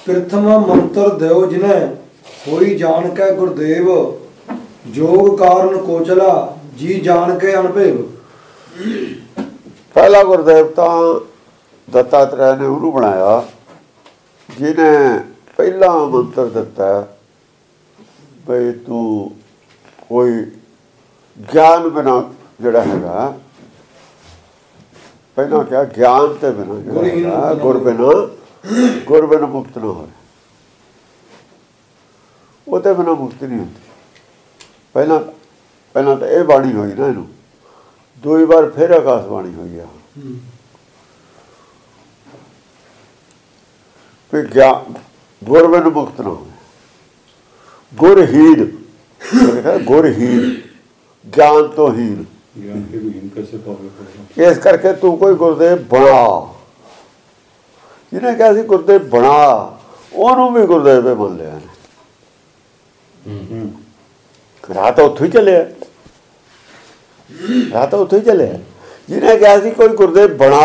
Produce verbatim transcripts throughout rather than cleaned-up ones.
प्रथम मंत्र देव जिन्हें होई जान के गुरदेव जोग कारण कोचला जी जान के अनभेव। पहला गुरदेव तो दत्तात्रेय ने उन्होंने बनाया जिन्हें पहला मंत्र दिता बई तू कोई ज्ञान बिना जड़ा है पहला क्या ज्ञान ते बिना गुर बिना गुर बिना मुक्त ना हो वो तो बिना मुक्ति नहीं होती। पहला पहला तो यह बाणी हुई ना इनू दो बार फिर आकाशवाणी हुई है ज्ञान गुर बिन मुक्त ना हो गुरहीन गुरहीन ज्ञान तो हीन इस करके तू कोई गुरदेव बना जिन्हें कहा गुरदेव बना उन्होंने भी गुरदेव मन लिया राह तो उत्थों ही चले राह तो उत्थों ही चले जिन्हें कहा कोई गुरदेव बना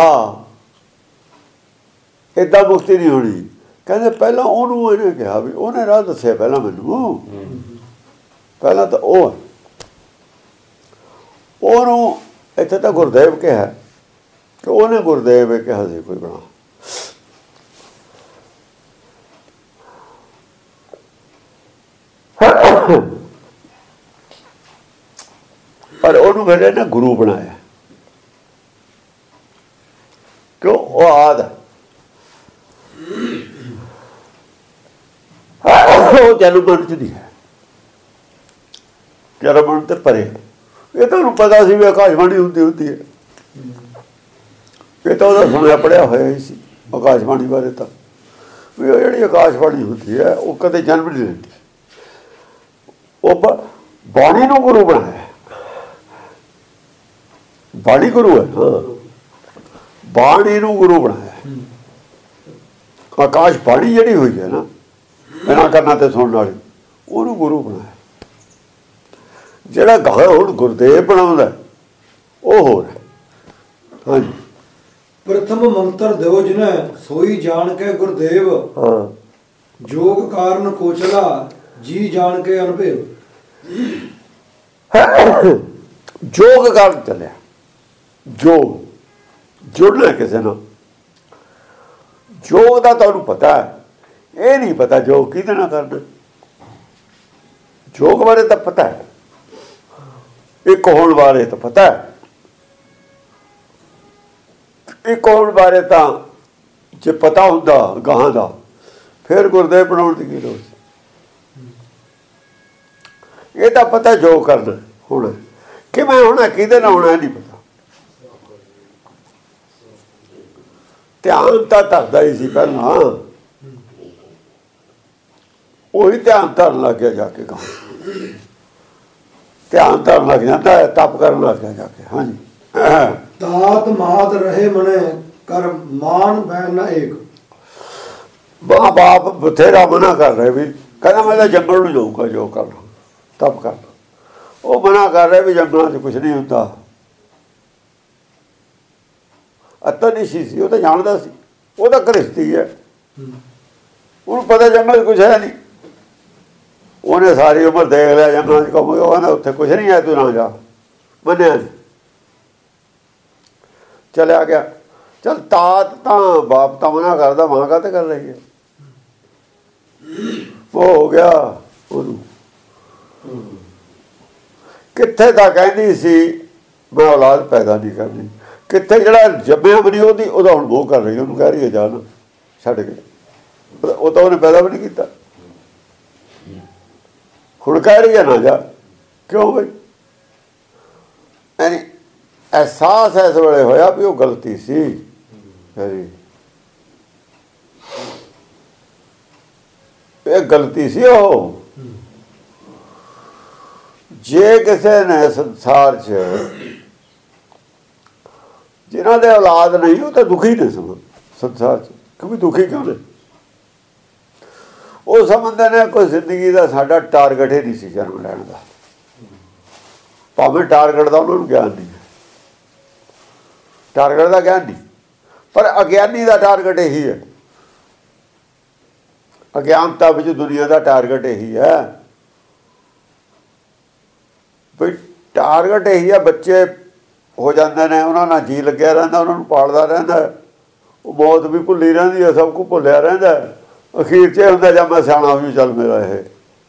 इदा मुक्ति नहीं होनी कहते पहला उन्होंने इन्हें कहा भी उन्हें राह दसिया पहला मैनू पहला तो वह ਉਹਨੂੰ ਇੱਥੇ ਤਾਂ ਗੁਰਦੇਵ ਕਿਹਾ ਕਿ ਉਹਨੇ ਗੁਰਦੇਵ ਇਹ ਕਿਹਾ ਸੀ ਕੋਈ ਬਣਾ ਪਰ ਉਹਨੂੰ ਫਿਰ ਨਾ ਗੁਰੂ ਬਣਾਇਆ ਕਿਉਂ ਉਹ ਆਦ ਉਹ ਜਨਮਨ ਚ ਨਹੀਂ ਹੈ ਜਨਮਨ ਤੇ ਪਰੇ ਇਹ ਤੁਹਾਨੂੰ ਪਤਾ ਸੀ ਵੀ ਆਕਾਸ਼ਬਾਣੀ ਹੁੰਦੀ ਹੁੰਦੀ ਹੈ ਇਹ ਤਾਂ ਉਹਦਾ ਸੁਣਿਆ ਪੜਿਆ ਹੋਇਆ ਹੀ ਸੀ ਆਕਾਸ਼ਬਾਣੀ ਬਾਰੇ ਤਾਂ ਵੀ ਉਹ ਜਿਹੜੀ ਆਕਾਸ਼ਬਾਣੀ ਹੁੰਦੀ ਹੈ ਉਹ ਕਦੇ ਜਨਮ ਨਹੀਂ ਲੈਂਦੀ ਉਹ ਬਾਣੀ ਨੂੰ ਗੁਰੂ ਬਣਾਇਆ ਬਾਣੀ ਗੁਰੂ ਹੈ ਹਾਂ ਬਾਣੀ ਨੂੰ ਗੁਰੂ ਬਣਾਇਆ ਆਕਾਸ਼ਬਾਣੀ ਜਿਹੜੀ ਹੋਈ ਹੈ ਨਾ ਬਿਨਾਂ ਕਰਨਾ ਤੇ ਸੁਣਨ ਵਾਲੀ ਉਹਨੂੰ ਗੁਰੂ ਬਣਾਇਆ ਜਿਹੜਾ ਗਾਂ ਹੁਣ ਗੁਰਦੇਵ ਬਣਾਉਂਦਾ ਉਹ ਹੋਰ ਹੈ ਹਾਂਜੀ प्रथम मंत्र देव जिन्हें सोई जान के गुरदेव हाँ जोग कारण कोचला जी जान के अनभेव जोग कारण चलिया जोग जुड़ना किसी ना जोग का तुहानू पता है ये नहीं पता जोग किहदे नाल करना जोग बारे तो पता है एक होने बारे तो पता है एक होने बारे तो जे पता होंदा गाहां दा फिर गुरदेव बनाउण दी की लोड़ ये तो पता जो करना होना किवें होना किहदे नाल होना नहीं पता ध्यान तो धरदा ही सी पहलां ਉਹੀ ध्यान धरन लग गया जाके गाहां ध्यान धरन लग जाता है तप करन लग गया जाके हाँ जी तात मात रहे मने कर मान बैन एक माँ बाप बथेरा मना कर रहे भी कहना मैं जंगल में जाऊँगा जो करना तब करना वो मना कर रहे भी जंगलों से कुछ नहीं होता अतनिशी सी वो तो जानता सी वो तो घरिस्ती है उन्हें पता जंगल कुछ है नहीं उन्हें सारी उम्र देख लिया जंगलों से कम कहना उत्थे कुछ नहीं है तू ना जा मनिया चलिया गया चल तात तो बाप तो मना करता मां का तो कर रही है वो हो गया कित्थे तां कहंदी सी मैं औलाद पैदा नहीं करनी कित्थे जिहड़ा जम्मिया भी नहीं ओहदी ओहदा हुण मोह कर रही है उहनूं कह रही है जा ना छड्ड के वो तो उहने पैदा भी नहीं कीता हुण कह रही है ना जा क्यों बई यानी एहसास इस वेले होया भी वो गलती सी ये गलती सी वो जे किसी ने संसार च जिन्हों के औलाद नहीं वो तो दुखी ने समझ संसार च क्योंकि दुखी क्यों ने वो समझते ने कोई जिंदगी का साडा टारगेट ही नहीं सी जन्म लैण का भावें टारगेट का उन्होंने ज्ञान नहीं टारगेट का ज्ञान नहीं पर अज्ञानी का टारगेट यही है ਅਗਿਆਨਤਾ ਵਿੱਚ ਦੁਨੀਆ ਦਾ ਟਾਰਗੇਟ ਇਹੀ ਹੈ ਵੀ ਟਾਰਗੇਟ ਇਹੀ ਹੈ। ਬੱਚੇ ਹੋ ਜਾਂਦੇ ਨੇ, ਉਹਨਾਂ ਨਾਲ ਜੀ ਲੱਗਿਆ ਰਹਿੰਦਾ, ਉਹਨਾਂ ਨੂੰ ਪਾਲਦਾ ਰਹਿੰਦਾ, ਉਹ ਮੌਤ ਵੀ ਭੁੱਲੀ ਰਹਿੰਦੀ ਹੈ, ਸਭ ਕੁਝ ਭੁੱਲਿਆ ਰਹਿੰਦਾ। ਅਖੀਰ 'ਚ ਇਹ ਹੁੰਦਾ ਜਾਂ ਮੈਂ ਸਿਆਣਾ ਹੋ ਜੂ, ਚੱਲ ਮੇਰਾ ਇਹ।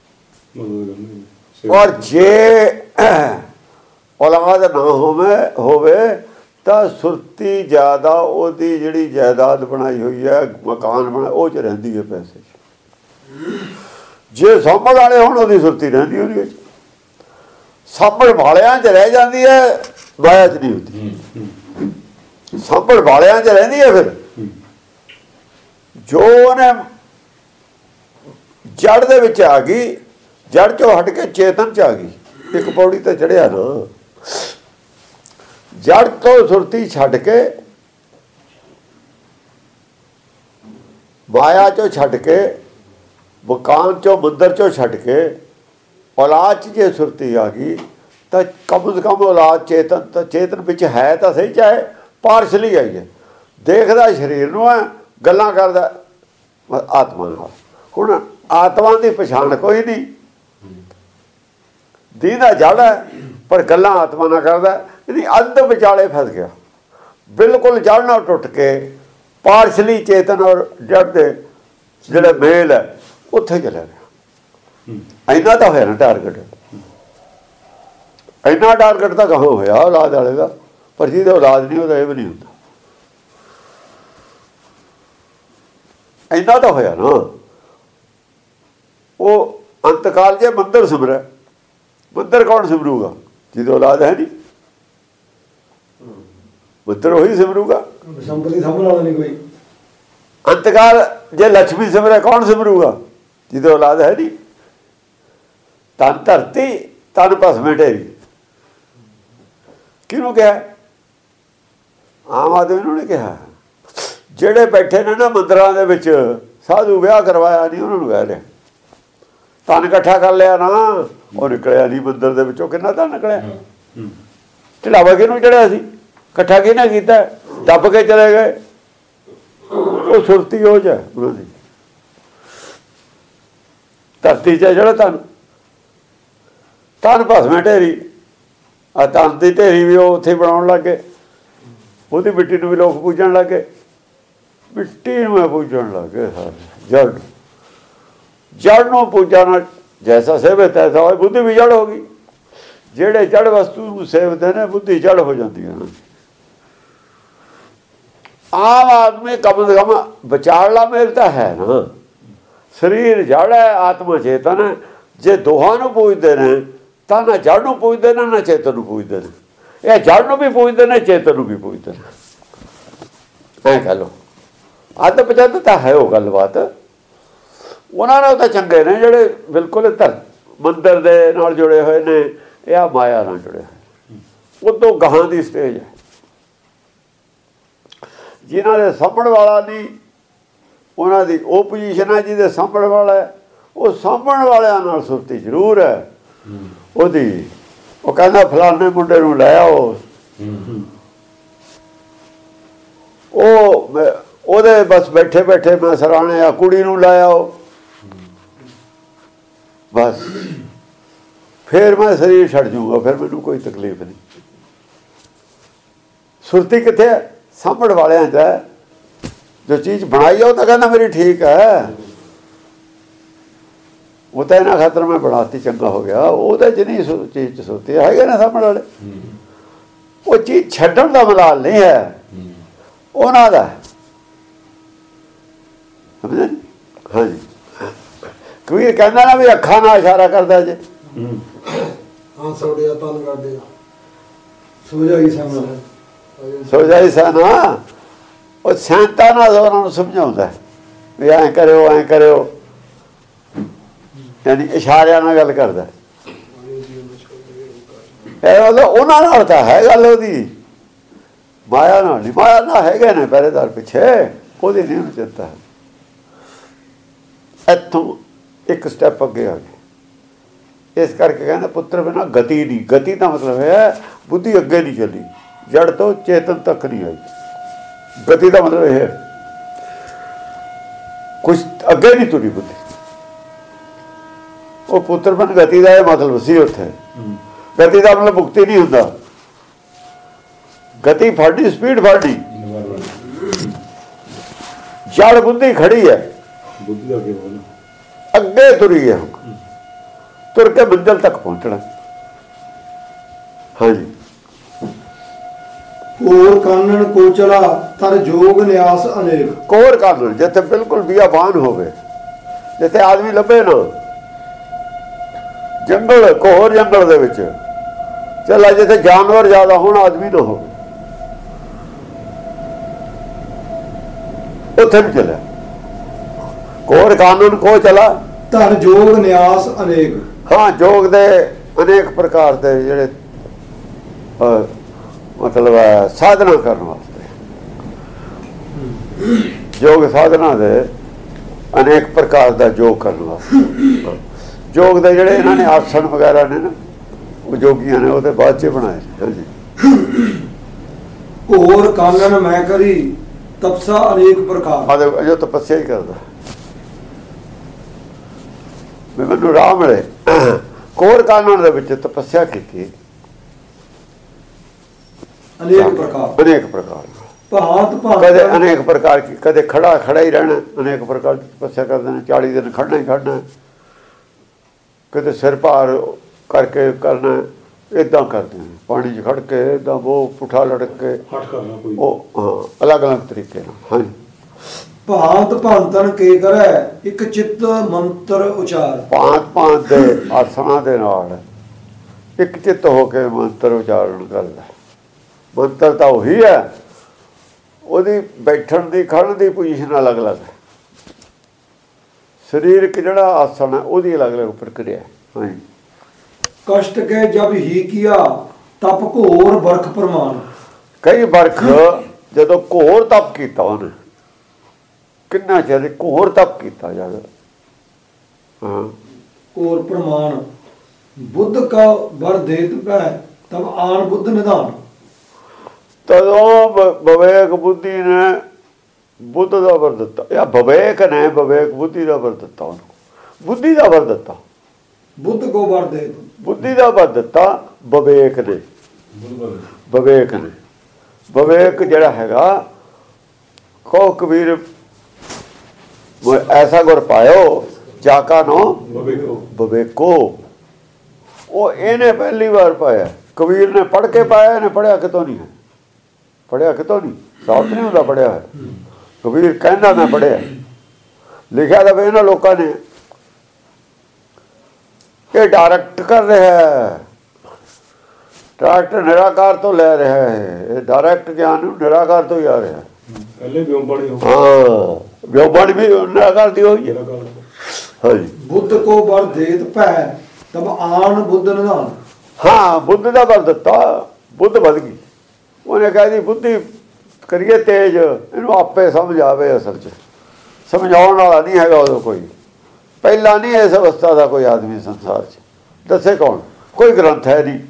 ਔਰ ਜੇ ਔਲਾਦ ਨਾ ਹੋਵੇ ਹੋਵੇ ਤਾਂ ਸੁਰਤੀ ਜ਼ਿਆਦਾ ਉਹਦੀ ਜਿਹੜੀ ਜਾਇਦਾਦ ਬਣਾਈ ਹੋਈ ਹੈ, ਮਕਾਨ ਬਣਾ, ਉਹ 'ਚ ਰਹਿੰਦੀ ਹੈ ਪੈਸੇ 'ਚ। ਜੇ ਸਾਂਭਣ ਵਾਲੇ ਹੋਣ ਉਹਦੀ ਸੁਰਤੀ ਰਹਿੰਦੀ ਉਹਦੇ ਵਿੱਚ, ਸਾਂਭਣ ਵਾਲਿਆਂ 'ਚ ਰਹਿ ਜਾਂਦੀ ਹੈ, ਮਾਇਆ 'ਚ ਨਹੀਂ ਹੁੰਦੀ। ਸਾਂਭਣ ਵਾਲਿਆਂ 'ਚ ਰਹਿੰਦੀ ਹੈ। ਫਿਰ ਜੋ ਉਹਨੇ ਜੜ ਦੇ ਵਿੱਚ ਆ ਗਈ, ਜੜ 'ਚੋਂ ਹਟ ਕੇ ਚੇਤਨ 'ਚ ਆ ਗਈ, ਇੱਕ ਪੌੜੀ ਤੇ ਚੜਿਆ ਨਾ, ਜੜ ਤੋਂ ਸੁਰਤੀ ਛੱਡ ਕੇ, ਮਾਇਆ 'ਚੋਂ ਛੱਡ ਕੇ, ਮਕਾਨ 'ਚੋਂ ਮੰਦਰ 'ਚੋਂ ਛੱਡ ਕੇ ਔਲਾਦ 'ਚ ਜੇ ਸੁਰਤੀ ਆ ਗਈ ਤਾਂ ਕਮ ਸੇ ਕਮ ਔਲਾਦ ਚੇਤਨ ਤਾਂ ਚੇਤਨ ਵਿੱਚ ਹੈ ਤਾਂ ਸਹੀ, ਚਾਹੇ ਪਾਰਸ਼ਲੀ ਆਈ ਹੈ। ਦੇਖਦਾ ਸਰੀਰ ਨੂੰ ਹੈ, ਗੱਲਾਂ ਕਰਦਾ ਆਤਮਾ ਨਾਲ। ਹੁਣ ਆਤਮਾ ਦੀ ਪਛਾਣ ਕੋਈ ਨਹੀਂ, ਦੀਦਾ ਜੜ ਹੈ ਪਰ ਗੱਲਾਂ ਆਤਮਾ ਨਾਲ ਕਰਦਾ। ਇਹਦੀ ਅੱਧ ਵਿਚਾਲੇ ਫਸ ਗਿਆ, ਬਿਲਕੁਲ ਜੜ ਨਾਲ ਟੁੱਟ ਕੇ ਪਾਰਸ਼ਲੀ ਚੇਤਨ ਔਰ ਜੜ ਦੇ ਜਿਹੜਾ ਮੇਲ ਹੈ ਉੱਥੇ ਚਲਾ ਗਿਆ। ਇੰਨਾ ਤਾਂ ਹੋਇਆ ਨਾ ਟਾਰਗੇਟ, ਇੰਨਾ ਟਾਰਗੇਟ ਤਾਂ ਕਹਾਂ ਹੋਇਆ ਔਲਾਦ ਵਾਲੇ ਦਾ, ਪਰ ਜਿਹਦੇ ਔਲਾਦ ਨਹੀਂ ਉਹਦਾ ਇਹ ਵੀ ਨਹੀਂ ਹੁੰਦਾ। ਇੰਨਾ ਤਾਂ ਹੋਇਆ ਨਾ। ਉਹ ਅੰਤਕਾਲ ਜੇ ਮੰਦਰ ਸਿਮਰਿਆ, ਮੰਦਰ ਕੌਣ ਸਿਮਰੂਗਾ ਜਿਹਦੇ ਔਲਾਦ ਹੈ ਨਹੀਂ? ਮੰਦਰ ਉਹੀ ਸਿਮਰੂਗਾ, ਸੰਪਤੀ ਸਾਂਭਣ ਵਾਲਾ ਨਹੀਂ ਕੋਈ। ਅੰਤਕਾਲ ਜੇ ਲక్ష్ਮੀ ਸਿਮਰਿਆ, ਕੌਣ ਸਿਮਰੂਗਾ ਜਿਹਦੇ ਔਲਾਦ ਹੈ ਨਹੀਂ? ਤਨ ਧਰਤੀ ਤਨ ਭਸਮੇ ਢੇਰੀ, ਕਿਹਨੂੰ ਕਿਹਾ? ਆਮ ਆਦਮੀ ਨੂੰ ਨਹੀਂ ਕਿਹਾ। ਜਿਹੜੇ ਬੈਠੇ ਨੇ ਨਾ ਮੰਦਰਾਂ ਦੇ ਵਿੱਚ, ਸਾਧੂ ਵਿਆਹ ਕਰਵਾਇਆ ਨਹੀਂ, ਉਹਨਾਂ ਨੂੰ ਕਹਿ ਰਿਹਾ ਧਨ ਇਕੱਠਾ ਕਰ ਲਿਆ ਨਾ, ਉਹ ਨਿਕਲਿਆ ਨਹੀਂ ਮੰਦਰ ਦੇ ਵਿੱਚੋਂ। ਕਿੰਨਾ ਧਨ ਨਿਕਲਿਆ? ਢਿਲਾਵਾ ਕਿਹਨੂੰ ਚੜਿਆ ਸੀ? ਇਕੱਠਾ ਕਿਹਨੇ ਕੀਤਾ? ਦੱਬ ਕੇ ਚਲੇ ਗਏ। ਉਹ ਸੁਰਤੀ ਹੋ ਜਾ ਉਹਨਾਂ ਦੀ ਧਰਤੀ 'ਚ ਜਿਹੜਾ ਧਨ, ਧਨ ਭਸਮੇ ਢੇਰੀ। ਆ ਧਨ ਦੀ ਢੇਰੀ ਵੀ ਉਹ ਉੱਥੇ ਬਣਾਉਣ ਲੱਗ ਗਏ, ਉਹਦੀ ਮਿੱਟੀ ਨੂੰ ਵੀ ਲੋਕ ਪੂਜਣ ਲੱਗ ਗਏ, ਮਿੱਟੀ ਨੂੰ ਪੂਜਣ ਲੱਗ ਗਏ ਸਾਰੇ। ਜੜ ਜੜ ਨੂੰ ਪੂਜਣਾ, ਜੈਸਾ ਸੇਵੇ ਤੈਸਾ ਹੋਏ। ਬੁੱਧੀ ਵੀ ਜੜ ਹੋ ਗਈ। ਜਿਹੜੇ ਜੜ ਵਸਤੂ ਨੂੰ ਸੇਵਦੇ ਨੇ, ਬੁੱਧੀ ਜੜ ਹੋ ਜਾਂਦੀ ਹੈ। ਆਮ ਆਦਮੀ ਕਮ ਸੇ ਕਮ ਵਿਚਾਰਲਾ ਮੇਲ ਤਾਂ ਹੈ ਨਾ। ਸਰੀਰ ਜੜ ਹੈ, ਆਤਮਾ ਚੇਤਨ ਹੈ। ਜੇ ਦੋਹਾਂ ਨੂੰ ਪੂਜਦੇ ਨੇ ਤਾਂ ਨਾ ਜੜ ਨੂੰ ਪੂਜਦੇ ਨੇ, ਨਾ ਚੇਤਨ ਨੂੰ ਪੂਜਦੇ ਨੇ। ਇਹ ਜੜ ਨੂੰ ਵੀ ਪੂਜਦੇ ਨੇ, ਚੇਤਨ ਨੂੰ ਵੀ ਪੂਜਦੇ ਨੇ। ਐ ਕਹਿ ਲਓ ਅੱਧ ਪਚੱਧ ਤਾਂ ਹੈ ਉਹ ਗੱਲਬਾਤ। ਉਹਨਾਂ ਨਾਲ ਤਾਂ ਚੰਗੇ ਨੇ ਜਿਹੜੇ ਬਿਲਕੁਲ ਧਰ ਮੰਦਰ ਦੇ ਨਾਲ ਜੁੜੇ ਹੋਏ ਨੇ, ਇਹ ਆ ਮਾਇਆ ਨਾਲ ਜੁੜੇ ਹੋਏ। ਉਦੋਂ ਗਾਹਾਂ ਦੀ ਸਟੇਜ ਹੈ। ਜਿਨ੍ਹਾਂ ਦੇ ਸਾਂਭਣ ਵਾਲਾ ਨਹੀਂ, ਉਹਨਾਂ ਦੀ ਉਹ ਪੋਜੀਸ਼ਨ ਹੈ। ਜਿਹਦੇ ਸਾਂਭਣ ਵਾਲਾ ਹੈ, ਉਹ ਸਾਂਭਣ ਵਾਲਿਆਂ ਨਾਲ ਸੁਰਤੀ ਜ਼ਰੂਰ ਹੈ ਉਹਦੀ। ਉਹ ਕਹਿੰਦਾ ਫਲਾਣੇ ਮੁੰਡੇ ਨੂੰ ਲੈ ਆਓ, ਉਹ ਉਹਦੇ ਬਸ ਬੈਠੇ ਬੈਠੇ ਮੈਂ ਸਰਾਣੇ ਆ, ਕੁੜੀ ਨੂੰ ਲੈ ਆਓ, ਬਸ ਫਿਰ ਮੈਂ ਸਰੀਰ ਛੱਡ ਜੂਗਾ, ਫਿਰ ਮੈਨੂੰ ਕੋਈ ਤਕਲੀਫ ਨਹੀਂ। ਸੁਰਤੀ ਕਿੱਥੇ ਹੈ? ਸਾਂਭਣ ਵਾਲਿਆਂ 'ਚ ਹੈ। ਜੋ ਚੀਜ਼ ਬਣਾਈ ਆ ਉਹ ਤਾਂ ਕਹਿੰਦਾ ਮੇਰੀ ਠੀਕ ਹੈ, ਉਹ ਤਾਂ ਇਹਨਾਂ ਖਾਤਰ ਮੈਂ ਬਣਾਤੀ, ਚੰਗਾ ਹੋ ਗਿਆ। ਉਹਦੇ 'ਚ ਨਹੀਂ ਚੀਜ਼ 'ਚ ਸੁਰਤੀ ਹੈਗੇ ਨਾ ਸਾਂਭਣ ਵਾਲੇ। ਉਹ ਚੀਜ਼ ਛੱਡਣ ਦਾ ਮਲਾਲ ਨਹੀਂ ਹੈ ਉਹਨਾਂ ਦਾ। ਸਮਝੇ? ਹਾਂਜੀ, ਕਬੀਰ ਕਹਿੰਦਾ ਨਾ ਵੀ ਅੱਖਾਂ ਨਾਲ ਇਸ਼ਾਰਾ ਕਰਦਾ ਜੇ। ਹਾਂ ਸੋੜਿਆ ਤਨ ਕਰਦੇ ਸੋ ਜਾਈ ਸਾਨਾ, ਸੋ ਜਾਈ ਸਾਨਾ। ਉਹ ਸ਼ਾਂਤਾ ਨਾਲ ਉਹਨਾਂ ਨੂੰ ਸਮਝਾਉਂਦਾ ਵੀ ਐਂ ਕਰਿਓ, ਐਂ ਕਰਿਓ, ਯਾਨੀ ਇਸ਼ਾਰਿਆਂ ਨਾਲ ਗੱਲ ਕਰਦਾ। ਇਹ ਉਹਨਾਂ ਨਾਲ ਤਾਂ ਹੈ ਗੱਲ ਉਹਦੀ, ਮਾਇਆ ਨਾਲ ਨਹੀਂ। ਮਾਇਆ ਨਾਲ ਹੈਗੇ ਨੇ ਪਹਿਰੇਦਾਰ ਪਿੱਛੇ, ਉਹਦੀ ਨਹੀਂ ਉਹਨੂੰ ਚਿੰਤਾ ਹੈ। ਇੱਥੋਂ ਇੱਕ ਸਟੈਪ ਅੱਗੇ ਆ ਗਏ। ਇਸ ਕਰਕੇ ਕਹਿੰਦਾ ਪੁੱਤਰ ਬਿਨਾਂ ਗਤੀ ਨਹੀਂ। ਗਤੀ ਦਾ ਮਤਲਬ ਹੈ ਬੁੱਧੀ ਅੱਗੇ ਨਹੀਂ ਚੱਲੀ, ਜੜ ਤੋਂ ਚੇਤਨ ਤੱਕ ਨਹੀਂ ਆਈ। ਗਤੀ ਦਾ ਮਤਲਬ ਇਹ ਹੈ ਕੁਛ ਅੱਗੇ ਨਹੀਂ ਤੁਰੀ ਬੁੱਧੀ। ਉਹ ਪੁੱਤਰ ਬਨ ਗਤੀ ਦਾ ਇਹ ਮਤਲਬ ਸੀ ਉੱਥੇ। ਗਤੀ ਦਾ ਮਤਲਬ ਮੁਕਤੀ ਨਹੀਂ ਹੁੰਦਾ, ਗਤੀ ਫੜਨੀ, ਸਪੀਡ ਫੜਨੀ। ਜੜ ਬੁੱਧੀ ਖੜੀ ਹੈ, ਅੱਗੇ ਤੁਰੀ ਹੈ, ਤੁਰ ਕੇ ਮੰਜ਼ਿਲ ਤੱਕ ਪਹੁੰਚਣਾ। ਹਾਂਜੀ। ਹੋਰ ਕਾਨਣ ਕੋਚਲਾ ਤਰ ਜੋਗ ਨਿਆਸ ਅਨੇਕ। ਕੋਰ ਕਾਨਣ ਜਿੱਥੇ ਬਿਲਕੁਲ ਬਿਆਬਾਨ ਹੋਵੇ, ਜਿੱਥੇ ਆਦਮੀ ਲੱਭੇ ਨਾ, ਜੰਗਲ, ਕੋਰ ਜੰਗਲ ਦੇ ਵਿੱਚ ਚੱਲਾ, ਜਿੱਥੇ ਜਾਨਵਰ ਜ਼ਿਆਦਾ ਹੋਣ, ਆਦਮੀ ਨਾ ਹੋਵੇ, ਉੱਥੇ ਵੀ ਚੱਲਿਆ। ਕੋਰ ਕਾਨੂੰਨ ਕੋ ਚਲਾ ਧਰ ਜੋਗ ਨਿਆਸ ਅਨੇਕ। ਹਾਂ, ਜੋਗ ਦੇ ਅਨੇਕ ਪ੍ਰਕਾਰ ਦੇ ਜਿਹੜੇ ਮਤਲਬ ਸਾਧਨਾ ਕਰਨ ਵਾਸਤੇ, ਯੋਗ ਸਾਧਨਾ ਦੇ ਅਨੇਕ ਪ੍ਰਕਾਰ ਦਾ ਯੋਗ ਕਰਨ ਵਾਸਤੇ। ਯੋਗ ਦੇ ਜਿਹੜੇ ਇਹਨਾਂ ਨੇ ਆਸਣ ਵਗੈਰਾ ਨੇ ਨਾ, ਉਹ ਯੋਗੀਆਂ ਨੇ ਉਹਦੇ ਬਾਅਦ 'ਚ ਬਣਾਏ। ਹਾਂਜੀ। ਹੋਰ ਕਾਨਨ ਮੈਂ ਕਰੀ ਤਪਸਾ ਅਨੇਕ ਪ੍ਰਕਾਰ। ਅਜੋ ਤਪੱਸਿਆ ਹੀ ਕਰਦਾ, ਮੈਨੂੰ ਰਾਹ ਮਿਲੇ। ਕੋਰ ਕਾਨੂੰਨ ਦੇ ਵਿੱਚ ਤਪੱਸਿਆ ਕੀਤੀ ਅਨੇਕ ਪ੍ਰਕਾਰ, ਅਨੇਕ ਪ੍ਰਕਾਰ, ਭਾਂਤ ਭਾਂਤ, ਕਦੇ ਅਨੇਕ ਪ੍ਰਕਾਰ ਕੀ, ਕਦੇ ਖੜਾ ਖੜਾ ਹੀ ਰਹਿਣਾ, ਅਨੇਕ ਪ੍ਰਕਾਰ ਦੀ ਤਪੱਸਿਆ ਕਰਦੇ ਨੇ। ਚਾਲੀ ਦਿਨ ਖੜਨਾ ਹੀ ਖੜਨਾ, ਕਦੇ ਸਿਰ ਭਾਰ ਕਰਕੇ ਕਰਨਾ, ਇੱਦਾਂ ਕਰਦੇ ਨੇ। ਪਾਣੀ 'ਚ ਖੜ ਕੇ ਇੱਦਾਂ ਉਹ ਪੁੱਠਾ ਲੜਕ ਕੇ ਉਹ, ਹਾਂ, ਅਲੱਗ ਅਲੱਗ ਤਰੀਕੇ ਨਾਲ। ਹਾਂਜੀ। ਭਾਂਤ ਭਾਂਤਨ ਕੇ ਕਰੈ ਇੱਕ ਚਿੱਤ ਮੰਤਰ ਉਚਾਰ। ਭਾਂਤ ਭਾਂਤ ਦੇ ਆਸਣਾ ਦੇ ਨਾਲ ਇੱਕ ਚਿੱਤ ਹੋ ਕੇ ਮੰਤਰ ਉਚਾਰਨ ਕਰਦਾ। ਮੰਤਰ ਤਾਂ ਉਹੀ ਹੈ, ਉਹਦੀ ਬੈਠਣ ਦੀ, ਖੜਨ ਦੀ ਪੋਜੀਸ਼ਨ ਅਲੱਗ ਅਲੱਗ ਹੈ। ਸਰੀਰਕ ਜਿਹੜਾ ਆਸਣ ਹੈ ਉਹਦੀ ਅਲੱਗ ਅਲੱਗ ਪ੍ਰਕਿਰਿਆ ਹੈ। ਹਾਂਜੀ। ਕਸ਼ਟ ਕੇ ਜਬ ਹੀ ਕੀਆ ਤਪ ਘੋਰ ਬਰਖ ਪ੍ਰਮਾਨ। ਕਈ ਬਰਖ ਜਦੋਂ ਘੋਰ ਤਪ ਕੀਤਾ ਉਹਨੇ, ਕਿੰਨਾ ਚਿਰ ਘੋਰ ਤਪ ਕੀਤਾ ਜਦ। ਹਾਂ। ਘੋਰ ਪ੍ਰਮਾਨ ਬੁੱਧ ਕਾ ਵਰ ਦੇਤ ਪੈ ਤਬ ਆਨ ਬੁੱਧ ਨਿਧਾਨ। ਤਦੋਂ ਵਿਵੇਕ ਬੁੱਧੀ ਨੇ ਬੁੱਧ ਦਾ ਵਰ ਦਿੱਤਾ, ਜਾਂ ਵਿਵੇਕ ਨੇ ਵਿਵੇਕ ਬੁੱਧੀ ਦਾ ਵਰ ਦਿੱਤਾ ਉਹਨੂੰ। ਬੁੱਧੀ ਦਾ ਵਰ ਦਿੱਤਾ, ਬੁੱਧ ਕੋ ਵਰ ਦੇਤ, ਬੁੱਧੀ ਦਾ ਵਰ ਦਿੱਤਾ ਵਿਵੇਕ ਨੇ। ਵਿਵੇਕ ਨੇ, ਵਿਵੇਕ ਜਿਹੜਾ ਹੈਗਾ, ਕੋ ਕਬੀਰ ਐਸਾ ਗੁਰ ਪਾਇਓ ਜਾਕਾ ਨੋ ਵਿਵੇਕੋ। ਉਹ ਇਹਨੇ ਪਹਿਲੀ ਵਾਰ ਪਾਇਆ, ਕਬੀਰ ਨੇ ਪੜ੍ਹ ਕੇ ਪਾਇਆ, ਇਹਨੇ ਪੜ੍ਹਿਆ ਕਿਤੋਂ ਨਹੀਂ ਹੈ। ਪੜ੍ਹਿਆ ਕਿਤੋਂ ਨਹੀਂ, ਸਾਬਤ ਨਹੀਂ ਹੁੰਦਾ ਪੜ੍ਹਿਆ ਹੈ। ਕਬੀਰ ਕਹਿੰਦਾ ਮੈਂ ਪੜ੍ਹਿਆ, ਲਿਖਿਆ ਤਾਂ ਇਹਨਾਂ ਲੋਕਾਂ ਨੇ। ਇਹ ਡਾਇਰੈਕਟ ਕਰ ਰਿਹਾ ਹੈ, ਡਾਇਰੈਕਟ ਨਿਰਾਕਾਰ ਤੋਂ ਲੈ ਰਿਹਾ ਹੈ। ਇਹ ਡਾਇਰੈਕਟ ਗਿਆਨ ਨੂੰ ਨਿਰਾਕਾਰ ਤੋਂ ਹੀ ਆ ਰਿਹਾ। ਪਹਿਲੇ ਵਿਉਮਬਾਣੀ ਹੋ, ਹਾਂ, ਵਿਉਮਬਾਣੀ ਵੀ ਨਿਰਾਕਾਰ ਦੀ ਹੋਈ ਹੈ। ਹਾਂਜੀ। ਬੁੱਧ ਕੋ ਵਰ ਦੇਤ ਪੈ ਤਬ ਆਨ ਬੁੱਧ ਨਿਧਾਨ। ਹਾਂ, ਬੁੱਧ ਦਾ ਵਰ ਦਿੱਤਾ, ਬੁੱਧ ਵੱਧ ਗਈ। ਉਹਨੇ ਕਿਹਾ ਜੀ ਬੁੱਧੀ ਕਰੀਏ ਤੇਜ਼, ਇਹਨੂੰ ਆਪੇ ਸਮਝ ਆਵੇ। ਅਸਲ 'ਚ ਸਮਝਾਉਣ ਵਾਲਾ ਨਹੀਂ ਹੈਗਾ ਉਦੋਂ ਕੋਈ। ਪਹਿਲਾਂ ਨਹੀਂ ਇਸ ਅਵਸਥਾ ਦਾ ਕੋਈ ਆਦਮੀ ਸੰਸਾਰ 'ਚ, ਦੱਸੇ ਕੌਣ? ਕੋਈ ਗ੍ਰੰਥ ਹੈ ਨਹੀਂ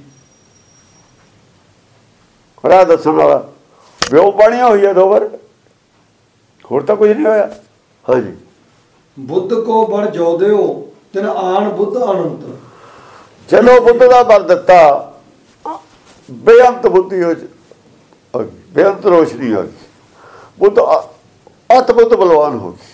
ਰਾਹ ਦੱਸਣ ਵਾਲਾ। ਵਿਉ ਬਾਣੀਆਂ ਹੋਈਆਂ ਦੋ ਵਾਰ, ਹੋਰ ਤਾਂ ਕੁਝ ਨਹੀਂ ਹੋਇਆ। ਹਾਂਜੀ। ਬੁੱਧ ਕੋ ਵਰ ਜੋ ਦਿਓ ਤਿਨ ਆਨ ਬੁੱਧ ਅਨੰਤ। ਚਲੋ ਬੁੱਧ ਦਾ ਵਰ ਦਿੱਤਾ, ਬੇਅੰਤ ਬੁੱਧੀ ਹੋ, ਬੇਅੰਤ ਰੋਸ਼ਨੀ ਆ ਗਈ। ਬੁੱਧ ਅਤ ਬੁੱਧ ਬਲਵਾਨ ਹੋ ਗਈ।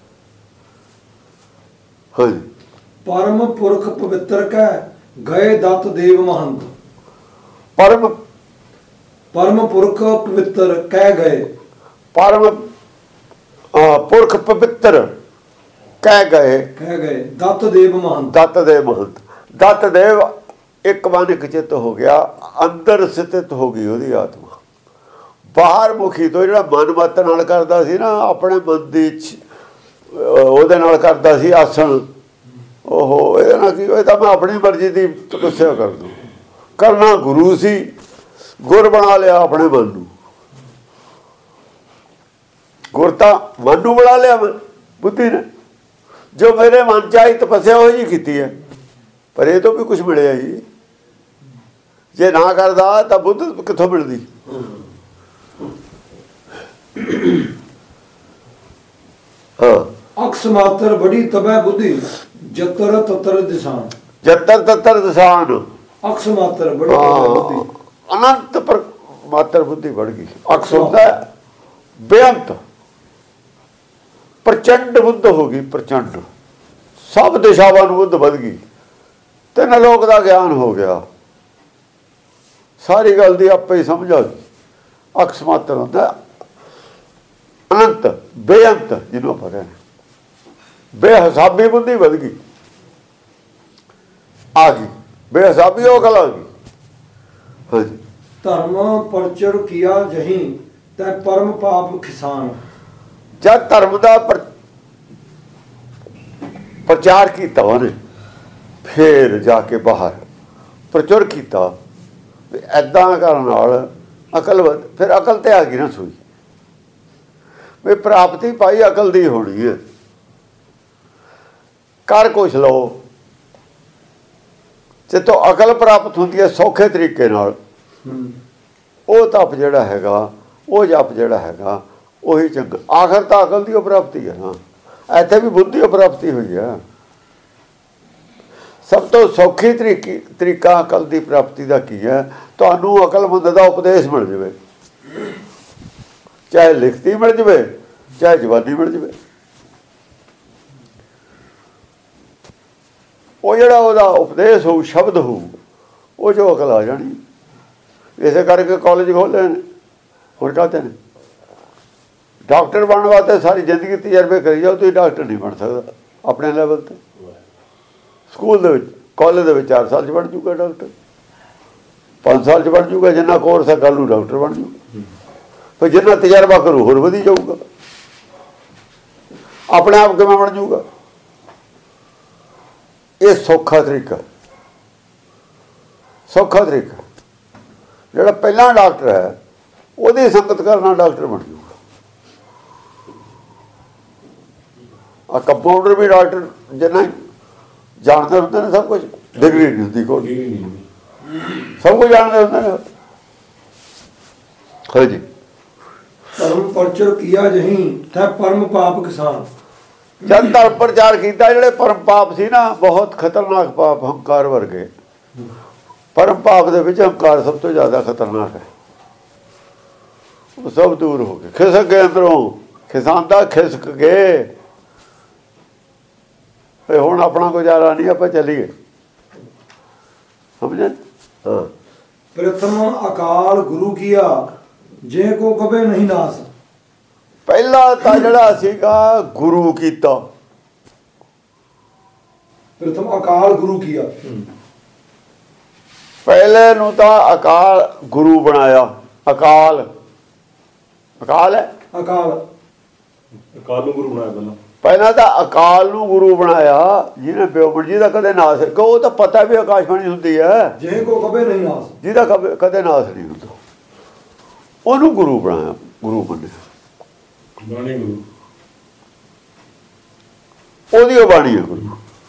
ਹਾਂਜੀ। ਪਰਮ ਪੁਰਖ ਪਵਿੱਤਰ ਕੈ ਗਏ ਦਤ ਦੇਵ ਮਹੰਤ। ਪਰਮ ਪਰਮ ਪੁਰਖ ਪਵਿੱਤਰ ਕਹਿ ਗਏ, ਪਰਮ ਪੁਰਖ ਪਵਿੱਤਰ ਕਹਿ ਗਏ, ਕਹਿ ਗਏ ਦਤ ਦੇਵ ਮਹੰਤ। ਦਤ ਦੇ ਮਹੰਤ। ਦਤ ਦੇਵ ਇੱਕ ਮਨ ਇੱਕ ਚਿੱਤ ਹੋ ਗਿਆ, ਅੰਦਰ ਸਥਿਤ ਹੋ ਗਈ ਉਹਦੀ ਆਤਮਾ। ਬਾਹਰ ਮੁਖੀ ਤੋਂ ਜਿਹੜਾ ਮਨ ਮਤ ਨਾਲ ਕਰਦਾ ਸੀ ਨਾ, ਆਪਣੇ ਮਨ ਦੀ ਉਹਦੇ ਨਾਲ ਕਰਦਾ ਸੀ ਆਸਣ। ਉਹ ਇਹਦੇ ਨਾਲ ਕੀ, ਇਹ ਤਾਂ ਮੈਂ ਆਪਣੀ ਮਰਜ਼ੀ ਦੀ ਤਪੱਸਿਆ ਕਰ ਦੂੰ। ਕਰਨਾ ਗੁਰੂ ਸੀ, ਗੁਰ ਬਣਾ ਲਿਆ ਆਪਣੇ ਮਨ ਨੂੰ। ਗੁਰ ਤਾਂ ਮਨ ਨੂੰ ਬਣਾ ਲਿਆ ਬੁੱਧੀ ਨੇ। ਜੋ ਮੇਰੇ ਮਨ 'ਚ ਆਈ ਤਪੱਸਿਆ ਉਹ ਜੀ ਕੀਤੀ ਹੈ, ਪਰ ਇਹ ਤੋਂ ਵੀ ਕੁਛ ਮਿਲਿਆ ਜੀ। ਜੇ ਨਾ ਕਰਦਾ ਤਾਂ ਬੁੱਧ ਕਿੱਥੋਂ ਮਿਲਦੀ? ਹਾਂ। ਅਕਸ ਮਾਤਰ ਬੜੀ ਤਬੈ ਬੁੱਧੀ ਜਤਰ ਤਤਰ ਦਿਸਾਨ ਜਤਰ ਤਤਰ ਦਿਸਾਨ ਅਕਸ ਮਾਤਰ ਬੜੀ ਹਾਂ, ਬੁੱਧੀ ਅਨੰਤ ਪਰ ਮਾਤਰ ਬੁੱਧੀ ਵੜ ਗਈ। ਅਕਸ ਹੁੰਦਾ ਬੇਅੰਤ, ਪ੍ਰਚੰਡ ਬੁੱਧ ਹੋ ਗਈ, ਪ੍ਰਚੰਡ ਸਭ ਦਿਸ਼ਾਵਾਂ ਨੂੰ ਬੁੱਧ ਵੱਧ ਗਈ। ਤਿੰਨ ਲੋਕ ਦਾ ਗਿਆਨ ਹੋ ਗਿਆ, ਸਾਰੀ ਗੱਲ ਦੀ ਆਪੇ ਹੀ ਸਮਝ ਆ ਗਈ। ਅਕਸ ਮਾਤਰ ਹੁੰਦਾ ਅਨੰਤ ਬੇਅੰਤ, ਜਿਹਨੂੰ ਆਪਾਂ ਕਹਿੰਦੇ ਬੇਹਿਸਾਬੀ ਬੁੱਧੀ ਵੱਧ ਗਈ, ਆ ਗਈ ਬੇਹਿਸਾਬੀ ਉਹ ਗੱਲ ਆ ਗਈ। ਹਾਂਜੀ, ਧਰਮ ਪਰਚਰ ਕੀਆ ਜਹੀਂ ਤੈ ਪਰਮ ਪਾਪ ਖਿਸਾਨ। ਜਦ ਧਰਮ ਦਾ ਪ੍ਰਚਾਰ ਕੀਤਾ ਉਹਨੇ, ਫੇਰ ਜਾ ਕੇ ਬਾਹਰ ਪ੍ਰਚੁਰ ਕੀਤਾ ਵੀ ਐਦਾਂ ਕਰਨ ਨਾਲ ਅਕਲ ਵੱਧ, ਫਿਰ ਅਕਲ ਤੇ ਆ ਗਈ ਨਾ ਸੂਈ ਵੀ ਪ੍ਰਾਪਤੀ ਭਾਈ ਅਕਲ ਦੀ ਹੋਣੀ ਹੈ। ਕਰ ਕੁਛ ਲਓ, ਜਿੱਥੋਂ ਅਕਲ ਪ੍ਰਾਪਤ ਹੁੰਦੀ ਹੈ ਸੌਖੇ ਤਰੀਕੇ ਨਾਲ, ਉਹ ਤਪ ਜਿਹੜਾ ਹੈਗਾ, ਉਹ ਜਪ ਜਿਹੜਾ ਹੈਗਾ, ਉਹੀ ਚੰਗਾ। ਆਖਰ ਤਾਂ ਅਕਲ ਦੀ ਉਹ ਪ੍ਰਾਪਤੀ ਹੈ ਨਾ, ਇੱਥੇ ਵੀ ਬੁੱਧੀ ਉਹ ਪ੍ਰਾਪਤੀ ਹੋਈ ਹੈ। ਸਭ ਤੋਂ ਸੌਖੀ ਤਰੀਕੀ ਤਰੀਕਾ ਅਕਲ ਦੀ ਪ੍ਰਾਪਤੀ ਦਾ ਕੀ ਹੈ? ਤੁਹਾਨੂੰ ਅਕਲਮੰਦ ਦਾ ਉਪਦੇਸ਼ ਮਿਲ ਜਾਵੇ, ਚਾਹੇ ਲਿਖਤੀ ਮਿਲ ਜਾਵੇ, ਚਾਹੇ ਜ਼ਬਾਨੀ ਮਿਲ ਜਾਵੇ। ਉਹ ਜਿਹੜਾ ਉਹਦਾ ਉਪਦੇਸ਼ ਹੋਊ, ਸ਼ਬਦ ਹੋਊ, ਉਹ ਜੋ ਅਕਲ ਆ ਜਾਣੀ। ਇਸੇ ਕਰਕੇ ਕਾਲਜ ਖੋਲ੍ਹੇ ਨੇ। ਹੋਰ ਕਾਹਤੇ ਨੇ? ਡਾਕਟਰ ਬਣਨ ਵਾਸਤੇ ਸਾਰੀ ਜ਼ਿੰਦਗੀ ਤਜਰਬੇ ਕਰੀ ਜਾਓ, ਤੁਸੀਂ ਡਾਕਟਰ ਨਹੀਂ ਬਣ ਸਕਦਾ ਆਪਣੇ ਲੈਵਲ 'ਤੇ। ਸਕੂਲ ਦੇ ਵਿੱਚ, ਕਾਲਜ ਦੇ ਵਿੱਚ ਚਾਰ ਸਾਲ 'ਚ ਬਣ ਜੂਗਾ ਡਾਕਟਰ, ਪੰਜ ਸਾਲ 'ਚ ਬਣ ਜੂਗਾ, ਜਿੰਨਾ ਕੋਰਸ ਹੈ ਕੱਲ੍ਹ ਨੂੰ ਡਾਕਟਰ ਬਣ ਜੂਗਾ। ਪਰ ਜਿੰਨਾ ਤਜਰਬਾ ਕਰੂ ਹੋਰ ਵਧੀ ਜਾਊਗਾ। ਆਪਣੇ ਆਪ ਕਿਵੇਂ ਬਣ ਜੂਗਾ? ਇਹ ਸੌਖਾ ਤਰੀਕਾ, ਸੌਖਾ ਤਰੀਕਾ। ਜਿਹੜਾ ਪਹਿਲਾਂ ਡਾਕਟਰ ਹੈ ਉਹਦੀ ਸੰਗਤ ਕਰਨਾ ਡਾਕਟਰ ਬਣ ਜੂਗਾ। ਆ ਕੰਪਾਊਂਡਰ ਵੀ ਡਾਕਟਰ ਜਿੰਨਾ ਜਾਣਦੇ ਹੁੰਦੇ ਨੇ ਸਭ ਕੁਝ, ਡਿਗਰੀ ਨਹੀਂ ਹੁੰਦੀ ਕੋਈ, ਸਭ ਕੁਝ ਜਾਣਦੇ ਹੁੰਦੇ ਨੇ। ਹਾਂਜੀ, ਧਰਮ ਪਰਚਰ ਕੀਆ ਜਹੀਂ ਤੈ ਪਰਮ ਪਾਪ ਕਿਸਾਨ। ਜਦ ਧਰਮ ਪ੍ਰਚਾਰ ਕੀਤਾ, ਜਿਹੜੇ ਪਰਮ ਪਾਪ ਸੀ ਨਾ, ਬਹੁਤ ਖਤਰਨਾਕ ਪਾਪ, ਹੰਕਾਰ ਵਰਗੇ ਪਰਮ ਪਾਪ ਦੇ ਵਿੱਚ ਹੰਕਾਰ ਸਭ ਤੋਂ ਜ਼ਿਆਦਾ ਖਤਰਨਾਕ ਹੈ। ਉਹ ਸਭ ਦੂਰ ਹੋ ਗਏ, ਖਿਸਕ ਗਏ ਅੰਦਰੋਂ। ਖਿਸਾਂਦਾ ਖਿਸਕ ਗਏ, ਤੇ ਹੁਣ ਆਪਣਾ ਗੁਜ਼ਾਰਾ ਨਹੀਂ, ਆਪਾਂ ਚੱਲੀਏ। ਸਮਝੇ? ਹਾਂ। ਪ੍ਰਥਮ ਅਕਾਲ ਗੁਰੂ ਕੀਆ ਜੇ ਕੋ ਕਬੇ ਨਹੀਂ ਨਾਸ। ਪਹਿਲਾ ਤਾਂ ਜਿਹੜਾ ਸੀਗਾ ਗੁਰੂ ਕੀਤਾ, ਪ੍ਰਥਮ ਅਕਾਲ ਗੁਰੂ ਕੀਆ। ਪਹਿਲੇ ਨੂੰ ਤਾਂ ਅਕਾਲ ਗੁਰੂ ਬਣਾਇਆ। ਅਕਾਲ, ਅਕਾਲ ਹੈ, ਅਕਾਲ ਅਕਾਲ ਨੂੰ ਗੁਰੂ ਬਣਾਇਆ ਪਹਿਲਾਂ। ਪਹਿਲਾਂ ਤਾਂ ਅਕਾਲ ਨੂੰ ਗੁਰੂ ਬਣਾਇਆ, ਜਿਹਨੇ ਬਿਓਮਣ ਜੀ ਦਾ ਕਦੇ ਨਾਸ, ਉਹ ਤਾਂ ਪਤਾ ਵੀ ਆਕਾਸ਼ਬਾਣੀ ਹੁੰਦੀ ਹੈ, ਜੇ ਕੋ ਕਬੇ ਨਹੀਂ ਨਾਸ, ਜਿਹਦਾ ਕਦੇ ਕਦੇ ਨਾਸ ਨਹੀਂ ਹੁੰਦਾ, ਉਹਨੂੰ ਗੁਰੂ ਬਣਾਇਆ, ਗੁਰੂ ਬਣਿਆ। ਬਾਣੀ ਗੁਰੂ, ਉਹਦੀ ਉਹ ਬਾਣੀ ਹੈ ਗੁਰੂ,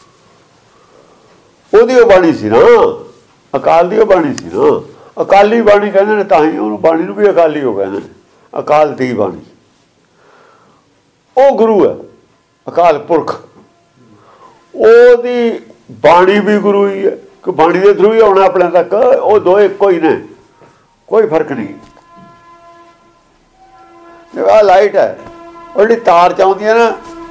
ਉਹਦੀ ਉਹ ਬਾਣੀ ਸੀ ਨਾ, ਅਕਾਲ ਦੀ ਉਹ ਬਾਣੀ ਸੀ ਨਾ। ਅਕਾਲੀ ਬਾਣੀ ਕਹਿੰਦੇ ਨੇ, ਤਾਂ ਹੀ ਉਹਨੂੰ ਬਾਣੀ ਨੂੰ ਵੀ ਅਕਾਲੀ ਹੋ ਕਹਿੰਦੇ ਨੇ, ਅਕਾਲ ਦੀ ਬਾਣੀ। ਉਹ ਗੁਰੂ ਹੈ, ਅਕਾਲ ਪੁਰਖ। ਉਹਦੀ ਬਾਣੀ ਵੀ ਗੁਰੂ ਹੀ ਹੈ, ਕਿ ਬਾਣੀ ਦੇ ਥਰੂ ਹੀ ਆਉਣਾ ਆਪਣੇ ਤੱਕ। ਉਹ ਦੋ ਇੱਕੋ ਹੀ ਨੇ, ਕੋਈ ਫਰਕ ਨਹੀਂ। ਆਹ ਲਾਈਟ ਹੈ, ਉਹ ਜਿਹੜੀ ਤਾਰ ਚ ਆਉਂਦੀ ਹੈ ਨਾ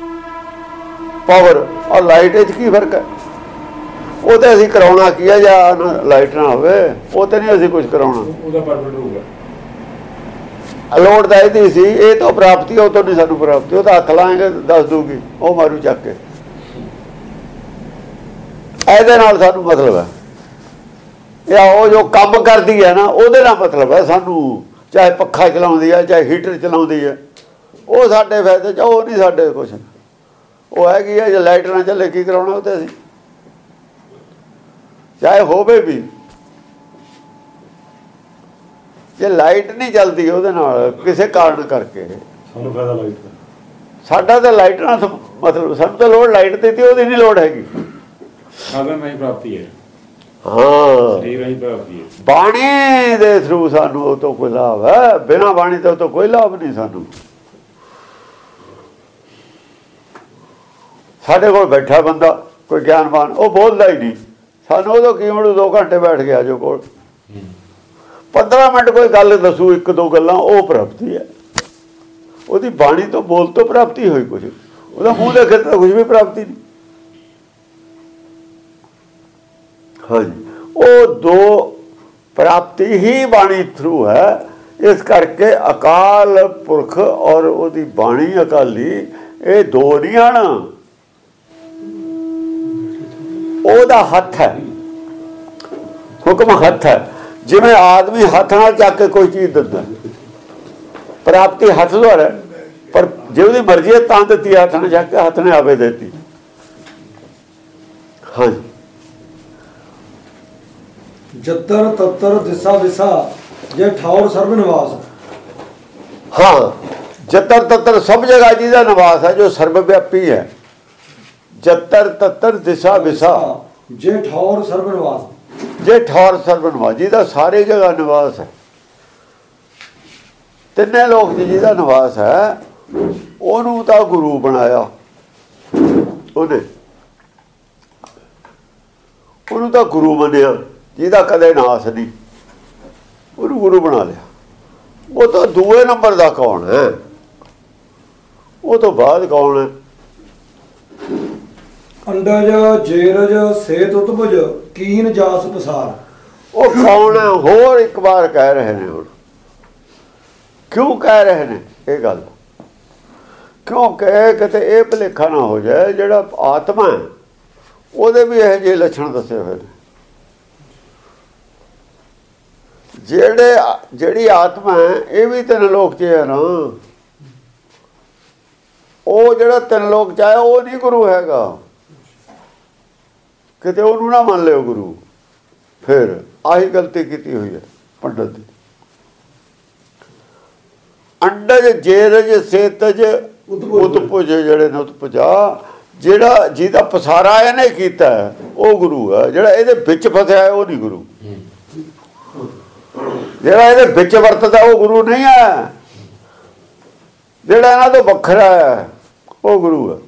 ਪਾਵਰ, ਔਰ ਲਾਈਟ ਵਿੱਚ ਕੀ ਫਰਕ ਹੈ? ਉਹ ਤਾਂ ਅਸੀਂ ਕਰਾਉਣਾ ਕੀ ਹੈ, ਜਾਂ ਲਾਈਟ ਨਾ ਹੋਵੇ ਉਹ ਤਾਂ ਨਹੀਂ ਅਸੀਂ ਕੁਝ ਕਰਾਉਣਾ। ਉਹਦਾ ਪਰਮਿਟ ਹੋਊਗਾ। ਲੋੜ ਤਾਂ ਇਹਦੀ ਸੀ, ਇਹ ਤਾਂ ਪ੍ਰਾਪਤੀ, ਉਹ ਤੋਂ ਨਹੀਂ ਸਾਨੂੰ ਪ੍ਰਾਪਤੀ। ਉਹ ਤਾਂ ਹੱਥ ਲਾਏਂਗੇ ਦੱਸ ਦੂਗੀ, ਉਹ ਮਾਰੂ ਚੱਕ ਕੇ। ਇਹਦੇ ਨਾਲ ਸਾਨੂੰ ਮਤਲਬ ਹੈ, ਜਾਂ ਉਹ ਜੋ ਕੰਮ ਕਰਦੀ ਹੈ ਨਾ, ਉਹਦੇ ਨਾਲ ਮਤਲਬ ਹੈ ਸਾਨੂੰ। ਚਾਹੇ ਪੱਖਾ ਚਲਾਉਂਦੀ ਹੈ, ਚਾਹੇ ਹੀਟਰ ਚਲਾਉਂਦੀ ਹੈ, ਉਹ ਸਾਡੇ ਫਾਇਦੇ 'ਚ, ਉਹ ਨਹੀਂ ਸਾਡੇ ਕੁਛ। ਉਹ ਹੈਗੀ ਹੈ, ਜੇ ਲਾਈਟ ਨਾ ਚੱਲੇ ਕੀ ਕਰਾਉਣਾ ਉਹ ਤੇ ਅਸੀਂ, ਚਾਹੇ ਹੋਵੇ ਵੀ। ਜੇ ਲਾਈਟ ਨਹੀਂ ਚੱਲਦੀ ਉਹਦੇ ਨਾਲ ਕਿਸੇ ਕਾਰਨ ਕਰਕੇ, ਸਾਨੂੰ ਫਾਇਦਾ ਲਾਈਟ ਦਾ। ਸਾਡਾ ਤਾਂ ਲਾਈਟ ਨਾਲ ਮਤਲਬ, ਸਾਨੂੰ ਤਾਂ ਲੋੜ ਲਾਈਟ ਦੀ ਤੀ, ਉਹਦੀ ਨਹੀਂ ਲੋੜ ਹੈਗੀ। ਸਾਧਨ ਨਹੀਂ ਪ੍ਰਾਪਤੀ ਹੈ, ਹਾਂ, ਸਰੀਰ ਨਹੀਂ ਪ੍ਰਾਪਤੀ ਹੈ। ਬਾਣੀ ਦੇ ਥਰੂ ਸਾਨੂੰ ਉਹ ਤੋਂ ਕੋਈ ਲਾਭ ਹੈ, ਬਿਨਾਂ ਬਾਣੀ ਤੋਂ ਤੋਂ ਕੋਈ ਲਾਭ ਨਹੀਂ ਸਾਨੂੰ। ਸਾਡੇ ਕੋਲ ਬੈਠਾ ਬੰਦਾ ਕੋਈ ਗਿਆਨਵਾਨ, ਉਹ ਬੋਲਦਾ ਹੀ ਨਹੀਂ। ਸਾਨੂੰ ਉਦੋਂ ਕੀ ਮਿਲੂ, ਦੋ ਘੰਟੇ ਬੈਠ ਗਿਆ ਜੋ ਕੋਲ ਪੰਦਰਾਂ ਮਿੰਟ ਕੋਈ ਗੱਲ ਦੱਸੂ, ਇੱਕ ਦੋ ਗੱਲਾਂ, ਉਹ ਪ੍ਰਾਪਤੀ ਹੈ। ਉਹਦੀ ਬਾਣੀ ਤੋਂ, ਬੋਲ ਤੋਂ ਪ੍ਰਾਪਤੀ ਹੋਈ ਕੁਝ, ਉਹਦਾ ਮੂੰਹ ਦੇਖੇ ਤਾਂ ਕੁਝ ਵੀ ਪ੍ਰਾਪਤੀ ਨਹੀਂ। ਹਾਂਜੀ, ਉਹ ਦੋ ਪ੍ਰਾਪਤੀ ਹੀ ਬਾਣੀ ਥਰੂ ਹੈ। ਇਸ ਕਰਕੇ ਅਕਾਲ ਪੁਰਖ ਔਰ ਉਹਦੀ ਬਾਣੀ ਅਕਾਲੀ, ਇਹ ਦੋ ਨਹੀਂ ਹਨ। ਉਹਦਾ ਹੱਥ ਹੈ, ਹੁਕਮ ਹੱਥ ਹੈ। ਜਿਵੇਂ ਆਦਮੀ ਹੱਥ ਨਾਲ ਚੱਕ ਕੇ ਕੋਈ ਚੀਜ਼ ਦਿੰਦਾ, ਪ੍ਰਾਪਤੀ ਹੱਥ ਦੁਆਰਾ, ਪਰ ਜੇ ਉਹਦੀ ਮਰਜ਼ੀ ਹੈ ਤਾਂ ਦਿੱਤੀ, ਹੱਥ ਨਾਲ ਚੱਕ ਕੇ ਹੱਥ ਨੇ ਆਵੇ ਦਿੱਤੀ। ਹਾਂਜੀ, ਜਤਰ ਤਤਰ ਦਿਸਾ ਵਿਸਾ ਜੇ ਠੌਰ ਸਰਬ ਨਿਵਾਸ। ਹਾਂ, ਜਤਰ ਤਤਰ ਸਭ ਜਗ੍ਹਾ ਜਿਹਦਾ ਨਿਵਾਸ ਹੈ, ਜੋ ਸਰਬ ਵਿਆਪੀ ਹੈ। ਜਤਰ ਤਤਰ ਦਿਸਾ ਵਿਸਾ ਜੇ ਠੌਰ ਸਰਬ ਨਿਵਾਸ, ਜੇ ਠੌਰ ਸਰਬ ਨਿਵਾਸ, ਜਿਹਦਾ ਸਾਰੇ ਜਗ੍ਹਾ ਨਿਵਾਸ ਹੈ। ਤਿੰਨੇ ਲੋਕ ਜਿਹਦਾ ਨਿਵਾਸ ਹੈ, ਉਹਨੂੰ ਤਾਂ ਗੁਰੂ ਬਣਾਇਆ ਉਹਨੇ, ਉਹਨੂੰ ਤਾਂ ਗੁਰੂ ਮੰਨਿਆ। ਜਿਹਦਾ ਕਦੇ ਨਾਸ ਨਹੀਂ, ਉਹਨੂੰ ਗੁਰੂ ਬਣਾ ਲਿਆ। ਉਹ ਤਾਂ ਦੂਏ ਨੰਬਰ ਦਾ ਕੌਣ ਹੈ, ਉਹ ਤੋਂ ਬਾਅਦ ਕੌਣ ਹੈ? ਅੰਡਜ ਜੇਰਜ ਸੇਤ ਉਤਪਜ ਕੀਨ ਜਾਸ ਪਸਾਰ। ਉਹ ਕੌਣ ਹੈ? ਹੋਰ ਇੱਕ ਵਾਰ ਕਹਿ ਰਹੇ ਨੇ। ਹੁਣ ਕਿਉਂ ਕਹਿ ਰਹੇ ਨੇ ਇਹ ਗੱਲ? ਕਿਉਂਕਿ ਕਿਤੇ ਇਹ ਭੁਲੇਖਾ ਨਾ ਹੋ ਜਾਏ, ਜਿਹੜਾ ਆਤਮਾ ਹੈ ਉਹਦੇ ਵੀ ਇਹੋ ਜਿਹੇ ਲੱਛਣ ਦੱਸੇ ਹੋਏ ਨੇ। ਜਿਹੜੇ ਜਿਹੜੀ ਆਤਮਾ ਹੈ ਇਹ ਵੀ ਤਿੰਨ ਲੋਕ 'ਚ ਹੈ ਨਾ। ਉਹ ਜਿਹੜਾ ਤਿੰਨ ਲੋਕ 'ਚ ਆਇਆ ਉਹ ਨਹੀਂ ਗੁਰੂ ਹੈਗਾ। ਕਿਤੇ ਉਹਨੂੰ ਨਾ ਮੰਨ ਲਿਓ ਗੁਰੂ। ਫਿਰ ਆਹੀ ਗਲਤੀ ਕੀਤੀ ਹੋਈ ਹੈ ਪੰਡਤ ਦੀ। ਅੰਡਜ ਜੇਰਜ ਸੇਤਜ ਉਤਪੁਜ, ਜਿਹੜੇ ਨੇ ਉਤਪੁਜਾ, ਜਿਹੜਾ ਜਿਹਦਾ ਪਸਾਰਾ ਇਹਨੇ ਕੀਤਾ ਉਹ ਗੁਰੂ ਹੈ। ਜਿਹੜਾ ਇਹਦੇ ਵਿੱਚ ਫਸਿਆ ਉਹ ਨਹੀਂ ਗੁਰੂ। ਜਿਹੜਾ ਇਹਦੇ ਵਿੱਚ ਵਰਤਦਾ ਉਹ ਗੁਰੂ ਨਹੀਂ ਹੈ। ਜਿਹੜਾ ਇਹਨਾਂ ਤੋਂ ਵੱਖਰਾ ਹੈ ਉਹ ਗੁਰੂ ਹੈ।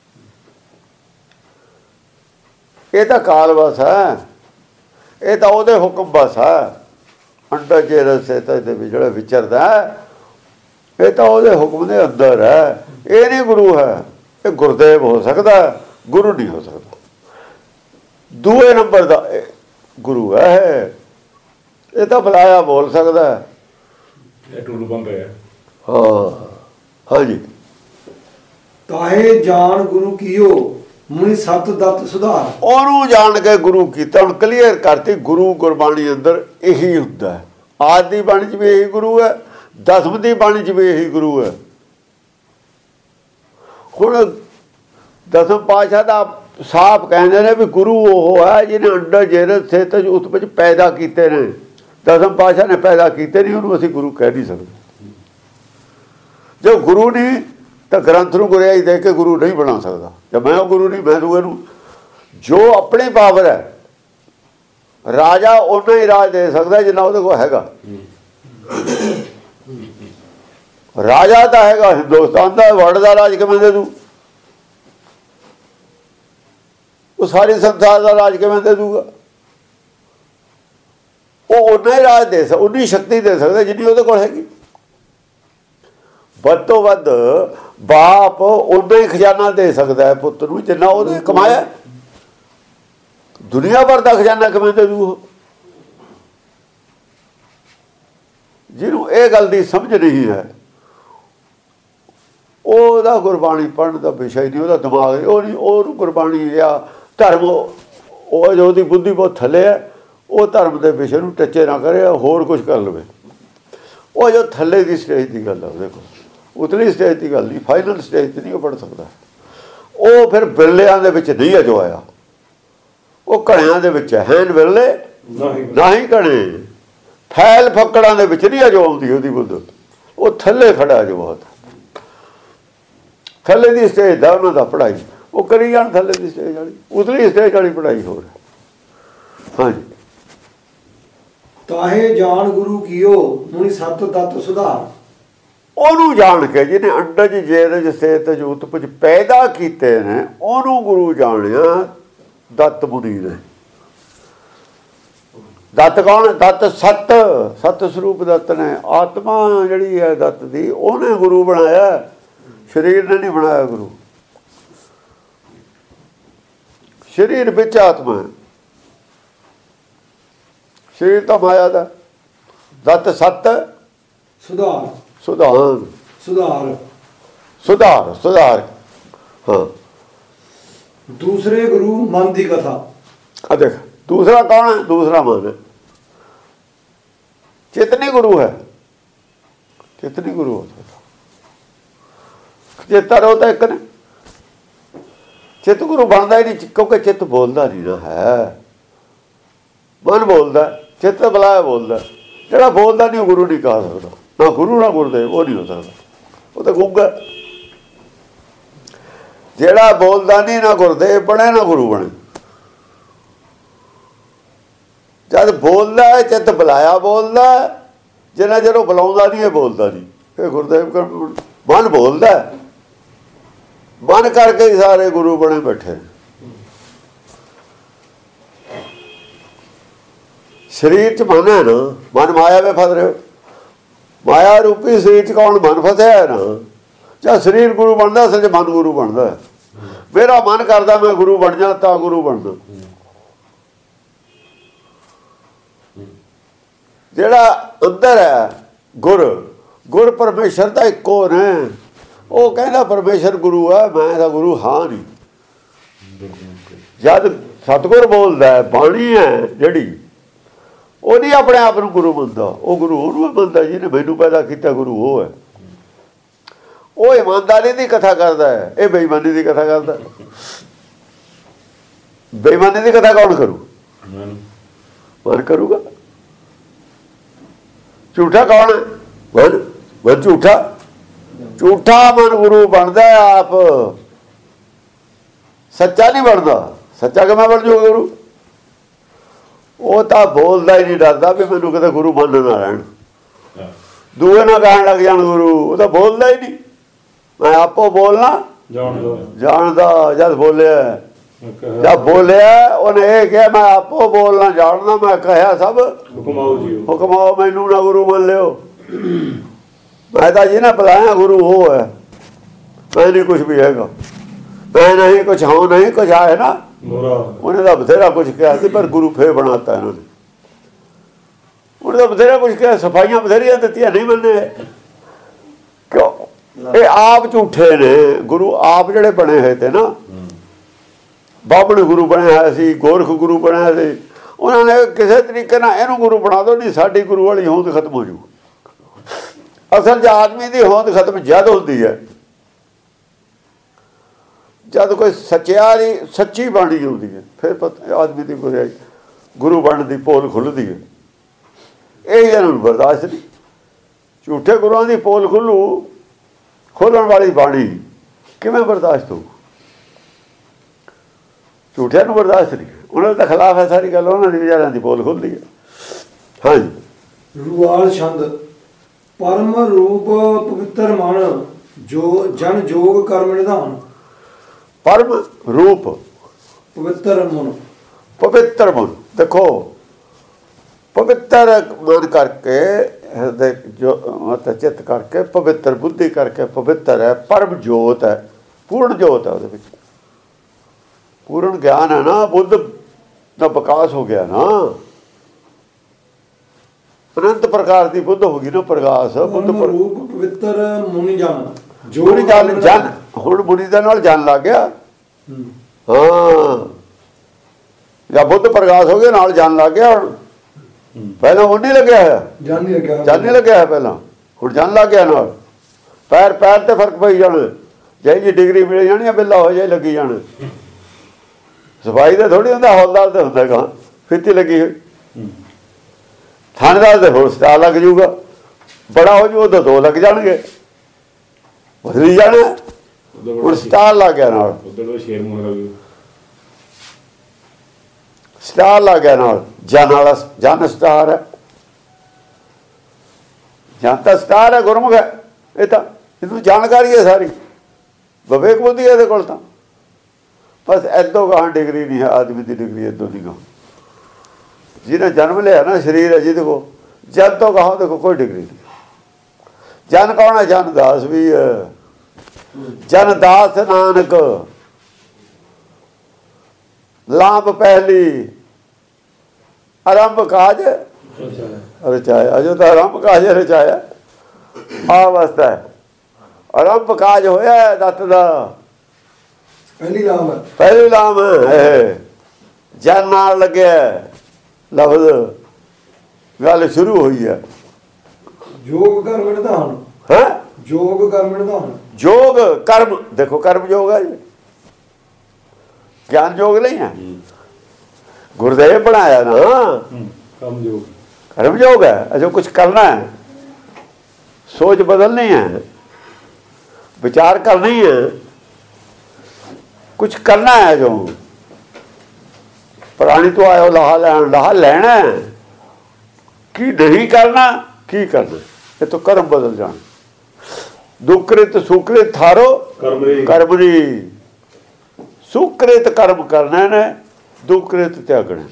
ਇਹ ਤਾਂ ਕਾਲ ਬਸ ਹੈ, ਇਹ ਤਾਂ ਉਹਦੇ ਹੁਕਮ ਬਸ ਹੈ। ਅੰਡਜ ਜੇਰਜ ਸੇਤਜ ਦੇ ਵਿੱਚ ਜਿਹੜਾ ਵਿਚਰਦਾ ਇਹ ਤਾਂ ਉਹਦੇ ਹੁਕਮ ਦੇ ਅੰਦਰ ਹੈ। ਇਹ ਨਹੀਂ ਗੁਰੂ ਹੈ। ਇਹ ਗੁਰਦੇਵ ਹੋ ਸਕਦਾ, ਗੁਰੂ ਨਹੀਂ ਹੋ ਸਕਦਾ। ਦੂਏ ਨੰਬਰ ਦਾ ਗੁਰੂ ਹੈ। ਇਹ ਤਾਂ ਬੁਲਾਇਆ ਬੋਲ ਸਕਦਾ, ਇਹ ਟੁੱਲ ਬੰਦ ਹੈ। ਹਾਂ, ਹਾਂਜੀ। ਤਾਹੇ ਜਾਣ ਗੁਰੂ ਕੀਓ ਮੁਨੀ ਸਤ ਦਤ ਸੁਧਾਰ। ਉਹਨੂੰ ਜਾਣ ਕੇ ਗੁਰੂ ਕੀਤਾ। ਹੁਣ ਕਲੀਅਰ ਕਰਤੀ, ਗੁਰੂ ਗੁਰਬਾਣੀ ਅੰਦਰ ਇਹੀ ਹੁੰਦਾ ਹੈ। ਆਦਿ ਦੀ ਬਾਣੀ 'ਚ ਵੀ ਇਹੀ ਗੁਰੂ ਹੈ, ਦਸਮ ਦੀ ਬਾਣੀ 'ਚ ਵੀ ਇਹੀ ਗੁਰੂ ਹੈ। ਹੁਣ ਦਸਮ ਪਾਤਸ਼ਾਹ ਦਾ ਸਾਫ਼ ਕਹਿੰਦੇ ਨੇ ਵੀ ਗੁਰੂ ਉਹ ਹੈ ਜਿਹਨੇ ਅੰਡਰ ਜੇਰਜ ਸੇਤਜ ਉਤਪਜ ਪੈਦਾ ਕੀਤੇ ਨੇ। ਦਸਮ ਪਾਤਸ਼ਾਹ ਨੇ ਪੈਦਾ ਕੀਤੇ ਨਹੀਂ, ਉਹਨੂੰ ਅਸੀਂ ਗੁਰੂ ਕਹਿ ਨਹੀਂ ਸਕਦੇ। ਜੇ ਗੁਰੂ ਨਹੀਂ ਤਾਂ ਗ੍ਰੰਥ ਨੂੰ ਗੁਰਿਆਈ ਦੇ ਕੇ ਗੁਰੂ ਨਹੀਂ ਬਣਾ ਸਕਦਾ। ਜੇ ਮੈਂ ਉਹ ਗੁਰੂ ਨਹੀਂ, ਮੈਂ ਦੂਏ ਨੂੰ। ਜੋ ਆਪਣੀ ਪਾਵਰ ਹੈ, ਰਾਜਾ ਉਹਨਾਂ ਹੀ ਰਾਜ ਦੇ ਸਕਦਾ ਜਿੰਨਾ ਉਹਦੇ ਕੋਲ ਹੈਗਾ। ਰਾਜਾ ਤਾਂ ਹੈਗਾ ਹਿੰਦੁਸਤਾਨ ਦਾ, ਵਰਲਡ ਦਾ ਰਾਜ ਕਿਵੇਂ ਦੇ ਦੂ? ਉਹ ਸਾਰੀ ਸੰਸਾਰ ਦਾ ਰਾਜ ਕਿਵੇਂ ਦੇ ਦੂਗਾ? ਉਹ ਉਹਨਾਂ ਹੀ ਰਾਜ ਦੇ ਸਕਦਾ, ਉਨੀ ਸ਼ਕਤੀ ਦੇ ਸਕਦਾ ਜਿੰਨੀ ਉਹਦੇ ਕੋਲ ਹੈਗੀ। ਵੱਧ ਤੋਂ ਵੱਧ ਬਾਪ ਉਨਾ ਹੀ ਖਜ਼ਾਨਾ ਦੇ ਸਕਦਾ ਹੈ ਪੁੱਤ ਨੂੰ ਜਿੰਨਾ ਉਹਨੇ ਕਮਾਇਆ। ਦੁਨੀਆ ਭਰ ਦਾ ਖਜ਼ਾਨਾ ਕਿਵੇਂ ਦੇ ਦੂ? ਜਿਹਨੂੰ ਇਹ ਗੱਲ ਦੀ ਸਮਝ ਨਹੀਂ ਹੈ, ਉਹਦਾ ਗੁਰਬਾਣੀ ਪੜ੍ਹਨ ਦਾ ਵਿਸ਼ਾ ਹੀ ਨਹੀਂ, ਉਹਦਾ ਦਿਮਾਗ ਉਹ ਨਹੀਂ। ਉਹਨੂੰ ਗੁਰਬਾਣੀ ਜਾਂ ਧਰਮ, ਉਹ ਜੋ ਉਹਦੀ ਬੁੱਧੀ ਬਹੁਤ ਥੱਲੇ ਹੈ, ਉਹ ਧਰਮ ਦੇ ਵਿਸ਼ੇ ਨੂੰ ਟੱਚੇ ਨਾ ਕਰੇ, ਹੋਰ ਕੁਝ ਕਰ ਲਵੇ। ਉਹ ਜੋ ਥੱਲੇ ਦੀ ਸਟੇਜ ਦੀ ਗੱਲ ਹੈ ਉਹਦੇ ਕੋਲ, ਉਤਲੀ ਸਟੇਜ ਦੀ ਗੱਲ ਨਹੀਂ, ਫਾਈਨਲ ਸਟੇਜ 'ਤੇ ਨਹੀਂ ਉਹ ਪੜ੍ਹ ਸਕਦਾ। ਉਹ ਫਿਰ ਬਿਰਲਿਆਂ ਦੇ ਵਿੱਚ ਨਹੀਂ ਅਜੋ ਆਇਆ, ਉਹ ਘੜਿਆਂ ਦੇ ਵਿੱਚ ਹੈ। ਬਿਰਲੇ ਨਾ ਹੀ ਘੜੇ, ਫੈਲ ਫੱਕੜਾਂ ਦੇ ਵਿੱਚ ਨਹੀਂ ਅਜੋ ਆਉਂਦੀ ਉਹਦੀ ਬੁੱਧ। ਉਹ ਥੱਲੇ ਖੜਾ ਜੋ ਬਹੁਤ ਥੱਲੇ ਦੀ ਸਟੇਜ ਦਾ ਉਹਨਾਂ ਦਾ ਪੜ੍ਹਾਈ। ਉਹ ਕਰੀ ਜਾਣ ਥੱਲੇ ਦੀ ਸਟੇਜ ਵਾਲੀ, ਉਤਲੀ ਸਟੇਜ ਵਾਲੀ ਪੜ੍ਹਾਈ ਹੋਰ। ਹਾਂਜੀ, ਤਾਹੇ ਜਾਣ ਗੁਰੂ ਕੀਓ ਮੁਨੀ ਸਤ ਦਤ ਸੁਧਾਰ। ਉਹਨੂੰ ਜਾਣ ਕੇ ਜਿਹਨੇ ਅੰਡਜ ਜੇਰਜ ਸੇਤਜ ਉਤਪਜ ਪੈਦਾ ਕੀਤੇ ਨੇ, ਉਹਨੂੰ ਗੁਰੂ ਜਾਣਿਆ ਦੱਤ ਮੁਨੀ ਨੇ। ਦੱਤ ਕੌਣ? ਦੱਤ ਸਤ ਸਤ ਸਰੂਪ ਦੱਤ ਨੇ। ਆਤਮਾ ਜਿਹੜੀ ਹੈ ਦੱਤ ਦੀ, ਉਹਨੇ ਗੁਰੂ ਬਣਾਇਆ, ਸਰੀਰ ਨੇ ਨਹੀਂ ਬਣਾਇਆ ਗੁਰੂ। ਸਰੀਰ ਵਿੱਚ ਆਤਮਾ ਹੈ, ਸਰੀਰ ਤਾਂ ਮਾਇਆ ਦਾ। ਦੱਤ ਸਤ ਸੁਧਾਰ ਸੁਧਾਰ ਸੁਧਾਰ ਸੁਧਾਰ ਸੁਧਾਰ ਹਾਂ। ਦੂਸਰੇ ਗੁਰੂ ਮਨ ਦੀ ਕਥਾ। ਆ ਦੇਖ, ਦੂਸਰਾ ਕੌਣ ਹੈ? ਦੂਸਰਾ ਮਨ ਹੈ। ਚੇਤਨੀ ਗੁਰੂ ਹੈ, ਚੇਤਨੀ ਗੁਰੂ ਹੋ ਸਕਦਾ। ਚੇਤਾ ਰਹੋ ਤਾਂ ਇੱਕ ਨੇ। ਚਿੱਤ ਗੁਰੂ ਬਣਦਾ ਹੀ ਨਹੀਂ, ਕਿਉਂਕਿ ਚਿੱਤ ਬੋਲਦਾ ਨਹੀਂ ਨਾ ਹੈ। ਮਨ ਬੋਲਦਾ, ਚਿੱਤ ਬੁਲਾਇਆ ਬੋਲਦਾ। ਜਿਹੜਾ ਬੋਲਦਾ ਨਹੀਂ ਉਹ ਗੁਰੂ ਨਹੀਂ ਕਹਾ ਸਕਦਾ। ਨਾ ਗੁਰੂ ਨਾ ਗੁਰਦੇਵ, ਉਹ ਨਹੀਂ ਹੋ ਸਕਦਾ, ਉਹ ਤਾਂ ਗੂੰਗਾ। ਜਿਹੜਾ ਬੋਲਦਾ ਨਹੀਂ, ਨਾ ਗੁਰਦੇਵ ਬਣੇ ਨਾ ਗੁਰੂ ਬਣੇ। ਜਦ ਬੋਲਦਾ ਹੈ ਚਿੱਤ ਬੁਲਾਇਆ ਬੋਲਦਾ, ਜਿੰਨਾ ਚਿਰ ਉਹ ਬੁਲਾਉਂਦਾ ਨਹੀਂ ਇਹ ਬੋਲਦਾ ਨਹੀਂ। ਇਹ ਗੁਰਦੇਵ ਮਨ ਬੋਲਦਾ, ਮਨ ਕਰਕੇ ਹੀ ਸਾਰੇ ਗੁਰੂ ਬਣੇ ਬੈਠੇ। ਸਰੀਰ ਚ ਮਨ ਹੈ ਨਾ, ਮਨ ਮਾਇਆ ਵਿੱਚ ਫਸ ਰਿਹਾ। ਮਾਇਆ ਰੂਪੀ ਸਰੀਰ ਚ ਕੌਣ? ਮਨ ਫਸਿਆ ਹੈ ਨਾ। ਜਦ ਸਰੀਰ ਗੁਰੂ ਬਣਦਾ, ਅਸਲ ਚ ਮਨ ਗੁਰੂ ਬਣਦਾ। ਮੇਰਾ ਮਨ ਕਰਦਾ ਮੈਂ ਗੁਰੂ ਬਣ ਜਾ, ਤਾਂ ਗੁਰੂ ਬਣਦਾ। ਜਿਹੜਾ ਅੰਦਰ ਹੈ ਗੁਰ, ਗੁਰ ਪਰਮੇਸ਼ਰ ਦਾ ਇੱਕੋ ਨੇ। ਉਹ ਕਹਿੰਦਾ ਪਰਮੇਸ਼ਰ ਗੁਰੂ ਹੈ, ਮੈਂ ਤਾਂ ਗੁਰੂ ਹਾਂ ਨਹੀਂ। ਜਦ ਸਤਿਗੁਰ ਬੋਲਦਾ, ਬਾਣੀ ਹੈ ਜਿਹੜੀ, ਉਹ ਨਹੀਂ ਆਪਣੇ ਆਪ ਨੂੰ ਗੁਰੂ ਮੰਨਦਾ। ਉਹ ਗੁਰੂ ਉਹਨੂੰ ਮੰਨਦਾ ਜਿਹਨੇ ਮੈਨੂੰ ਪੈਦਾ ਕੀਤਾ, ਗੁਰੂ ਉਹ ਹੈ। ਉਹ ਇਮਾਨਦਾਰੀ ਦੀ ਕਥਾ ਕਰਦਾ ਹੈ, ਇਹ ਬੇਈਮਾਨੀ ਦੀ ਕਥਾ ਕਰਦਾ। ਬੇਈਮਾਨੀ ਦੀ ਕਥਾ ਕੌਣ ਕਰੂ? ਮਨ ਕਰੂਗਾ। ਝੂਠਾ ਕੌਣ ਹੈ? ਮਨ। ਮਨ ਝੂਠਾ, ਝੂਠਾ ਮਨ ਗੁਰੂ ਬਣਦਾ ਆਪ, ਸੱਚਾ ਨਹੀਂ ਬਣਦਾ। ਸੱਚਾ ਕਿਵੇਂ ਬਣ ਜਾਊਗਾ ਗੁਰੂ? ਉਹ ਤਾਂ ਬੋਲਦਾ ਹੀ ਨਹੀਂ, ਡਰਦਾ ਵੀ ਮੈਨੂੰ ਕਿਤੇ ਗੁਰੂ ਮੰਨ ਨਾ ਰਹਿਣ, ਦੂਏ ਨਾ ਕਹਿਣ ਲੱਗ ਜਾਣ ਗੁਰੂ। ਉਹ ਤਾਂ ਬੋਲਦਾ ਹੀ ਨਹੀਂ। ਮੈਂ ਆਪੋ ਬੋਲਣਾ ਜਾਣਦਾ। ਜਦ ਬੋਲਿਆ ਜਦ ਬੋਲਿਆ ਉਹਨੇ ਇਹ ਕਿਹਾ ਮੈਂ ਆਪੋ ਬੋਲਣਾ ਜਾਣਦਾ, ਮੈਂ ਕਿਹਾ ਸਭ ਹੁਕਮ ਆਓ, ਮੈਨੂੰ ਨਾ ਗੁਰੂ ਮੰਨ ਲਿਓ। ਮੈਂ ਤਾਂ ਜਿਹਨੇ ਬੁਲਾਇਆ ਗੁਰੂ ਉਹ ਹੈ, ਮੈਂ ਨਹੀਂ ਕੁਛ ਵੀ ਹੈਗਾ। ਮੈਂ ਨਹੀਂ ਕੁਛ ਹਾਂ, ਨਹੀਂ ਕੁਛ ਆਏ ਨਾ। ਉਹਨੇ ਤਾਂ ਬਥੇਰਾ ਕੁਛ ਕਿਹਾ ਸੀ, ਪਰ ਗੁਰੂ ਫੇਰ ਬਣਾਤਾ ਇਹਨਾਂ ਨੇ। ਉਹਨੇ ਤਾਂ ਬਥੇਰਾ ਕੁਛ ਕਿਹਾ, ਸਫਾਈਆਂ ਬਥੇਰੀਆਂ ਦਿੱਤੀਆਂ, ਨਹੀਂ ਮੰਨੇ। ਕਿਉਂ? ਇਹ ਆਪ ਝੂਠੇ ਨੇ। ਗੁਰੂ ਆਪ ਜਿਹੜੇ ਬਣੇ ਹੋਏ ਤੇ ਨਾ, ਬਾਬਣ ਗੁਰੂ ਬਣਿਆ ਹੋਇਆ ਸੀ, ਗੋਰਖ ਗੁਰੂ ਬਣਿਆ ਸੀ, ਉਹਨਾਂ ਨੇ ਕਿਸੇ ਤਰੀਕੇ ਨਾਲ ਇਹਨੂੰ ਗੁਰੂ ਬਣਾ ਦਿਓ, ਨਹੀਂ ਸਾਡੀ ਗੁਰੂ ਵਾਲੀ ਹੋਂਦ ਖਤਮ ਹੋ ਜੂ। ਅਸਲ 'ਚ ਆਦਮੀ ਦੀ ਹੋਂਦ ਖਤਮ ਜਦ ਹੁੰਦੀ ਹੈ ਜਦ ਕੋਈ ਸੱਚਿਆਰੀ ਸੱਚੀ ਬਾਣੀ ਹੁੰਦੀ ਹੈ, ਫਿਰ ਪਤਾ ਆਦਮੀ ਦੀ ਗੁਰਿਆਈ ਗੁਰੂ ਬਣਨ ਦੀ ਪੋਲ ਖੁੱਲ੍ਹਦੀ ਹੈ। ਇਹ ਇਹਨਾਂ ਨੂੰ ਬਰਦਾਸ਼ਤ ਨਹੀਂ। ਝੂਠੇ ਗੁਰੂਆਂ ਦੀ ਪੋਲ ਖੁੱਲੂ, ਖੋਲ੍ਹਣ ਵਾਲੀ ਬਾਣੀ ਕਿਵੇਂ ਬਰਦਾਸ਼ਤ ਹੋਊ? ਝੂਠਿਆਂ ਨੂੰ ਬਰਦਾਸ਼ਤ ਨਹੀਂ। ਉਹਨਾਂ ਦੇ ਖਿਲਾਫ ਹੈ ਸਾਰੀ ਗੱਲ। ਉਹਨਾਂ ਦੀ ਵਿਚਾਰਿਆਂ ਦੀ ਪੋਲ ਖੁੱਲ੍ਹਦੀ ਹੈ। ਹਾਂਜੀ। ਰੁਆਲ ਛੰਦ। ਪਰਮ ਰੂਪ ਪਵਿੱਤਰ ਮਨ, ਜੋ ਜਨ ਜੋਗ ਕਰਮ ਨਿਧਾਨ। ਪਰਮ ਰੂਪ ਪਵਿੱਤਰ ਮਨ, ਪਵਿੱਤਰ ਮਨ। ਦੇਖੋ, ਪਵਿੱਤਰ ਮਨ ਕਰਕੇ, ਹਿਰਦੇ ਜੋ ਮਤਲਬ ਚਿੱਤ ਕਰਕੇ, ਪਵਿੱਤਰ ਬੁੱਧੀ ਕਰਕੇ ਪਵਿੱਤਰ ਹੈ। ਪਰਮ ਜੋਤ ਹੈ, ਪੂਰਨ ਜੋਤ ਹੈ ਉਹਦੇ ਵਿੱਚ। ਪੂਰਨ ਗਿਆਨ ਹੈ ਨਾ, ਬੁੱਧ ਦਾ ਵਿਕਾਸ ਹੋ ਗਿਆ ਨਾ। ਅਨੰਤ ਪ੍ਰਕਾਰ ਦੀ ਬੁੱਧ ਹੋ ਗਈ ਨਾ, ਪ੍ਰਕਾਸ਼। ਬੁੱਧ ਰੂਪ ਪਵਿੱਤਰ ਮੁਨੀ ਜਨ, ਜੋ ਜਨ ਜਨ ਹੁਣ ਮੁਨੀ ਦੇ ਨਾਲ ਜਨ ਲੱਗ ਗਿਆ। ਹਾਂ, ਜਾਂ ਬੁੱਧ ਪ੍ਰਕਾਸ਼ ਹੋ ਗਿਆ, ਨਾਲ ਜਨ ਲੱਗ ਗਿਆ। ਹੁਣ ਪਹਿਲਾਂ ਉਹ ਨਹੀਂ ਲੱਗਿਆ ਹੋਇਆ, ਜਨ ਨਹੀਂ ਲੱਗਿਆ, ਜਨ ਨਹੀਂ ਲੱਗਿਆ ਪਹਿਲਾਂ, ਹੁਣ ਜਨ ਲੱਗ ਗਿਆ ਨਾਲ। ਪੈਰ ਪੈਰ ਤੇ ਫਰਕ ਪਈ ਜਾਣਾ। ਜਿਹੀ ਜੀ ਡਿਗਰੀ ਮਿਲ ਜਾਣੀ ਆ, ਬਿੱਲਾ ਹੋ ਜਾਏ ਲੱਗੀ ਜਾਣਾ। ਸਫਾਈ ਦਾ ਥੋੜ੍ਹੀ ਹੁੰਦਾ, ਹੌਲਦਾਰ ਤੇ ਹੁੰਦਾ ਗਾ ਫਿੱਤੀ ਲੱਗੀ ਹੋਈ। ਥਾਣੇਦਾਰ ਤੇ ਹੋਰ ਸਟਾਰ ਲੱਗ ਜੂਗਾ, ਬੜਾ ਹੋ ਜੂ ਉਦੋਂ ਦੋ ਲੱਗ ਜਾਣਗੇ, ਬਦਲੀ ਜਾਣਾ। ਹੁਣ ਸਟਾਰ ਲੱਗ ਗਿਆ ਨਾਲ, ਸਟਾਰ ਲੱਗ ਗਿਆ ਨਾਲ। ਜਨ ਵਾਲਾ ਜਨ ਸਟਾਰ ਹੈ, ਜਨ ਤਾਂ ਸਟਾਰ ਹੈ, ਗੁਰਮੁਖ ਹੈ। ਇਹ ਤਾਂ ਇਹਨੂੰ ਜਾਣਕਾਰੀ ਹੈ ਸਾਰੀ, ਵਿਵੇਕ ਬੁੱਧੀ ਇਹਦੇ ਕੋਲ ਤਾਂ। ਬਸ ਐਦੋਂ ਗਾਹਾਂ ਡਿਗਰੀ ਨਹੀਂ ਹੈ ਆਦਮੀ ਦੀ ਡਿਗਰੀ ਐਦੋਂ ਨਹੀਂ ਗਾਹਾਂ ਜਿਹਨੇ ਜਨਮ ਲਿਆ ਨਾ ਸਰੀਰ ਹੈ ਜਿਹਦੇ ਕੋਲ ਜਦ ਤੋਂ ਗਾਹਾਂ ਦੇਖੋ ਕੋਈ ਡਿਗਰੀ ਨਹੀਂ। ਜਨ ਕੌਣ ਹੈ? ਜਨ ਦਾਸ ਵੀ ਹੈ। ਜਨ ਦਾਸ ਨਾਨਕ ਲਾਭ ਪਹਿਲੀ ਆਰੰਭ ਕਾਜ ਰਚਾਇਆ। ਅਜੋ ਤਾਂ ਆਰੰਭ ਕਾਜ ਰਚਾਇਆ ਆ ਅਵਸਥਾ ਹੈ। ਆਰੰਭ ਕਾਜ ਹੋਇਆ ਦੱਤ ਦਾ ਪਹਿਲੀ ਲਾਮ ਹੈ ਪਹਿਲੀ ਲਾਮ ਹੈ। ਜਨ ਨਾਲ ਲੱਗਿਆ ਲਫ਼ਜ਼ ਗੱਲ ਸ਼ੁਰੂ ਹੋਈ ਹੈ। ਯੋਗ ਕਰਮ ਨਿਧਾਨ ਹੈ ਯੋਗ ਕਰਮ ਨਿਧਾਨ ਯੋਗ ਕਰਮ ਦੇਖੋ ਕਰਮ ਯੋਗ ਹੈ ਜੀ ਗਿਆਨ ਯੋਗ ਨਹੀਂ ਹੈ। ਗੁਰਦੇਵ ਬਣਾਇਆ ਨਾ ਕੰਮ ਯੋਗ कर्म योग है। जो कुछ करना है सोच बदलनी है विचार करनी है कुछ करना है। जो प्राणी तो आयो लाहा लैन लाहा लेना है कि नहीं करना की करना ये तो कर्म बदल जाना। दुकृत सुकृत थारो कर्मरी सुकृत कर्म करना ने दुकृत त्यागने।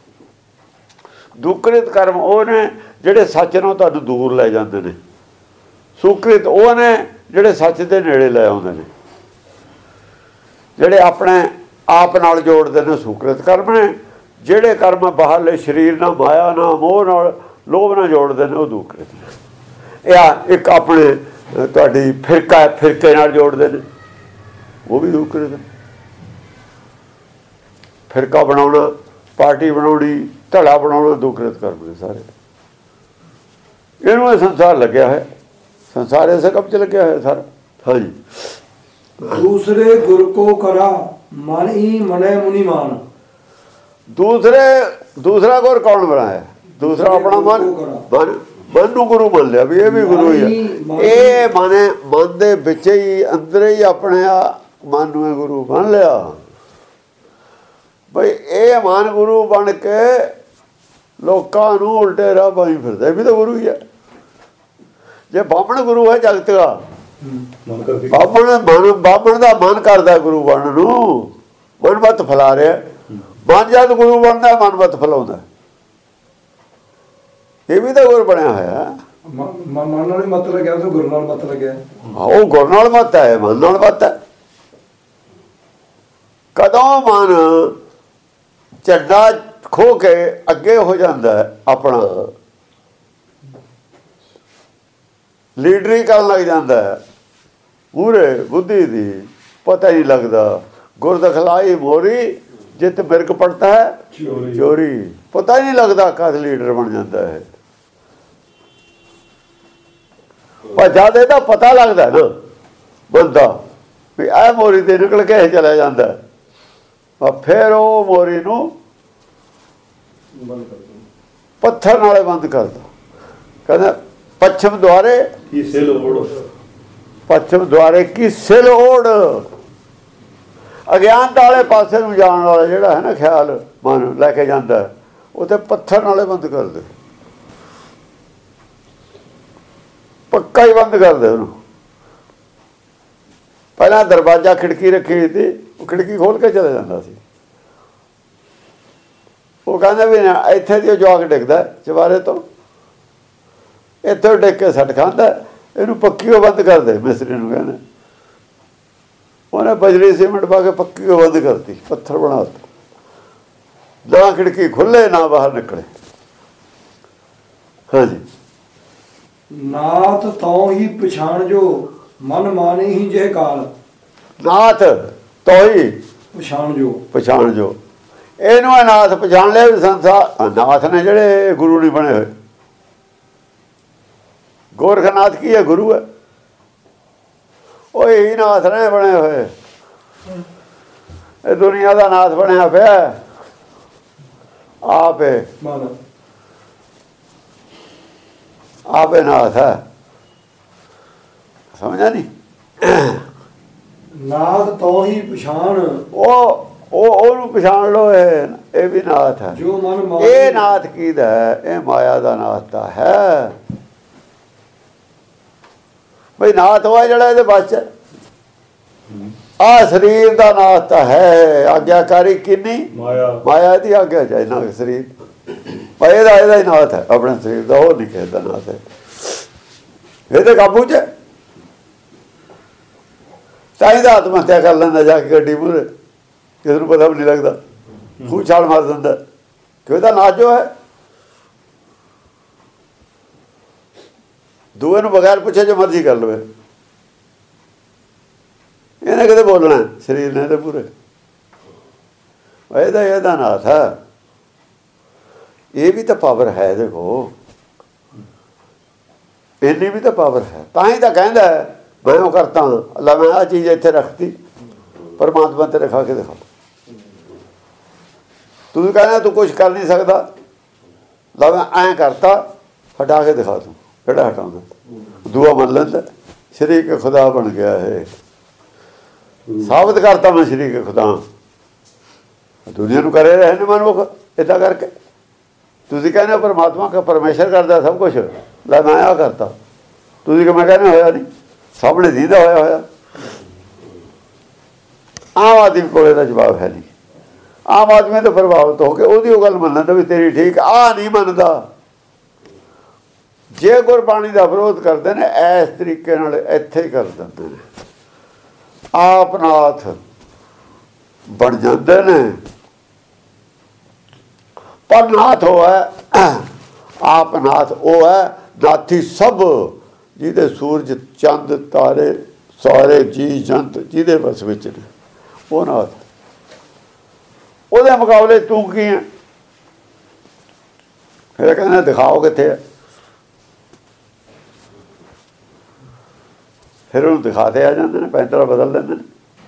दुकृत कर्म वो ने ਜਿਹੜੇ ਸੱਚ ਨੂੰ ਤੁਹਾਨੂੰ ਦੂਰ ਲੈ ਜਾਂਦੇ ਨੇ। ਸੁਕ੍ਰਿਤ ਉਹ ਨੇ ਜਿਹੜੇ ਸੱਚ ਦੇ ਨੇੜੇ ਲੈ ਆਉਂਦੇ ਨੇ। ਜਿਹੜੇ ਆਪਣੇ ਆਪ ਨਾਲ ਜੋੜਦੇ ਨੇ ਸੁਕ੍ਰਿਤ ਕਰਮ ਨੇ। ਜਿਹੜੇ ਕਰਮ ਬਾਹਰਲੇ ਸਰੀਰ ਨਾਲ ਮਾਇਆ ਨਾਲ ਮੋਹ ਨਾਲ ਲੋਭ ਨਾਲ ਜੋੜਦੇ ਨੇ ਉਹ ਦੁਕ੍ਰਿਤ ਨੇ। ਇਹ ਆ ਇੱਕ ਆਪਣੇ ਤੁਹਾਡੀ ਫਿਰਕਾ ਫਿਰਕੇ ਨਾਲ ਜੋੜਦੇ ਨੇ ਉਹ ਵੀ ਦੁਕ੍ਰਿਤ ਨੇ। ਫਿਰਕਾ ਬਣਾਉਣਾ ਪਾਰਟੀ ਬਣਾਉਣੀ ਧੜਾ ਬਣਾਉਣਾ ਦੁਕ੍ਰਿਤ ਕਰਮ ਨੇ ਸਾਰੇ। ਇਹਨੂੰ ਇਹ ਸੰਸਾਰ ਲੱਗਿਆ ਹੈ ਸੰਸਾਰ ਇਸੇ ਕੰਮ 'ਚ ਲੱਗਿਆ ਹੋਇਆ ਸਾਰਾ। ਹਾਂਜੀ ਦੂਸਰੇ ਗੁਰ ਕੋ ਕਰਾ ਮਨ ਹੀ ਮਨੇ ਮੁਨੀ ਮਾਨ। ਦੂਸਰੇ ਦੂਸਰਾ ਗੁਰ ਕੌਣ ਬਣਾਇਆ? ਦੂਸਰਾ ਆਪਣਾ ਮਨ ਮਨ ਮਨ ਨੂੰ ਗੁਰੂ ਮੰਨ ਲਿਆ ਵੀ ਇਹ ਵੀ ਗੁਰੂ ਹੀ ਹੈ। ਇਹ ਮਨ ਮਨ ਦੇ ਵਿੱਚ ਹੀ ਅੰਦਰ ਹੀ ਆਪਣੇ ਮਨ ਨੂੰ ਇਹ ਗੁਰੂ ਮੰਨ ਲਿਆ ਬਈ ਇਹ ਮਨ ਗੁਰੂ ਬਣ ਕੇ ਲੋਕਾਂ ਨੂੰ ਉਲਟੇ ਰਾਹ ਪਾਈ ਫਿਰਦਾ ਵੀ ਤਾਂ ਗੁਰੂ ਹੀ ਹੈ। ਜੇ ਬਾਹਮਣ ਗੁਰੂ ਹੈ ਜਗਤ ਦਾ ਬਾਹਮਣ ਮਨ ਬਾਹਮਣ ਦਾ ਮਨ ਕਰਦਾ ਗੁਰੂ ਬਣਨ ਨੂੰ ਮਨਮਤ ਫੈਲਾ ਰਿਹਾ। ਮਨ ਜਦ ਗੁਰੂ ਬਣਦਾ ਮਨਮਤ ਫੈਲਾਉਂਦਾ ਇਹ ਵੀ ਤਾਂ ਗੁਰ ਬਣਿਆ ਹੋਇਆ। ਮਨ ਨਾਲ ਹੀ ਮਤ ਲੱਗਿਆ ਉਹ ਗੁਰੂ ਨਾਲ ਮਤ ਲੱਗਿਆ। ਉਹ ਗੁਰ ਨਾਲ ਮਤ ਹੈ ਮਨ ਨਾਲ ਮਤ ਹੈ। ਕਦੋਂ ਮਨ ਝੰਡਾ ਖੋ ਕੇ ਅੱਗੇ ਹੋ ਜਾਂਦਾ ਆਪਣਾ ਲੀਡਰੀ ਕਰਨ ਲੱਗ ਜਾਂਦਾ ਪੂਰੇ ਬੁੱਧੀ ਦੀ ਪਤਾ ਹੀ ਲੱਗਦਾ। ਗੁਰ ਦਖਲਾਈ ਮੋਰੀ ਜਿੱਤ ਬਿਰਕ ਪੜਤਾ ਹੈ ਚੋਰੀ ਪਤਾ ਹੀ ਨਹੀਂ ਲੱਗਦਾ ਕਦ ਲੀਡਰ ਬਣ ਜਾਂਦਾ ਹੈ। ਪਰ ਜਦ ਇਹਦਾ ਪਤਾ ਲੱਗਦਾ ਨਾ ਬੰਦਾ ਵੀ ਇਹ ਮੋਰੀ ਤੇ ਨਿਕਲ ਕੇ ਚਲਾ ਜਾਂਦਾ ਫਿਰ ਉਹ ਮੋਰੀ ਨੂੰ ਪੱਥਰ ਨਾਲੇ ਬੰਦ ਕਰਦਾ। ਕਹਿੰਦਾ ਪੱਛਮ ਦੁਆਰੇ ਕੀ ਸਿਲ ਓੜ ਪੱਛਮ ਦੁਆਰੇ ਕੀ ਸਿਲ ਓੜ। ਅਗਿਆਨਤਾ ਵਾਲੇ ਪਾਸੇ ਨੂੰ ਜਾਣ ਵਾਲਾ ਜਿਹੜਾ ਹੈ ਨਾ ਖਿਆਲ ਮਨ ਲੈ ਕੇ ਜਾਂਦਾ ਉਹ ਤੇ ਪੱਥਰ ਨਾਲੇ ਬੰਦ ਕਰ ਦੇ ਪੱਕਾ ਹੀ ਬੰਦ ਕਰ ਦੇ ਉਹਨੂੰ। ਪਹਿਲਾਂ ਦਰਵਾਜ਼ਾ ਖਿੜਕੀ ਰੱਖੀ ਸੀ ਉਹ ਖਿੜਕੀ ਖੋਲ ਕੇ ਚਲਾ ਜਾਂਦਾ ਸੀ। ਉਹ ਕਹਿੰਦਾ ਵੀ ਇੱਥੇ ਦੀ ਜਵਾਕ ਡਿੱਗਦਾ ਚਵਾਰੇ ਤੋਂ ਇੱਥੋਂ ਡਿੱਗ ਕੇ ਸੱਟ ਖਾਂਦਾ ਇਹਨੂੰ ਪੱਕੀ ਉਹ ਬੰਦ ਕਰ ਦੇ ਮਿਸਤਰੀ ਨੂੰ ਕਹਿੰਦਾ। ਉਹਨੇ ਬਜਰੀ ਸੀਮੈਂਟ ਪਾ ਕੇ ਪੱਕੀ ਉਹ ਬੰਦ ਕਰਤੀ ਪੱਥਰ ਬਣਾ ਦਿੱਤਾ ਨਾ ਖਿੜਕੀ ਖੁੱਲੇ ਨਾ ਬਾਹਰ ਨਿਕਲੇ। ਹਾਂਜੀ ਨਾਥ ਤੋਂ ਹੀ ਪਛਾਣ ਜੋ ਮਨ ਮਾਨੇ ਹੀ ਜੇ ਕਾਲ। ਨਾਥ ਤੋਂ ਹੀ ਪਛਾਣ ਜੋ ਪਛਾਣ ਜੋ ਇਹਨੂੰ ਨਾਥ ਪਛਾਣ ਲਿਆ ਵੀ ਸੰਸਾਰ ਨਾਥ ਨੇ ਜਿਹੜੇ ਗੁਰੂ ਨਹੀਂ ਬਣੇ ਹੋਏ। ਗੋਰਖਨਾਥ ਕੀ ਹੈ? ਗੁਰੂ ਹੈ। ਉਹ ਇਹੀ ਨਾਥ ਨੇ ਬਣੇ ਹੋਏ। ਇਹ ਦੁਨੀਆ ਦਾ ਨਾਥ ਬਣਿਆ ਪਿਆ ਆਪੇ ਆਪੇ ਨਾਥ ਹੈ। ਸਮਝਿਆ ਨਹੀਂ? ਨਾਥ ਤੋਂ ਹੀ ਪਛਾਣ ਉਹ ਉਹ ਉਹਨੂੰ ਪਛਾਣ ਲਓ ਇਹ ਇਹ ਵੀ ਨਾਥ ਹੈ। ਜੋ ਮਨ ਇਹ ਨਾਥ ਕਿਹਦਾ ਹੈ? ਇਹ ਮਾਇਆ ਦਾ ਨਾਥ ਤਾਂ ਹੈ ਬਈ। ਨਾਥ ਹੋਇਆ ਜਿਹੜਾ ਇਹਦੇ ਬਸ ਆ ਸਰੀਰ ਦਾ ਨਾਥ ਤਾਂ ਹੈ, ਆਗਿਆਕਾਰੀ ਕਿੰਨੀ ਮਾਇਆ ਮਾਇਆ ਦੀ ਆਗਿਆ ਚਾਹੇ ਨਾ ਸਰੀਰ ਪਏ ਦਾ ਇਹਦਾ ਹੀ ਨਾਥ ਹੈ, ਆਪਣੇ ਸਰੀਰ ਦਾ, ਉਹ ਨਹੀਂ ਕਿਸੇ ਦਾ ਨਾਥ ਹੈ। ਇਹਦੇ ਕਾਬੂ 'ਚ ਤਾਂ ਹੀ ਤਾਂ ਆਤਮ ਹੱਤਿਆ ਕਰ ਲੈਂਦਾ ਜਾ ਕੇ ਗੱਡੀ ਮੂਹਰੇ, ਕਿਸੇ ਨੂੰ ਪਤਾ ਵੀ ਨਹੀਂ ਲੱਗਦਾ, ਖੂਹ ਛਾਲ ਮਾਰ ਦਿੰਦਾ, ਕਿ ਉਹਦਾ ਨਾਥ ਜੋ ਹੈ ਦੂਏ ਨੂੰ ਬਗੈਰ ਪੁੱਛੇ ਜੋ ਮਰਜ਼ੀ ਕਰ ਲਵੇ। ਇਹਨੇ ਕਿਤੇ ਬੋਲਣਾ ਸਰੀਰ ਨੇ ਤੇ ਪੂਰੇ, ਇਹਦਾ ਇਹਦਾ ਨਾਥ ਹੈ। ਇਹ ਵੀ ਤਾਂ ਪਾਵਰ ਹੈ, ਦੇਖੋ ਇੰਨੀ ਵੀ ਤਾਂ ਪਾਵਰ ਹੈ। ਤਾਂ ਹੀ ਤਾਂ ਕਹਿੰਦਾ ਮੈਂ ਉਹ ਕਰਤਾ, ਅੱਲਾ ਮੈਂ ਆਹ ਚੀਜ਼ ਇੱਥੇ ਰੱਖਤੀ, ਪਰਮਾਤਮਾ ਤੇ ਰਖਾ ਕੇ ਦਿਖਾ। ਤੂੰ ਕਹਿੰਦਾ ਤੂੰ ਕੁਛ ਕਰ ਨਹੀਂ ਸਕਦਾ, ਲਾ ਮੈਂ ਐਂ ਕਰਤਾ, ਹਟਾ ਕੇ ਦਿਖਾ ਤੂੰ ਕਿਹੜਾ ਹਟਾਉਂਦਾ। ਦੁਆ ਮੰਨ ਲੈਂਦਾ, ਸ਼ਰੀਕ ਖੁਦਾ ਬਣ ਗਿਆ ਹੈ, ਸਾਬਤ ਕਰਤਾ ਮੈਂ ਸ਼ਰੀਕ ਖੁਦਾ। ਦੁਨੀਆ ਨੂੰ ਕਰੇ ਰਹੇ ਨੇ ਮਨੁੱਖ ਇੱਦਾਂ ਕਰਕੇ। ਤੁਸੀਂ ਕਹਿੰਦੇ ਪਰਮਾਤਮਾ ਕਾ ਪਰਮੇਸ਼ਰ ਕਰਦਾ ਸਭ ਕੁਛ, ਲੈ ਮੈਂ ਆਹ ਕਰਤਾ, ਤੁਸੀਂ ਕਿਵੇਂ ਕਹਿੰਦੇ ਹੋਇਆ ਨਹੀਂ, ਸਾਹਮਣੇ ਦੀਦਾ ਹੋਇਆ ਹੋਇਆ। ਆਮ ਆਦਮੀ ਕੋਲ ਇਹਦਾ ਜਵਾਬ ਹੈ ਨਹੀਂ। ਆਮ ਆਦਮੀ ਤੋਂ ਪ੍ਰਭਾਵਿਤ ਹੋ ਕੇ ਉਹਦੀ ਉਹ ਗੱਲ ਮੰਨਦਾ ਵੀ ਤੇਰੀ ਠੀਕ, ਆਹ ਨਹੀਂ ਮੰਨਦਾ। ਜੇ ਗੁਰਬਾਣੀ ਦਾ ਵਿਰੋਧ ਕਰਦੇ ਨੇ ਇਸ ਤਰੀਕੇ ਨਾਲ ਇੱਥੇ ਹੀ ਕਰ ਦਿੰਦੇ ਨੇ, ਆਪ ਨਾਥ ਬਣ ਜਾਂਦੇ ਨੇ। ਪਰ ਨਾਥ ਉਹ ਹੈ, ਆਪ ਨਾਥ ਉਹ ਹੈ ਨਾਥੀ ਸਭ, ਜਿਹਦੇ ਸੂਰਜ ਚੰਦ ਤਾਰੇ ਸਾਰੇ ਜੀ ਜੰਤ ਜਿਹਦੇ ਬਸ ਵਿੱਚ ਨੇ, ਉਹ ਨਾਥ। ਉਹਦੇ ਮੁਕਾਬਲੇ ਤੂੰ ਕੀ ਹੈ? ਫਿਰ ਕਹਿੰਦਾ ਦਿਖਾਓ ਕਿੱਥੇ ਹੈ, ਫਿਰ ਉਹਨੂੰ ਦਿਖਾਦੇ ਆ ਜਾਂਦੇ ਨੇ, ਪੈਂਤਰਾ ਬਦਲ ਲੈਂਦੇ ਨੇ।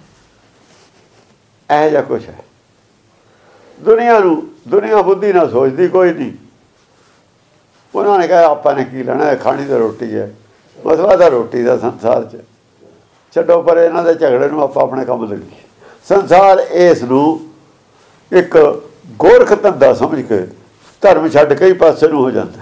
ਇਹੋ ਜਿਹਾ ਕੁਛ ਹੈ ਦੁਨੀਆ ਨੂੰ। ਦੁਨੀਆ ਬੁੱਧੀ ਨਾਲ ਸੋਚਦੀ ਕੋਈ ਨਹੀਂ। ਉਹਨਾਂ ਨੇ ਕਿਹਾ ਆਪਾਂ ਨੇ ਕੀ ਲੈਣਾ, ਖਾਣੀ ਤਾਂ ਰੋਟੀ ਹੈ, ਮਸਲਾ ਤਾਂ ਰੋਟੀ ਦਾ ਸੰਸਾਰ 'ਚ। ਛੱਡੋ ਪਰ ਇਹਨਾਂ ਦੇ ਝਗੜੇ ਨੂੰ, ਆਪਾਂ ਆਪਣੇ ਕੰਮ ਲੱਗੀਏ। ਸੰਸਾਰ ਇਸ ਨੂੰ ਇੱਕ ਗੋਰਖ ਧੰਦਾ ਸਮਝ ਕੇ ਧਰਮ ਛੱਡ ਕੇ ਹੀ ਪਾਸੇ ਨੂੰ ਹੋ ਜਾਂਦਾ,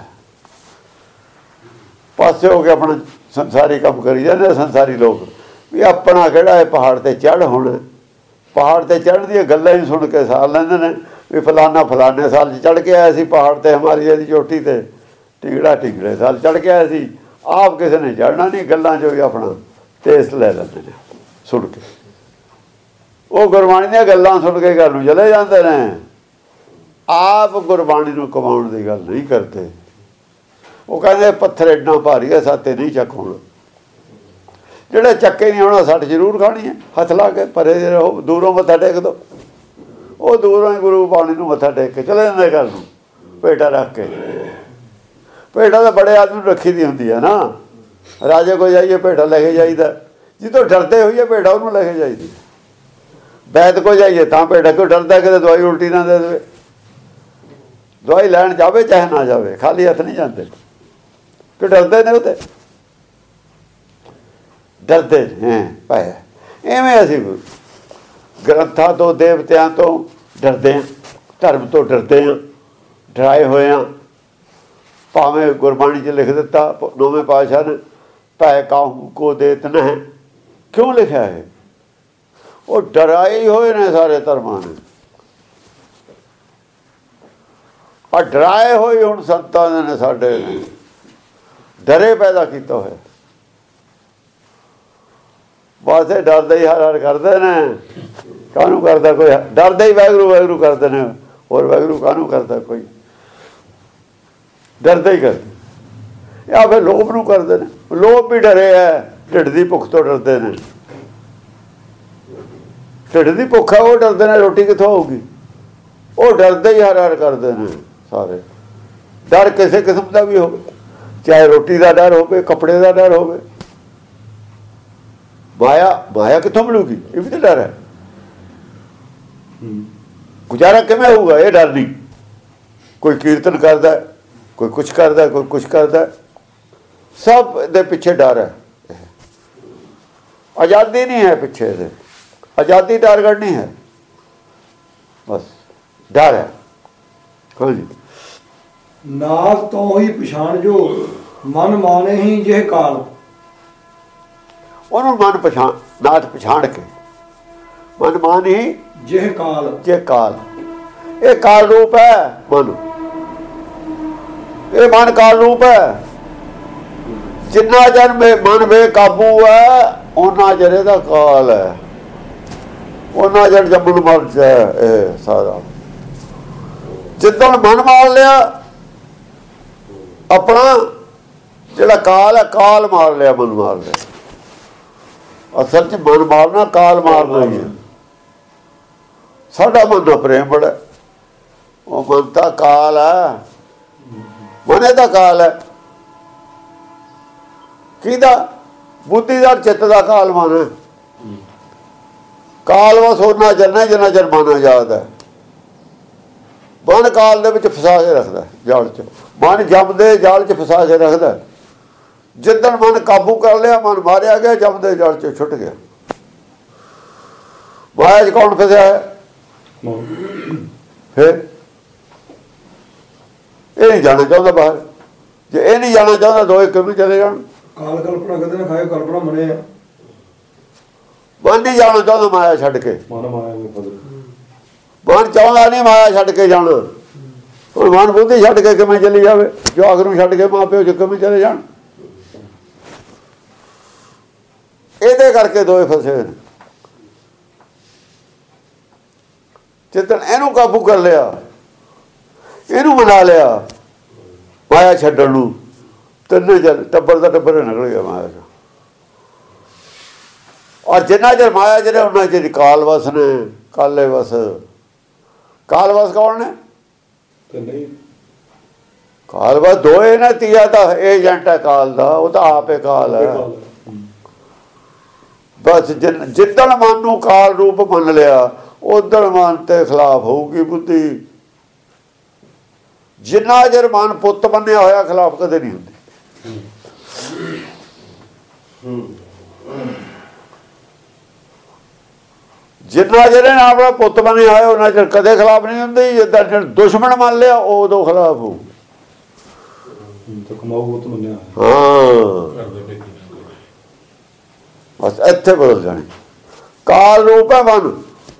ਪਾਸੇ ਹੋ ਕੇ ਆਪਣਾ ਸੰਸਾਰੀ ਕੰਮ ਕਰੀ ਜਾਂਦੇ ਸੰਸਾਰੀ ਲੋਕ। ਵੀ ਆਪਣਾ ਕਿਹੜਾ ਹੈ ਪਹਾੜ ਤੇ ਚੜ੍ਹ, ਹੁਣ ਪਹਾੜ ਤੇ ਚੜ੍ਹਨ ਦੀਆਂ ਗੱਲਾਂ ਹੀ ਸੁਣ ਕੇ ਸਾਰ ਲੈਂਦੇ ਨੇ ਵੀ ਫਲਾਨਾ ਫਲਾਨੇ ਸਾਲ 'ਚ ਚੜ੍ਹ ਕੇ ਆਇਆ ਸੀ ਪਹਾੜ ਤੇ, ਹਮਾਰੀ ਇਹਦੀ ਚੋਟੀ ਤੇ, ਟਿੰਗੜਾ ਟਿੰਗੜੇ ਸਾਲ ਚੜ੍ਹ ਕੇ ਆਇਆ ਸੀ। ਆਪ ਕਿਸੇ ਨੇ ਚੜ੍ਹਨਾ ਨਹੀਂ, ਗੱਲਾਂ 'ਚੋਂ ਵੀ ਆਪਣਾ ਟੇਸਟ ਲੈ ਲੈਂਦੇ ਨੇ ਸੁਣ ਕੇ। ਉਹ ਗੁਰਬਾਣੀ ਦੀਆਂ ਗੱਲਾਂ ਸੁਣ ਕੇ ਘਰ ਨੂੰ ਚਲੇ ਜਾਂਦੇ ਨੇ, ਆਪ ਗੁਰਬਾਣੀ ਨੂੰ ਕਮਾਉਣ ਦੀ ਗੱਲ ਨਹੀਂ ਕਰਦੇ। ਉਹ ਕਹਿੰਦੇ ਪੱਥਰ ਐਡਾ ਭਾਰੀ ਹੈ ਸਾਤੇ ਨਹੀਂ ਚੱਕ ਹੋਣਾ, ਜਿਹੜੇ ਚੱਕੇ ਨਹੀਂ ਆਉਣਾ ਸੱਟ ਜ਼ਰੂਰ ਖਾਣੀ ਹੈ। ਹੱਥ ਲਾ ਕੇ ਪਰੇ ਰਹੋ, ਦੂਰੋਂ ਮੱਥਾ ਟੇਕ ਦਿਓ। ਉਹ ਦੂਰੋਂ ਹੀ ਗੁਰੂ ਬਾਣੀ ਨੂੰ ਮੱਥਾ ਟੇਕ ਕੇ ਚਲੇ ਜਾਂਦੇ ਘਰ ਨੂੰ, ਭੇਟਾ ਰੱਖ ਕੇ। ਭੇਟਾ ਤਾਂ ਬੜੇ ਆਦਮੀ ਨੂੰ ਰੱਖੀ ਦੀ ਹੁੰਦੀ ਹੈ ਨਾ, ਰਾਜੇ ਕੋਲ ਜਾਈਏ ਭੇਟਾ ਲੈ ਕੇ ਜਾਈਦਾ, ਜਿੱਦੋਂ ਡਰਦੇ ਹੋਈਏ ਭੇਟਾ ਉਹਨੂੰ ਲੈ ਕੇ ਜਾਈਦੀ। ਵੈਦ ਕੋਲ ਜਾਈਏ ਤਾਂ ਭੇਟਾ, ਕਿਉਂ ਡਰਦਾ ਕਿਤੇ ਦਵਾਈ ਉਲਟੀ ਨਾ ਦੇ ਦੇਵੇ। ਦਵਾਈ ਲੈਣ ਜਾਵੇ ਚਾਹੇ ਨਾ ਜਾਵੇ, ਖਾਲੀ ਹੱਥ ਨਹੀਂ ਜਾਂਦੇ, ਕਿ ਡਰਦੇ ਨੇ ਉਹਦੇ, ਡਰਦੇ ਨੇ ਪਾਇਆ। ਐਵੇਂ ਅਸੀਂ ਗ੍ਰੰਥਾਂ ਤੋਂ ਦੇਵਤਿਆਂ ਤੋਂ ਡਰਦੇ ਹਾਂ, ਧਰਮ ਤੋਂ ਡਰਦੇ ਹਾਂ, ਡਰਾਏ ਹੋਏ ਹਾਂ। ਭਾਵੇਂ ਗੁਰਬਾਣੀ 'ਚ ਲਿਖ ਦਿੱਤਾ ਨੌਵੇਂ ਪਾਤਸ਼ਾਹ ਨੇ, ਭੈ ਕਾਹੂ ਕੋ ਦੇਤ ਨਹਿ, ਕਿਉਂ ਲਿਖਿਆ ਹੈ? ਉਹ ਡਰਾਏ ਹੋਏ ਨੇ ਸਾਰੇ ਧਰਮਾਂ ਨੇ। ਆ ਡਰਾਏ ਹੋਏ ਹੁਣ ਸੰਤਾਂ ਨੇ ਸਾਡੇ ਨੇ ਡਰੇ ਪੈਦਾ ਕੀਤਾ ਹੋਇਆ। ਬਸ ਇਹ ਡਰਦੇ ਹੀ ਹਰ ਹਰ ਕਰਦੇ ਨੇ। ਕਾਹਨੂੰ ਕਰਦਾ ਕੋਈ? ਡਰਦੇ ਹੀ ਵਾਹਿਗੁਰੂ ਵਾਹਿਗੁਰੂ ਕਰਦੇ ਨੇ, ਹੋਰ ਵਾਹਿਗੁਰੂ ਕਾਹਨੂੰ ਕਰਦਾ ਕੋਈ? ਡਰਦੇ ਹੀ ਕਰਦੇ। ਜਾਂ ਫਿਰ ਲੋਭ ਨੂੰ ਕਰਦੇ ਨੇ, ਲੋਭ ਵੀ ਡਰੇ ਹੈ, ਢਿੱਡ ਦੀ ਭੁੱਖ ਤੋਂ ਡਰਦੇ ਨੇ। ਢਿੱਡ ਦੀ ਭੁੱਖ ਹੈ, ਉਹ ਡਰਦੇ ਨੇ, ਰੋਟੀ ਕਿੱਥੋਂ ਆਊਗੀ? ਉਹ ਡਰਦੇ ਹੀ ਹਰ ਹਰ ਕਰਦੇ ਨੇ ਸਾਰੇ। ਡਰ ਕਿਸੇ ਕਿਸਮ ਦਾ ਵੀ ਹੋਵੇ, ਚਾਹੇ ਰੋਟੀ ਦਾ ਡਰ ਹੋਵੇ, ਕੱਪੜੇ ਦਾ ਡਰ ਹੋਵੇ। ਮਾਇਆ ਮਾਇਆ ਕਿੱਥੋਂ ਮਿਲੂਗੀ? ਇਹ ਵੀ ਤਾਂ ਡਰ ਹੈ। ਗੁਜ਼ਾਰਾ ਕਿਵੇਂ ਹੋਊਗਾ? ਇਹ ਡਰ ਨਹੀਂ। ਕੋਈ ਕੀਰਤਨ ਕਰਦਾ, ਕੋਈ ਕੁਛ ਕਰਦਾ, ਕੋਈ ਕੁਛ ਕਰਦਾ, ਸਭ ਦੇ ਪਿੱਛੇ ਡਰ ਹੈ। ਆਜ਼ਾਦੀ ਨਹੀਂ ਹੈ ਪਿੱਛੇ ਦੇ, ਆਜ਼ਾਦੀ ਟਾਰਗੇਟ ਨਹੀਂ ਹੈ, ਬਸ ਡਰ ਹੈ। ਹਾਂਜੀ, ਨਾਥ ਤੋਂ ਹੀ ਪਛਾਣ ਜੋ ਮਨ ਮਾਨੇ ਹੀ ਜਿਹੇ ਕਾਲ। ਉਹਨੂੰ ਮਨ ਪਛਾਣ, ਨਾਥ ਪਛਾਣ ਕੇ ਮਨ ਮਾਨੀ ਜਿਹ ਕਾਲ ਜੇ ਕਾਲ, ਇਹ ਕਾਲ ਰੂਪ ਹੈ ਮਨ, ਇਹ ਮਨ ਕਾਲ ਰੂਪ ਹੈ। ਜਿੰਨਾ ਜਨ ਮਨ ਬੇਕਾਬੂ ਹੈ ਉਹਨਾਂ ਜਰੇ ਦਾ ਕਾਲ ਹੈ, ਉਹਨਾਂ ਜਨ ਜੰਮਣ ਮਰ ਹੈ ਇਹ ਸਾਰਾ। ਜਿੱਦਣ ਮਨ ਮਾਰ ਲਿਆ ਆਪਣਾ ਜਿਹੜਾ ਕਾਲ ਹੈ, ਕਾਲ ਮਾਰ ਲਿਆ, ਮਨ ਮਾਰ ਲਿਆ। ਅਸਲ 'ਚ ਮਨ ਮਾਰਨਾ ਕਾਲ ਮਾਰਨਾ ਹੀ ਹੈ। ਸਾਡਾ ਮਨ ਦਾ ਪ੍ਰੇਮ ਬੜਾ, ਉਹ ਮਨ ਤਾਂ ਕਾਲ ਹੈ, ਮਨੇ ਦਾ ਕਾਲ ਹੈ। ਕਿਹਦਾ? ਬੁੱਧੀ ਦਾ ਚਿੱਤ ਦਾ ਕਾਲ ਮਨ। ਕਾਲ ਵਸ ਉਹਨਾਂ ਜਰਨਾ ਜਿੰਨਾ ਚਿਰ ਮਨ ਆਜ਼ਾਦ ਹੈ। ਮਨ ਕਾਲ ਦੇ ਵਿੱਚ ਫਸਾ ਕੇ ਰੱਖਦਾ ਜਾਲ 'ਚ, ਮਨ ਜੰਮਦੇ ਜਾਲ 'ਚ ਫਸਾ ਕੇ ਰੱਖਦਾ। ਜਿੱਦਣ ਮਨ ਕਾਬੂ ਕਰ ਲਿਆ, ਮਨ ਮਾਰਿਆ ਗਿਆ, ਜੰਮਦੇ ਜਾਲ 'ਚ ਛੁੱਟ ਗਿਆ। ਮਾਇਆ 'ਚ ਕੌਣ ਫਸਿਆ ਹੈ? ਫਿਰ ਇਹ ਨਹੀਂ ਜਾਣਾ ਚਾਹੁੰਦਾ ਬਾਹਰ। ਜੇ ਇਹ ਨਹੀਂ ਜਾਣਾ ਚਾਹੁੰਦਾ ਦੋ ਇੱਕ ਨੂੰ ਚਲੇ ਜਾਣ। ਕਾਲ ਕਲਪਨਾ ਕਦੇ ਨਾ ਖਾਏ, ਕਲਪਨਾ ਮਨੇ ਆ। ਮਨ ਨਹੀਂ ਜਾਣਾ ਚਾਹੁੰਦਾ ਮਾਇਆ ਛੱਡ ਕੇ, ਮਨ ਮਾਇਆ ਦੇ ਫਜ਼ਲ, ਮਨ ਚਾਹੁੰਦਾ ਨਹੀਂ ਮਾਇਆ ਛੱਡ ਕੇ ਜਾਣਾ। ਹੁਣ ਮਨ ਬੁੱਧੀ ਛੱਡ ਕੇ ਕਿਵੇਂ ਚਲੀ ਜਾਵੇ? ਜਵਾਕ ਨੂੰ ਛੱਡ ਕੇ ਮਾਂ ਪਿਓ ਚ ਕਿਵੇਂ ਚਲੇ ਜਾਣ? ਇਹਦੇ ਕਰਕੇ ਦੋਏ ਫਸੇ ਨੇ। ਜਿੱਦਣ ਇਹਨੂੰ ਕਾਬੂ ਕਰ ਲਿਆ, ਇਹਨੂੰ ਮਨਾ ਲਿਆ ਮਾਇਆ ਛੱਡਣ ਨੂੰ, ਤਿੰਨੇ ਜਨ ਟੱਬਰ ਦਾ ਟੱਬਰ ਨਿਕਲ ਗਿਆ ਮਾਇਆ ਚੋਂ। ਔਰ ਜਿੰਨਾ ਚਿਰ ਮਾਇਆ ਜਿਹੜੇ ਉਹਨਾਂ ਚਿਰ ਕਾਲ ਵਸ ਨੇ, ਕਾਲੇ ਵਸ। ਕਾਲ ਵਸ ਕੌਣ ਨੇ? ਤੇ ਨਹੀਂ ਕਾਲ ਵਸ ਦੋਏ ਨੇ, ਤੀਆ ਤਾਂ ਏਜੰਟ ਹੈ ਕਾਲ ਦਾ, ਉਹ ਤਾਂ ਆਪੇ ਕਾਲ ਹੈ। ਬਸ ਜਿ ਜਿੱਦਣ ਮਨ ਨੂੰ ਕਾਲ ਰੂਪ ਮੰਨ ਲਿਆ, ਉਦਣ ਮਨ ਤੇ ਖਿਲਾਫ ਹੋਊਗੀ ਬੁੱਧੀ। ਜਿੰਨਾ ਚਿਰ ਮਨ ਪੁੱਤ ਬੰਨਿਆ ਹੋਇਆ, ਖਿਲਾਫ ਕਦੇ ਨਹੀਂ ਹੁੰਦੀ। ਜਿੰਨਾ ਚਿਰ ਆਪਣਾ ਪੁੱਤ ਬਣਿਆ ਹੋਇਆ, ਉਹਨਾਂ ਚਿਰ ਕਦੇ ਖਿਲਾਫ ਨਹੀਂ ਹੁੰਦੀ। ਜਿੱਦਾਂ ਦੁਸ਼ਮਣ ਮੰਨ ਲਿਆ, ਉਦੋਂ ਖਿਲਾਫ ਹੋਊ। ਹਾਂ ਬਸ ਇੱਥੇ ਬਦਲ ਜਾਣੀ। ਕਾਲ ਰੂਪ ਹੈ ਮਨ,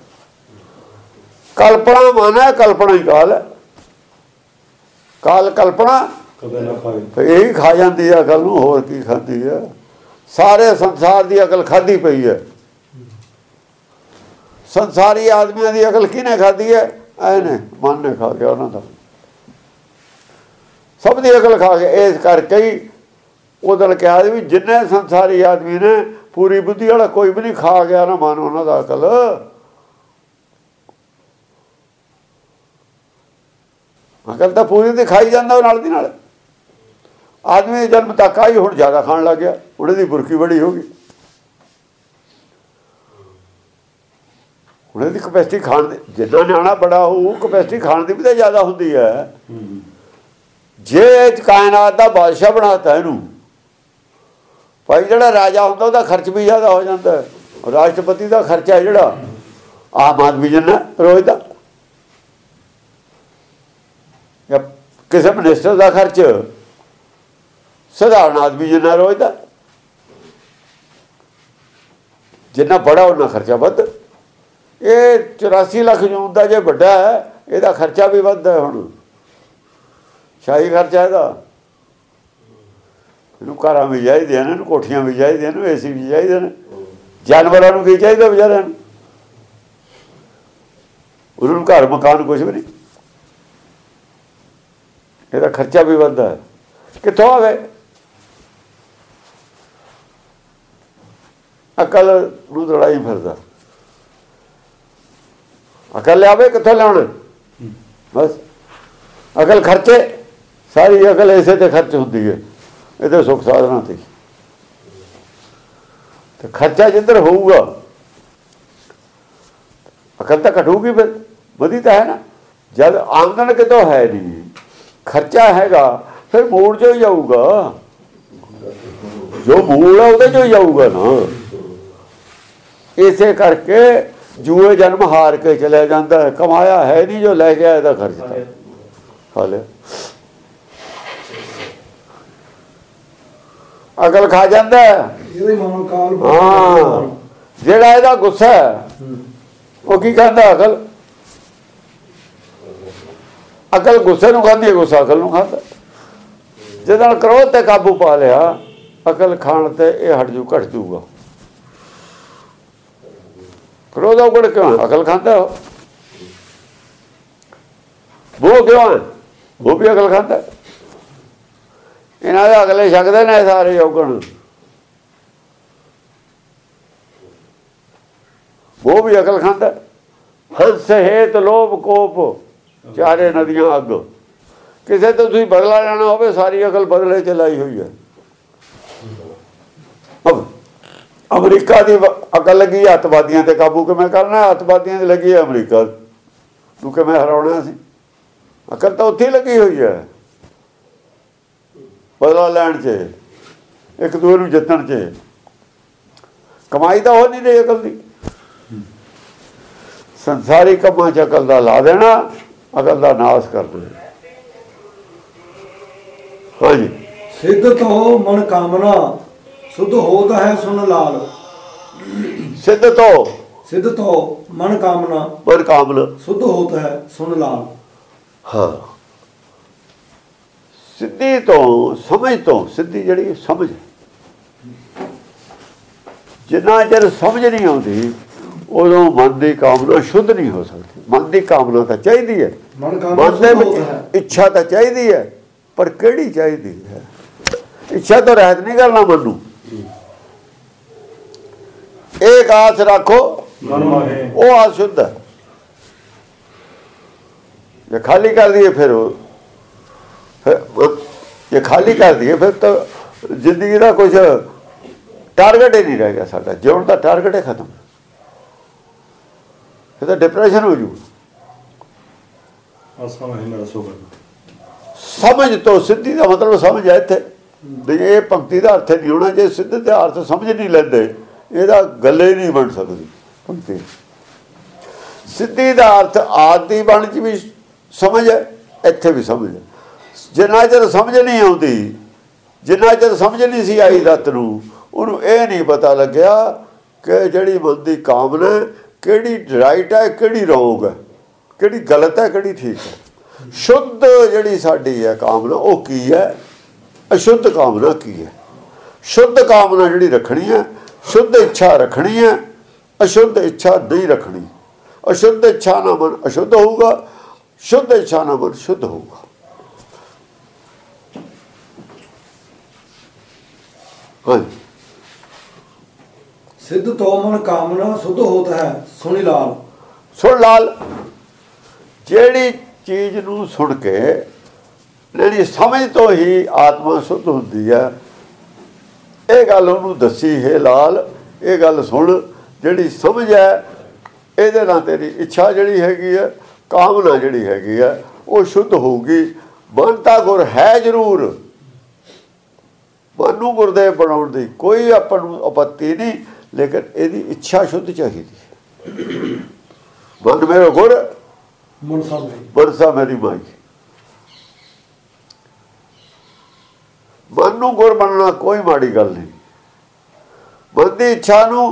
ਕਲਪਨਾ ਮਨ ਹੈ, ਕਲਪਨਾ ਹੀ ਕਾਲ ਹੈ। ਕਾਲ ਕਲਪਨਾ ਕਦੇ ਨਾ ਖਾਏ, ਇਹੀ ਖਾ ਜਾਂਦੀ ਹੈ ਅਕਲ ਨੂੰ, ਹੋਰ ਕੀ ਖਾਂਦੀ ਹੈ? ਸਾਰੇ ਸੰਸਾਰ ਦੀ ਅਕਲ ਖਾਧੀ ਪਈ ਹੈ। ਸੰਸਾਰੀ ਆਦਮੀਆਂ ਦੀ ਅਕਲ ਕਿਹਨੇ ਖਾਧੀ ਹੈ? ਇਹਨੇ, ਮਨ ਨੇ ਖਾ ਗਿਆ ਉਹਨਾਂ ਦਾ। ਸਭ ਦੀ ਅਕਲ ਖਾ ਗਿਆ। ਇਸ ਕਰਕੇ ਹੀ ਉਦੋਂ ਕਿਹਾ ਵੀ ਜਿੰਨੇ ਸੰਸਾਰੀ ਆਦਮੀ ਨੇ, ਪੂਰੀ ਬੁੱਧੀ ਵਾਲਾ ਕੋਈ ਵੀ ਨਹੀਂ ਖਾ ਗਿਆ ਨਾ ਮਨ ਉਹਨਾਂ ਦਾ ਅਕਲ। ਅਕਲ ਤਾਂ ਪੂਰੀ ਤੇ ਖਾਈ ਜਾਂਦਾ ਨਾਲ ਦੀ ਨਾਲ। ਆਦਮੀ ਦੇ ਜਨਮ ਤੱਕ ਆਈ, ਹੁਣ ਜ਼ਿਆਦਾ ਖਾਣ ਲੱਗ ਗਿਆ, ਹੁਣ ਇਹਦੀ ਬੁਰਕੀ ਬੜੀ ਹੋ ਗਈ। ਹੁਣ ਇਹਦੀ ਕਪੈਸਿਟੀ ਖਾਣ ਦੀ, ਜਿੰਨਾ ਨਿਆਣਾ ਬੜਾ ਹੋਊ, ਕਪੈਸਿਟੀ ਖਾਣ ਦੀ ਵੀ ਤਾਂ ਜ਼ਿਆਦਾ ਹੁੰਦੀ ਹੈ। ਜੇ ਕਾਇਨਾਤ ਦਾ ਬਾਦਸ਼ਾਹ ਬਣਾਤਾ ਇਹਨੂੰ, ਭਾਈ ਜਿਹੜਾ ਰਾਜਾ ਹੁੰਦਾ ਉਹਦਾ ਖਰਚ ਵੀ ਜ਼ਿਆਦਾ ਹੋ ਜਾਂਦਾ। ਰਾਸ਼ਟਰਪਤੀ ਦਾ ਖਰਚਾ ਜਿਹੜਾ ਆਮ ਆਦਮੀ ਜਿੰਨਾ ਰੋਜ਼ ਦਾ, ਜਾਂ ਕਿਸੇ ਮਿਨਿਸਟਰ ਦਾ ਖਰਚ ਸਧਾਰਨ ਆਦਮੀ ਜਿੰਨਾ ਰੋਜ਼ ਦਾ। ਜਿੰਨਾ ਬੜਾ ਉਹਨਾਂ ਖਰਚਾ ਵੱਧ। ਇਹ ਚੁਰਾਸੀ ਲੱਖ ਜੂਨ ਦਾ ਜੇ ਵੱਡਾ ਹੈ, ਇਹਦਾ ਖਰਚਾ ਵੀ ਵੱਧ ਹੈ। ਹੁਣ ਸ਼ਾਹੀ ਖਰਚਾ ਇਹਦਾ। ਇਹਨੂੰ ਘਰਾਂ ਵੀ ਚਾਹੀਦੇ ਨੇ, ਇਹਨੂੰ ਕੋਠੀਆਂ ਵੀ ਚਾਹੀਦੀਆਂ ਨੇ, ਏ ਸੀ ਵੀ ਚਾਹੀਦੇ ਨੇ। ਜਾਨਵਰਾਂ ਨੂੰ ਕੀ ਚਾਹੀਦਾ ਵਿਚਾਰਿਆਂ ਨੂੰ? ਉਹਨਾਂ ਨੂੰ ਘਰ ਮਕਾਨ ਕੁਛ ਵੀ ਨਹੀਂ। ਇਹਦਾ ਖਰਚਾ ਵੀ ਵੱਧਦਾ ਹੈ। ਕਿੱਥੋਂ ਆਵੇ? ਅਕਲ ਨੂੰ ਦੜਾਈ ਫਿਰਦਾ। ਅਕਲ ਲਿਆਵੇ ਕਿੱਥੋਂ ਲਿਆਉਣਾ? ਬਸ ਅਕਲ ਖਰਚੇ, ਸਾਰੀ ਅਕਲ ਇਸੇ ਤੇ ਖਰਚ ਹੁੰਦੀ ਹੈ, ਇਹਦੇ ਸੁੱਖ ਸਾਧਨਾਂ ਤੇ। ਤੇ ਖਰਚਾ ਜਿੱਧਰ ਹੋਊਗਾ ਅਕਲ ਤਾਂ ਘਟੂਗੀ, ਫਿਰ ਵਧੀ ਤਾਂ ਹੈ ਨਾ। ਜਦ ਆਮਦਨ ਕਿਤੋਂ ਹੈ ਨਹੀਂ, ਖਰਚਾ ਹੈਗਾ, ਫਿਰ ਮੂਲ ਚੋਂ ਹੀ ਜਾਊਗਾ। ਜੋ ਮੂਲ ਹੈ ਉਹਦੇ ਚੋਂ ਹੀ ਜਾਊਗਾ ਨਾ। ਇਸੇ ਕਰਕੇ ਜੂਏ ਜਨਮ ਹਾਰ ਕੇ ਚਲਿਆ ਜਾਂਦਾ ਹੈ। ਕਮਾਇਆ ਹੈ ਨਹੀਂ, ਜੋ ਲੈ ਗਿਆ ਇਹਦਾ ਖਰਚ ਤਾਂ ਖਾ ਲਿਆ। ਅਕਲ ਖਾ ਜਾਂਦਾ। ਹਾਂ, ਜਿਹੜਾ ਇਹਦਾ ਗੁੱਸਾ ਹੈ ਉਹ ਕੀ ਕਹਿੰਦਾ ਅਕਲ ਅਕਲ ਗੁੱਸੇ ਨੂੰ ਖਾਂਦੀ ਹੈ, ਗੁੱਸਾ ਅਕਲ ਨੂੰ ਖਾਂਦਾ। ਜਿਹਦੇ ਨਾਲ ਕ੍ਰੋਧ ਤੇ ਕਾਬੂ ਪਾ ਲਿਆ ਅਕਲ ਖਾਣ ਤੇ ਇਹ ਹਟ ਜੂ ਘਟ ਜੂਗਾ। ਕ੍ਰੋਧ ਔਗੜ ਕਿਉਂ? ਅਕਲ ਖਾਂਦਾ। ਉਹ ਕਿਉਂ ਹੈ? ਉਹ ਵੀ ਅਕਲ ਖਾਂਦਾ। ਇਹਨਾਂ ਦੇ ਅਗਲੇ ਛਕਦੇ ਨੇ ਸਾਰੇ ਔਗਣ। ਉਹ ਵੀ ਅਕਲ ਖਾਂਦਾ। ਹੰਸ ਹੇਤ ਲੋਭ ਕੋਪ ਚਾਰੇ ਨਦੀਆਂ ਅੱਗ। ਕਿਸੇ ਤੋਂ ਤੁਸੀਂ ਬਦਲਾ ਲੈਣਾ ਹੋਵੇ ਸਾਰੀ ਅਕਲ ਬਦਲੇ ਚ ਲਾਈ ਹੋਈ ਹੈ। ਅਮਰੀਕਾ ਦੀ ਅਕਲ ਲੱਗੀ ਅੱਤਵਾਦੀਆਂ ਤੇ ਕਾਬੂ ਕਿਵੇਂ ਕਰਨਾ, ਅੱਤਵਾਦੀਆਂ ਦੀ ਲੱਗੀ ਹੈ ਅਮਰੀਕਾ ਨੂੰ ਕਿਵੇਂ ਹਰਾਉਣਾ ਸੀ। ਅਕਲ ਤਾਂ ਉੱਥੇ ਲੱਗੀ ਹੋਈ ਹੈ ਬਦਲਾ ਲੈਣ 'ਚ, ਇੱਕ ਦੂਜੇ ਨੂੰ ਜਿੱਤਣ 'ਚ। ਕਮਾਈ ਤਾਂ ਹੋ ਨਹੀਂ ਰਹੀ ਅਕਲ ਦੀ। ਸੰਸਾਰੀ ਕੰਮਾਂ 'ਚ ਅਕਲ ਦਾ ਲਾ ਦੇਣਾ, ਅਕਲ ਦਾ ਨਾਸ਼ ਕਰ ਦੇਣਾ। ਹਾਂਜੀ। ਸਿੱਧ ਤੋਂ ਮਨ ਕਾਮਨਾ ਸੁਧ ਹੋਤ ਹੈ ਸੁਨ ਲਾਲ। ਸਿੱਧ ਤੋਂ ਸਿੱਧ ਤੋਂ ਮਨ ਕਾਮਨਾ ਮਨ ਕਾਮਨਾ ਸੁਧ ਹੋਤ ਹੈ ਸੁਨ ਲਾਲ। ਹਾਂ, ਸਿੱਧੀ ਤੋਂ ਸਮਝ ਤੋਂ, ਸਿੱਧੀ ਜਿਹੜੀ ਸਮਝ, ਜਿੰਨਾ ਚਿਰ ਸਮਝ ਨਹੀਂ ਆਉਂਦੀ ਉਦੋਂ ਮਨ ਦੀ ਕਾਮਨਾ ਸ਼ੁੱਧ ਨਹੀਂ ਹੋ ਸਕਦੀ। ਮਨ ਦੀ ਕਾਮਨਾ ਤਾਂ ਚਾਹੀਦੀ ਹੈ, ਮਨ ਦੇ ਵਿੱਚ ਇੱਛਾ ਤਾਂ ਚਾਹੀਦੀ ਹੈ, ਪਰ ਕਿਹੜੀ ਚਾਹੀਦੀ ਹੈ? ਇੱਛਾ ਤੋਂ ਰਹਿਤ ਨਹੀਂ ਕਰਨਾ ਮਨ ਨੂੰ। ਇੱਕ ਆਸ ਰੱਖੋ, ਉਹ ਆਸ ਸ਼ੁੱਧ ਹੈ। ਜੇ ਖਾਲੀ ਕਰ ਦਈਏ ਫਿਰ ਉਹ ਜੇ ਖਾਲੀ ਕਰ ਦਈਏ ਫਿਰ ਤਾਂ ਜ਼ਿੰਦਗੀ ਦਾ ਕੁਝ ਟਾਰਗੇਟ ਹੀ ਨਹੀਂ ਰਹਿ ਗਿਆ। ਸਾਡਾ ਜਿਉਣ ਦਾ ਟਾਰਗੇਟ ਹੀ ਖਤਮ। ਫਿਰ ਤਾਂ ਡਿਪਰੈਸ਼ਨ ਹੋ ਜੂ। ਸਮਝ ਤੋਂ ਸਿੱਧੀ ਦਾ ਮਤਲਬ ਸਮਝ ਹੈ ਇੱਥੇ। ਇਹ ਪੰਕਤੀ ਦਾ ਅਰਥ ਨਹੀਂ ਹੋਣਾ। ਜੇ ਸਿੱਧੇ ਦਾ ਅਰਥ ਸਮਝ ਨਹੀਂ ਲੈਂਦੇ ਇਹਦਾ ਗੱਲੇ ਨਹੀਂ ਬਣ ਸਕਦੀ ਪੰਕਤੀ। ਸਿੱਧੀ ਦਾ ਅਰਥ ਆਦਿ ਬਣ 'ਚ ਵੀ ਸਮਝ ਹੈ, ਇੱਥੇ ਵੀ ਸਮਝ ਹੈ। ਜਿੰਨਾ ਚਿਰ ਸਮਝ ਨਹੀਂ ਆਉਂਦੀ, ਜਿੰਨਾ ਚਿਰ ਸਮਝ ਨਹੀਂ ਸੀ ਆਈ ਰਤ ਨੂੰ, ਉਹਨੂੰ ਇਹ ਨਹੀਂ ਪਤਾ ਲੱਗਿਆ ਕਿ ਜਿਹੜੀ ਮਨ ਦੀ ਕਾਮਨਾ ਕਿਹੜੀ ਰਾਈਟ ਹੈ, ਕਿਹੜੀ ਰੋਂਗ ਹੈ, ਕਿਹੜੀ ਗਲਤ ਹੈ, ਕਿਹੜੀ ਠੀਕ ਹੈ। ਸ਼ੁੱਧ ਜਿਹੜੀ ਸਾਡੀ ਹੈ ਕਾਮਨਾ ਉਹ ਕੀ ਹੈ, ਅਸ਼ੁੱਧ ਕਾਮਨਾ ਕੀ ਹੈ। ਸ਼ੁੱਧ ਕਾਮਨਾ ਜਿਹੜੀ ਰੱਖਣੀ ਹੈ, ਸ਼ੁੱਧ ਇੱਛਾ ਰੱਖਣੀ ਹੈ, ਅਸ਼ੁੱਧ ਇੱਛਾ ਨਹੀਂ ਰੱਖਣੀ। ਅਸ਼ੁੱਧ ਇੱਛਾ ਨਾਲ ਮਨ ਅਸ਼ੁੱਧ ਹੋਊਗਾ, ਸ਼ੁੱਧ ਇੱਛਾ ਨਾਲ ਮਨ ਸ਼ੁੱਧ ਹੋਊਗਾ। ਹਾਂਜੀ। ਸਿੱਧ ਤੋਂ ਮਨ ਕਾਮਨਾ ਸੁਧ ਹੋਤ ਹੈ ਸੁਣੀ ਲਾਲ। ਸੁਣ ਲਾਲ, ਜਿਹੜੀ ਚੀਜ਼ ਨੂੰ ਸੁਣ ਕੇ ਜਿਹੜੀ ਸਮਝ ਤੋਂ ਹੀ ਆਤਮਾ ਸ਼ੁੱਧ ਹੁੰਦੀ ਹੈ, ਇਹ ਗੱਲ ਉਹਨੂੰ ਦੱਸੀ ਹੈ ਲਾਲ। ਇਹ ਗੱਲ ਸੁਣ, ਜਿਹੜੀ ਸਮਝ ਹੈ ਇਹਦੇ ਨਾਲ ਤੇਰੀ ਇੱਛਾ ਜਿਹੜੀ ਹੈਗੀ ਹੈ, ਕਾਮਨਾ ਜਿਹੜੀ ਹੈਗੀ ਹੈ ਉਹ ਸ਼ੁੱਧ ਹੋਊਗੀ। ਮਨ ਤਾਂ ਗੁਰ ਹੈ ਜ਼ਰੂਰ, ਮਨ ਨੂੰ ਗੁਰਦੇਵ ਬਣਾਉਣ ਦੀ ਕੋਈ ਆਪਾਂ ਨੂੰ ਆਪੱਤੀ ਨਹੀਂ, ਲੇਕਿਨ ਇਹਦੀ ਇੱਛਾ ਸ਼ੁੱਧ ਚਾਹੀਦੀ ਹੈ। ਮਨ ਮੇਰਾ ਗੁਰ ਮਨਸਾ ਮੇਰੀ ਮਾਈ। ਮਨ ਨੂੰ ਗੁਰ ਬਣਨਾ ਕੋਈ ਮਾੜੀ ਗੱਲ ਨਹੀਂ। ਮਨ ਦੀ ਇੱਛਾ ਨੂੰ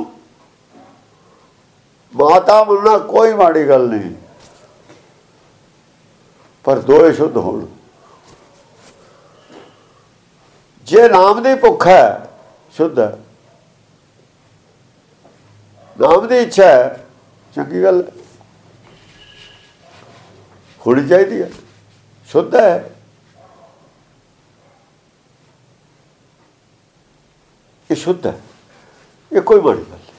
ਮਾਤਾ ਮੰਨਣਾ ਕੋਈ ਮਾੜੀ ਗੱਲ ਨਹੀਂ, ਪਰ ਦੋਏ ਸ਼ੁੱਧ ਹੋਣ। ਜੇ ਨਾਮ ਦੀ ਭੁੱਖ ਹੈ ਸ਼ੁੱਧ ਹੈ, ਨਾਮ ਦੀ ਇੱਛਾ ਹੈ ਚੰਗੀ ਗੱਲ ਹੋਣੀ ਚਾਹੀਦੀ ਹੈ, ਸ਼ੁੱਧ ਹੈ। ਇਹ ਸ਼ੁੱਧ ਹੈ, ਇਹ ਕੋਈ ਮਾੜੀ ਗੱਲ ਨਹੀਂ।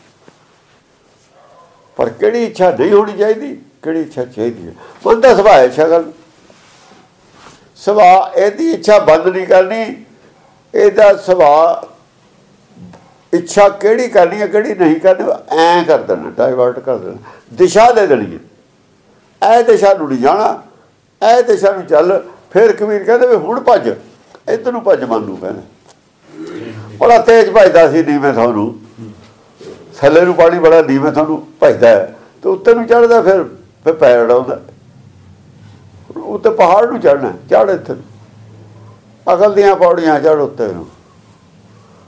ਪਰ ਕਿਹੜੀ ਇੱਛਾ ਨਹੀਂ ਹੋਣੀ ਚਾਹੀਦੀ, ਕਿਹੜੀ ਇੱਛਾ ਚਾਹੀਦੀ ਹੈ। ਮਨ ਦਾ ਸੁਭਾਅ ਹੈ ਸ਼ਗਲ ਸੁਭਾਅ, ਇਹਦੀ ਇੱਛਾ ਬੰਦ ਨਹੀਂ ਕਰਨੀ। ਇਹਦਾ ਸੁਭਾਅ ਇੱਛਾ ਕਿਹੜੀ ਕਰਨੀ ਹੈ ਕਿਹੜੀ ਨਹੀਂ ਕਰਨੀ ਐਂ ਕਰ ਦੇਣਾ, ਡਾਇਵਰਟ ਕਰ ਦੇਣਾ, ਦਿਸ਼ਾ ਦੇ ਦੇਣੀ ਹੈ। ਇਹ ਦਿਸ਼ਾ ਨੂੰ ਨਹੀਂ ਜਾਣਾ, ਇਹ ਦਿਸ਼ਾ ਨੂੰ ਚੱਲ। ਫਿਰ ਕਬੀਰ ਕਹਿੰਦੇ ਵੀ ਹੁਣ ਭੱਜ, ਇੱਧਰ ਨੂੰ ਭੱਜ। ਮਨ ਨੂੰ ਕਹਿੰਦੇ ਬੜਾ ਤੇਜ਼ ਭੱਜਦਾ ਸੀ ਨੀਵੇਂ ਤੁਹਾਨੂੰ, ਥੱਲੇ ਨੂੰ ਪਾਣੀ ਬੜਾ ਨੀਵੇਂ ਤੁਹਾਨੂੰ ਭੱਜਦਾ ਹੈ, ਅਤੇ ਉੱਤੇ ਨੂੰ ਚੜ੍ਹਦਾ ਫਿਰ ਫਿਰ ਪੈਰ ਉਡਾਉਂਦਾ। ਉੱਤੇ ਪਹਾੜ ਨੂੰ ਚੜ੍ਹਨਾ, ਚੜ੍ਹ ਇੱਥੇ ਅਕਲ ਦੀਆਂ ਪੌੜੀਆਂ ਚੜ੍ਹ ਉੱਤੇ ਨੂੰ।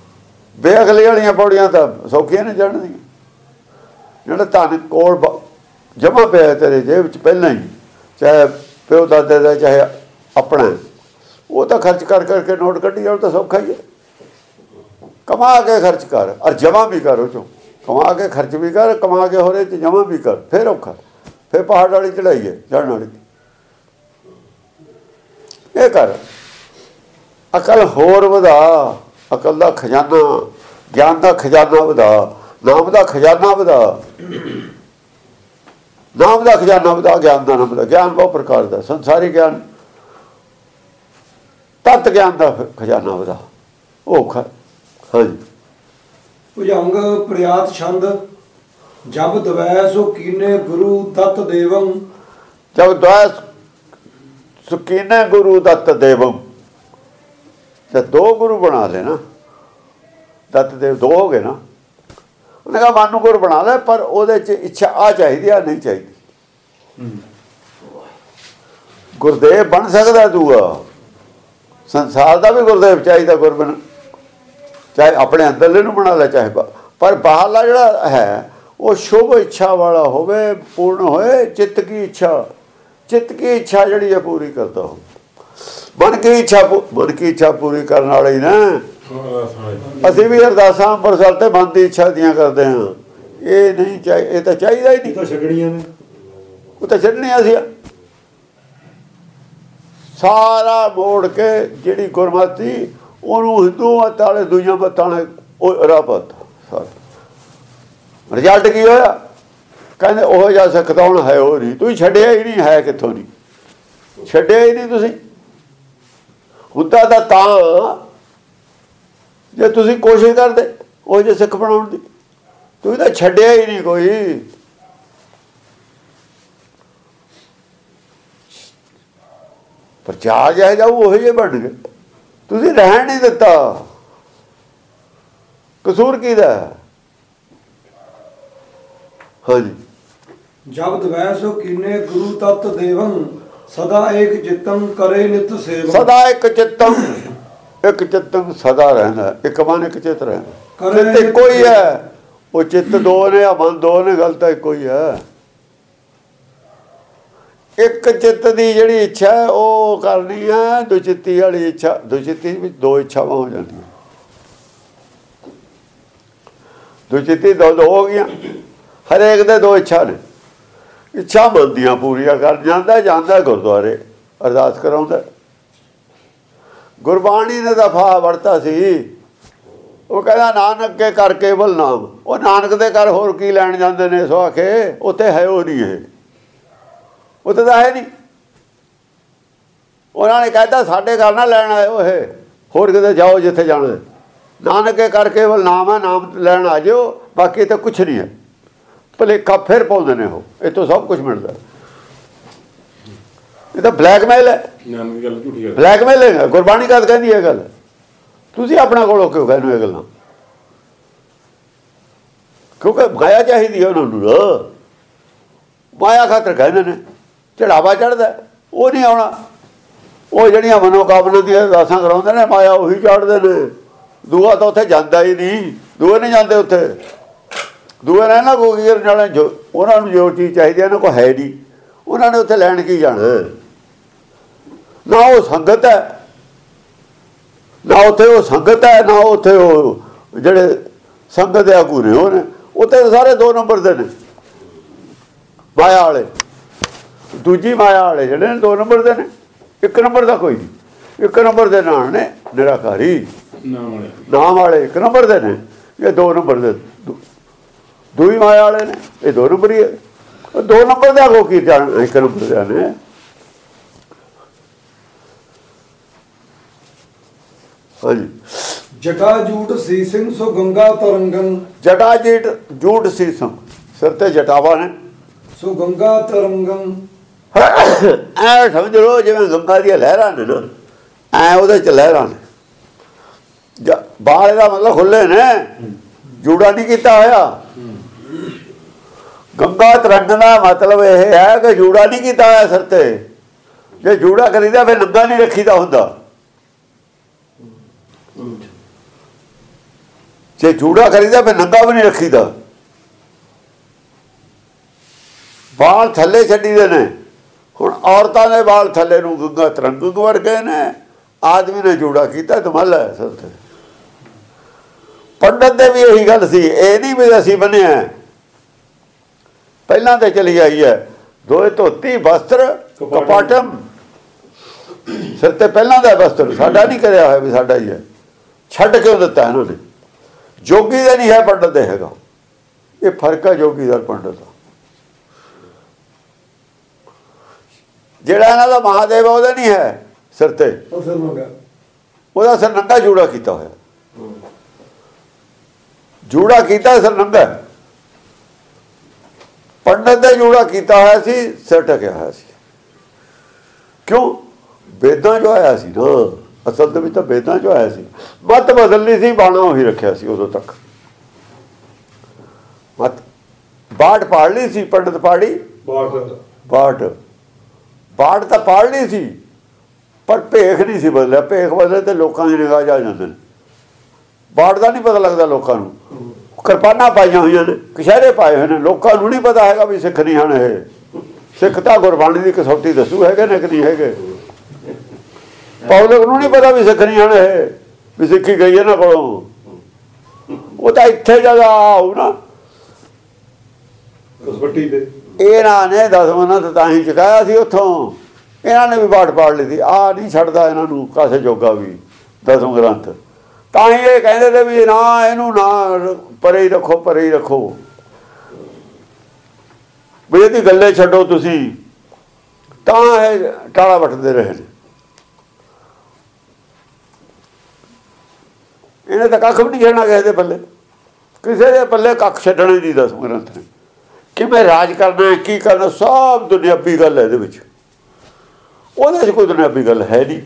ਬੇਅਕਲੀ ਵਾਲੀਆਂ ਪੌੜੀਆਂ ਤਾਂ ਸੌਖੀਆਂ ਨੇ ਚੜ੍ਹਨੀਆਂ। ਜਿਹੜਾ ਧਨ ਕੋਲ ਜਮਾ ਪਿਆ ਤੇਰੇ ਜੇਬ 'ਚ ਪਹਿਲਾਂ ਹੀ, ਚਾਹੇ ਪਿਓ ਦਾਦੇ ਦਾ ਚਾਹੇ ਆਪਣਾ, ਉਹ ਤਾਂ ਖਰਚ ਕਰ ਕਰਕੇ ਨੋਟ ਕੱਢੀ ਜਾਓ ਤਾਂ ਸੌਖਾ ਹੀ ਹੈ। ਕਮਾ ਕੇ ਖਰਚ ਕਰ ਔਰ ਜਮਾ ਵੀ ਕਰ, ਉਹ 'ਚੋਂ ਕਮਾ ਕੇ ਖਰਚ ਵੀ ਕਰ, ਕਮਾ ਕੇ ਹੋਰੇ 'ਚ ਜਮਾ ਵੀ ਕਰ, ਫਿਰ ਔਖਾ, ਫਿਰ ਪਹਾੜ ਵਾਲੀ ਚੜ੍ਹਾਈ ਹੈ ਚੜ੍ਹਨ ਵਾਲੀ। ਇਹ ਕਰ, ਅਕਲ ਹੋਰ ਵਧਾ, ਅਕਲ ਦਾ ਖਜ਼ਾਨਾ, ਗਿਆਨ ਦਾ ਖਜ਼ਾਨਾ ਵਧਾ, ਨਾਮ ਦਾ ਖਜ਼ਾਨਾ ਵਧਾ, ਨਾਮ ਦਾ ਖਜ਼ਾਨਾ ਵਧਾ, ਗਿਆਨ ਦਾ ਨਾਮ ਵਧਾ। ਗਿਆਨ ਬਹੁਤ ਪ੍ਰਕਾਰ ਦਾ, ਸੰਸਾਰੀ ਗਿਆਨ, ਤਤ ਗਿਆਨ ਦਾ ਖਜ਼ਾਨਾ ਵਧਾ, ਉਹ ਔਖਾ। ਹਾਂਜੀ। ਭੁਜੰਗ ਪ੍ਰਿਆਤ ਛੰਦ ਜਬ ਦਵੈ ਸੋ ਕੀਨੇ ਗੁਰੂ ਦਤ ਦੇਵੰ। ਜਬ ਦਵੈ ਸੁਕੀਨੇ ਗੁਰੂ ਦਤ ਦੇਵੰ, ਤੇ ਦੋ ਗੁਰੂ ਬਣਾ ਲੈ ਨਾ, ਦਤ ਦੇਵ ਦੋ ਹੋ ਗਏ ਨਾ। ਉਹਨੇ ਕਿਹਾ ਮਨ ਨੂੰ ਗੁਰੂ ਬਣਾ ਲੈ, ਪਰ ਉਹਦੇ 'ਚ ਇੱਛਾ ਆ ਚਾਹੀਦੀ ਆ, ਨਹੀਂ ਚਾਹੀਦੀ। ਗੁਰਦੇਵ ਬਣ ਸਕਦਾ ਦੂਆ, ਸੰਸਾਰ ਦਾ ਵੀ ਗੁਰਦੇਵ ਚਾਹੀਦਾ, ਗੁਰਬਨ ਚਾਹੇ ਆਪਣੇ ਅੰਦਰਲੇ ਨੂੰ ਬਣਾ ਲੈ, ਚਾਹੇ ਪਰ ਬਾਹਰਲਾ ਜਿਹੜਾ ਹੈ ਉਹ ਸ਼ੁਭ ਇੱਛਾ ਵਾਲਾ ਹੋਵੇ, ਪੂਰਨ ਹੋਏ। ਚਿੱਤ ਕੀ ਇੱਛਾ, ਚਿੱਤ ਕੀ ਇੱਛਾ ਜਿਹੜੀ ਹੈ ਪੂਰੀ ਕਰਦਾ ਹੋ। ਮਨ ਕੀ ਇੱਛਾ, ਮਨ ਕੀ ਇੱਛਾ ਪੂਰੀ ਕਰਨ ਵਾਲੇ ਹੀ ਨਾ। ਅਸੀਂ ਵੀ ਅਰਦਾਸਾਂ ਅੰਮ੍ਰਿਤਸਰ ਤੇ ਮਨ ਦੀ ਇੱਛਾ ਦੀਆਂ ਕਰਦੇ ਹਾਂ। ਇਹ ਨਹੀਂ ਚਾਹੀ, ਇਹ ਤਾਂ ਚਾਹੀਦਾ ਹੀ ਨਹੀਂ। ਤਾਂ ਛੱਡਣੀਆਂ ਨੇ, ਉਹ ਤਾਂ ਛੱਡਣੀਆਂ ਸੀ। ਸਾਰਾ ਮੋੜ ਕੇ ਜਿਹੜੀ ਗੁਰਮਤਿ, ਉਹਨੂੰ ਹਿੰਦੂ ਮਤ ਵਾਲੇ ਦੂਜੀਆਂ ਮਤਾਂ ਵਾਲੇ ਉਹ ਰਾਪਤ ਸਾਰਾ ਰਿਜ਼ਲਟ ਕੀ ਹੋਇਆ? ਕਹਿੰਦੇ ਉਹ ਜਿਹਾ ਸਿੱਖ ਤਾਂ ਹੁਣ ਹੈ ਉਹ ਨਹੀਂ, ਤੁਸੀਂ ਛੱਡਿਆ ਹੀ ਨਹੀਂ, ਹੈ ਕਿੱਥੋਂ ਨਹੀਂ, ਛੱਡਿਆ ਹੀ ਨਹੀਂ ਤੁਸੀਂ। ਹੁੰਦਾ ਤਾਂ ਤਾਂ ਜੇ ਤੁਸੀਂ ਕੋਸ਼ਿਸ਼ ਕਰਦੇ ਉਹ ਜਿਹੇ ਸਿੱਖ ਬਣਾਉਣ ਦੀ, ਤੁਸੀਂ ਤਾਂ ਛੱਡਿਆ ਹੀ ਨਹੀਂ ਕੋਈ। ਪ੍ਰਚਾਰ ਜਾਇ ਜਾਊ ਉਹੋ ਜਿਹੇ ਬਣ ਗਏ, ਤੁਸੀਂ ਰਹਿਣ ਨਹੀਂ ਦਿੱਤਾ। ਕਸੂਰ ਕਿਹਦਾ? ਹਾਂਜੀ। ਜਬ ਦਵੈ ਸੋ ਕੀਨੇ ਗੁਰੂ ਤਤ ਦੇਵੰ ਸਦਾ ਏਕ ਚਿਤੰ ਕਰੇ ਨਿਤ ਸੇਵੰ। ਸਦਾ ਇੱਕ ਚਿੱਤਮ, ਇੱਕ ਚਿੱਤਮ ਸਦਾ ਰਹਿੰਦਾ, ਇੱਕ ਮਨ ਇੱਕ ਚਿੱਤ ਰਹਿੰਦਾ। ਚਿੱਤ ਇੱਕੋ ਹੀ ਹੈ, ਉਹ ਚਿੱਤ ਦੋ ਨੇ, ਆ ਮਨ ਦੋ ਨੇ, ਗੱਲ ਤਾਂ ਇੱਕੋ ਹੀ ਹੈ। ਇੱਕ ਚਿੱਤ ਦੀ ਜਿਹੜੀ ਇੱਛਾ ਹੈ ਉਹ ਕਰਨੀ ਹੈ, ਦੁਚਿੱਤੀ ਵਾਲੀ ਇੱਛਾ। ਦੁਚਿੱਤੀ ਵਿੱਚ ਦੋ ਇੱਛਾਵਾਂ ਹੋ ਜਾਂਦੀਆਂ, ਦੁਚਿੱਤੀ ਦੋ ਦੋ ਹੋ ਗਈਆਂ। ਹਰੇਕ ਦੇ ਦੋ ਇੱਛਾ ਨੇ। ਇੱਛਾ ਮਨ ਦੀਆਂ ਪੂਰੀਆਂ ਕਰ ਜਾਂਦਾ, ਜਾਂਦਾ ਗੁਰਦੁਆਰੇ ਅਰਦਾਸ ਕਰਾਉਂਦਾ। ਗੁਰਬਾਣੀ ਨੇ ਤਾਂ ਫਾਹਾ ਵਰਤਾ ਸੀ, ਉਹ ਕਹਿੰਦਾ ਨਾਨਕ ਕੇ ਕਰ ਕੇਵਲ ਨਾਮ। ਉਹ ਨਾਨਕ ਦੇ ਕਰ ਹੋਰ ਕੀ ਲੈਣ ਜਾਂਦੇ ਨੇ ਸੋ ਆਖੇ, ਉੱਥੇ ਹੈ ਉਹ ਨਹੀਂ, ਇਹ ਉੱਥੇ ਤਾਂ ਹੈ ਨਹੀਂ। ਉਹਨਾਂ ਨੇ ਕਹਿਤਾ ਸਾਡੇ ਘਰ ਨਾ ਲੈਣ ਆਇਓ, ਇਹ ਹੋਰ ਕਿਤੇ ਜਾਓ ਜਿੱਥੇ ਜਾਣਾ। ਨਾਨਕ ਕੇ ਕਰ ਕੇਵਲ ਨਾਮ ਹੈ, ਨਾਮ ਲੈਣ ਆ ਜਾਓ, ਬਾਕੀ ਤਾਂ ਕੁਛ ਨਹੀਂ ਹੈ। ਭੁਲੇਖਾ ਫਿਰ ਪਾਉਂਦੇ ਨੇ ਉਹ, ਇਹ ਤੋਂ ਸਭ ਕੁਛ ਮਿਲਦਾ। ਇਹ ਤਾਂ ਬਲੈਕਮੇਲ ਹੈ, ਬਲੈਕਮੇਲ ਹੈ। ਗੁਰਬਾਣੀ ਕਦ ਕਹਿੰਦੀ ਇਹ ਗੱਲ? ਤੁਸੀਂ ਆਪਣਾ ਕੋਲੋਂ ਕਿਉਂ ਕਹਿੰਦੇ ਇਹ ਗੱਲਾਂ? ਕਿਉਂਕਿ ਮਾਇਆ ਚਾਹੀਦੀ ਹੈ ਉਹਨਾਂ ਨੂੰ, ਮਾਇਆ ਖਾਤਰ ਕਹਿੰਦੇ ਨੇ। ਚੜਾਵਾ ਚੜ੍ਹਦਾ ਉਹ ਨਹੀਂ ਆਉਣਾ। ਉਹ ਜਿਹੜੀਆਂ ਮਨੋਕਾਮਨਾ ਦੀਆਂ ਅਰਦਾਸਾਂ ਕਰਾਉਂਦੇ ਨੇ, ਮਾਇਆ ਉਹੀ ਚਾੜਦੇ ਨੇ। ਦੂਆ ਤਾਂ ਉੱਥੇ ਜਾਂਦਾ ਹੀ ਨਹੀਂ, ਦੂਏ ਨਹੀਂ ਜਾਂਦੇ ਉੱਥੇ। ਦੂਏ ਨੇ ਨਾ ਕੋਈ ਨਾਲ ਜੋ ਉਹਨਾਂ ਨੂੰ ਜੋ ਚੀਜ਼ ਚਾਹੀਦੀ ਇਹਨਾਂ ਕੋਲ ਹੈ ਨਹੀਂ, ਉਹਨਾਂ ਨੇ ਉੱਥੇ ਲੈਣ ਕੀ ਜਾਣਾ? ਨਾ ਉਹ ਸੰਗਤ ਹੈ, ਨਾ ਉੱਥੇ ਉਹ ਸੰਗਤ ਹੈ, ਨਾ ਉੱਥੇ ਉਹ ਜਿਹੜੇ ਸੰਗਤ ਦੇ ਆਗੂ ਨੇ ਉਹ ਨੇ। ਉੱਥੇ ਤਾਂ ਸਾਰੇ ਦੋ ਨੰਬਰ ਦੇ ਨੇ, ਮਾਇਆ ਵਾਲੇ। ਦੂਜੀ ਮਾਇਆ ਵਾਲੇ ਜਿਹੜੇ ਨੇ ਦੋ ਨੰਬਰ ਦੇ ਨੇ, ਇੱਕ ਨੰਬਰ ਦਾ ਕੋਈ ਨਹੀਂ। ਇੱਕ ਨੰਬਰ ਦੇ ਨਾਂ ਨੇ ਨਿਰਾਕਾਰੀ, ਨਾਮ ਵਾਲੇ ਇੱਕ ਨੰਬਰ ਦੇ ਨੇ। ਇਹ ਦੋ ਨੰਬਰ ਦੇ ਦੂਈ ਮਾਇਆ ਵਾਲੇ ਨੇ, ਇਹ ਦੋ ਨੰਬਰ ਹੀ ਹੈ। ਦੋ ਨੰਬਰ ਦੇ ਆਗੂ ਕੀ ਜਾਣ, ਇੱਕ ਨੰਬਰ ਦੇ ਨੇ। ਹਾਂਜੀ। ਜਟਾ ਜੂਟ ਸੀ ਸਿੰਘ ਸੋ ਗੰਗਾ ਤਰੰਗੰ। ਜਟਾ ਜੀਟ ਜੂਟ ਸੀ ਸਿੰਘ, ਸਿਰ ਤੇ ਜਟਾਵਾ ਨੇ, ਸੋ ਗੰਗਾ ਤਰੰਗੰ। ਐ ਸਮਝ ਲਓ ਜਿਵੇਂ ਗੰਗਾ ਦੀਆਂ ਲਹਿਰਾਂ ਨੇ ਨਾ, ਐ ਉਹਦੇ ਚ ਲਹਿਰਾਂ ਨੇ। ਬਾਹਰ ਦਾ ਮਤਲਬ ਖੁੱਲੇ ਨੇ, ਜੂੜਾ ਨਹੀਂ ਕੀਤਾ ਹੋਇਆ। ਗੰਗਾ ਤਰੰਗ ਦਾ ਮਤਲਬ ਇਹ ਹੈ ਕਿ ਜੂੜਾ ਨਹੀਂ ਕੀਤਾ ਹੋਇਆ ਸਿਰ ਤੇ। ਜੇ ਜੂੜਾ ਕਰੀਦਾ ਫਿਰ ਨੰਗਾ ਨਹੀਂ ਰੱਖੀਦਾ ਹੁੰਦਾ। ਜੇ ਜੂੜਾ ਕਰੀਦਾ ਫਿਰ ਨੰਗਾ ਵੀ ਨਹੀਂ ਰੱਖੀਦਾ। ਵਾਲ ਥੱਲੇ ਛੱਡੀ ਦੇ ਨੇ। ਹੁਣ ਔਰਤਾਂ ਦੇ ਵਾਲ ਥੱਲੇ ਨੂੰ ਗੰਗਾ ਤਰੰਗ ਵਰਗੇ ਨੇ, ਆਦਮੀ ਨੇ ਜੂੜਾ ਕੀਤਾ ਧਮਲ ਹੈ ਸਿਰ ਤੇ। ਪੰਡਤ ਦੇ ਵੀ ਇਹੀ ਗੱਲ ਸੀ, ਇਹ ਨਹੀਂ ਵੀ ਅਸੀਂ ਬੰਨਿਆ, ਪਹਿਲਾਂ ਤੇ ਚਲੀ ਆਈ ਹੈ ਦੋਏ ਧੋਤੀ ਵਸਤਰ ਕਪਾਟਮ, ਸਿਰ ਤੇ ਪਹਿਲਾਂ ਦਾ ਵਸਤਰ, ਸਾਡਾ ਨਹੀਂ ਕਰਿਆ ਹੋਇਆ ਵੀ ਸਾਡਾ ਹੀ ਹੈ, ਛੱਡ ਕਿਉਂ ਦਿੱਤਾ ਇਹਨਾਂ ਨੇ। ਜੋਗੀ ਦਾ ਨਹੀਂ ਹੈ, ਪੰਡਤ ਦੇ ਹੈਗਾ। ਇਹ ਫਰਕ ਹੈ ਜੋਗੀ ਦਾ ਪੰਡਤ ਦਾ। ਜਿਹੜਾ ਇਹਨਾਂ ਦਾ ਮਹਾਦੇਵ ਆ ਉਹਦਾ ਨਹੀਂ ਹੈ ਸਿਰ ਤੇ, ਉਹਦਾ ਸਿਰ ਨੰਗਾ ਜੂੜਾ ਕੀਤਾ ਹੋਇਆ, ਜੂੜਾ ਕੀਤਾ ਸਿਰ ਨੰਗਾ। ਪੰਡਤ ਦਾ ਜੂੜਾ ਕੀਤਾ ਹੋਇਆ ਸੀ, ਸਿਰ ਢਕਿਆ ਹੋਇਆ ਸੀ। ਕਿਉਂ? ਵੇਦਾਂ ਚੋਂ ਆਇਆ ਸੀ ਨਾ, ਅਸਲ ਦੇ ਵਿੱਚ ਤਾਂ ਵੇਦਾਂ ਚੋਂ ਆਇਆ ਸੀ। ਮੱਤ ਬਦਲਣੀ ਸੀ, ਬਾਣਾ ਉਹੀ ਰੱਖਿਆ ਸੀ ਉਦੋਂ ਤੱਕ। ਮੱਤ ਬਾਟ ਪਾੜ ਲਈ ਸੀ, ਪੰਡਤ ਪਾੜੀ ਬਾਟ, ਬਾਟ ਤਾਂ ਪਾੜ ਲਈ ਸੀ, ਪਰ ਭੇਖ ਨਹੀਂ ਸੀ ਬਦਲਿਆ। ਭੇਖ ਬਦਲੇ ਤੇ ਲੋਕਾਂ ਦੀ ਨਿਗਾਹ ਜਾ ਜਾਂਦੇ ਨੇ, ਬਾਟ ਦਾ ਨਹੀਂ ਪਤਾ ਲੱਗਦਾ ਲੋਕਾਂ ਨੂੰ। ਕਿਰਪਾਨਾਂ ਪਾਈਆਂ ਹੋਈਆਂ ਨੇ, ਕਸ਼ਹਿਰੇ ਪਾਏ ਹੋਏ ਨੇ, ਲੋਕਾਂ ਨੂੰ ਨਹੀਂ ਪਤਾ ਹੈਗਾ ਵੀ ਸਿੱਖ ਨਹੀਂ ਹਨ ਇਹ। ਸਿੱਖ ਤਾਂ ਗੁਰਬਾਣੀ ਦੀ ਕਸੌਟੀ ਦੱਸੂ ਹੈਗੇ ਨੇ ਕਿ ਨਹੀਂ ਹੈਗੇ। ਪਬਲਿਕ ਨੂੰ ਨਹੀਂ ਪਤਾ ਵੀ ਸਿੱਖ ਨਹੀਂ ਹਨ ਇਹ, ਵੀ ਸਿੱਖੀ ਗਈ ਇਹਨਾਂ ਕੋਲੋਂ। ਉਹ ਤਾਂ ਇੱਥੇ ਜਦ ਆਊ ਨਾ, ਇਹਨਾਂ ਨੇ ਦਸਵੰਧ ਤਾਂ ਹੀ ਚੁਕਾਇਆ ਸੀ ਉੱਥੋਂ, ਇਹਨਾਂ ਨੇ ਵੀ ਬਾਟ ਪਾੜ ਲਈ ਸੀ। ਆਹ ਨਹੀਂ ਛੱਡਦਾ ਇਹਨਾਂ ਨੂੰ ਕਾਸੇ ਜੋਗਾ ਵੀ ਦਸਮ ਗ੍ਰੰਥ। ਤਾਂ ਹੀ ਇਹ ਕਹਿੰਦੇ ਤੇ ਵੀ ਨਾ ਇਹਨੂੰ ਨਾ ਪਰੇ ਹੀ ਰੱਖੋ, ਪਰੇ ਹੀ ਰੱਖੋ, ਵੀ ਇਹਦੀ ਗੱਲੇ ਛੱਡੋ ਤੁਸੀਂ। ਤਾਂ ਇਹ ਟਾਲਾ ਵੱਟਦੇ ਰਹੇ ਨੇ। ਇਹਨੇ ਤਾਂ ਕੱਖ ਵੀ ਨਹੀਂ ਛੱਡਣਾ ਕਿਸੇ ਦੇ ਪੱਲੇ, ਕਿਸੇ ਦੇ ਪੱਲੇ ਕੱਖ ਛੱਡਣਾ ਹੀ ਨਹੀਂ ਦਸਮ ਗ੍ਰੰਥ ਨੇ। ਕਿਵੇਂ ਰਾਜ ਕਰਨਾ, ਕੀ ਕਰਨਾ, ਸਭ ਦੁਨਿਆਵੀ ਗੱਲ ਹੈ ਇਹਦੇ ਵਿੱਚ। ਉਹਦੇ 'ਚ ਕੋਈ ਦੁਨਿਆਵੀ ਗੱਲ ਹੈ ਨਹੀਂ।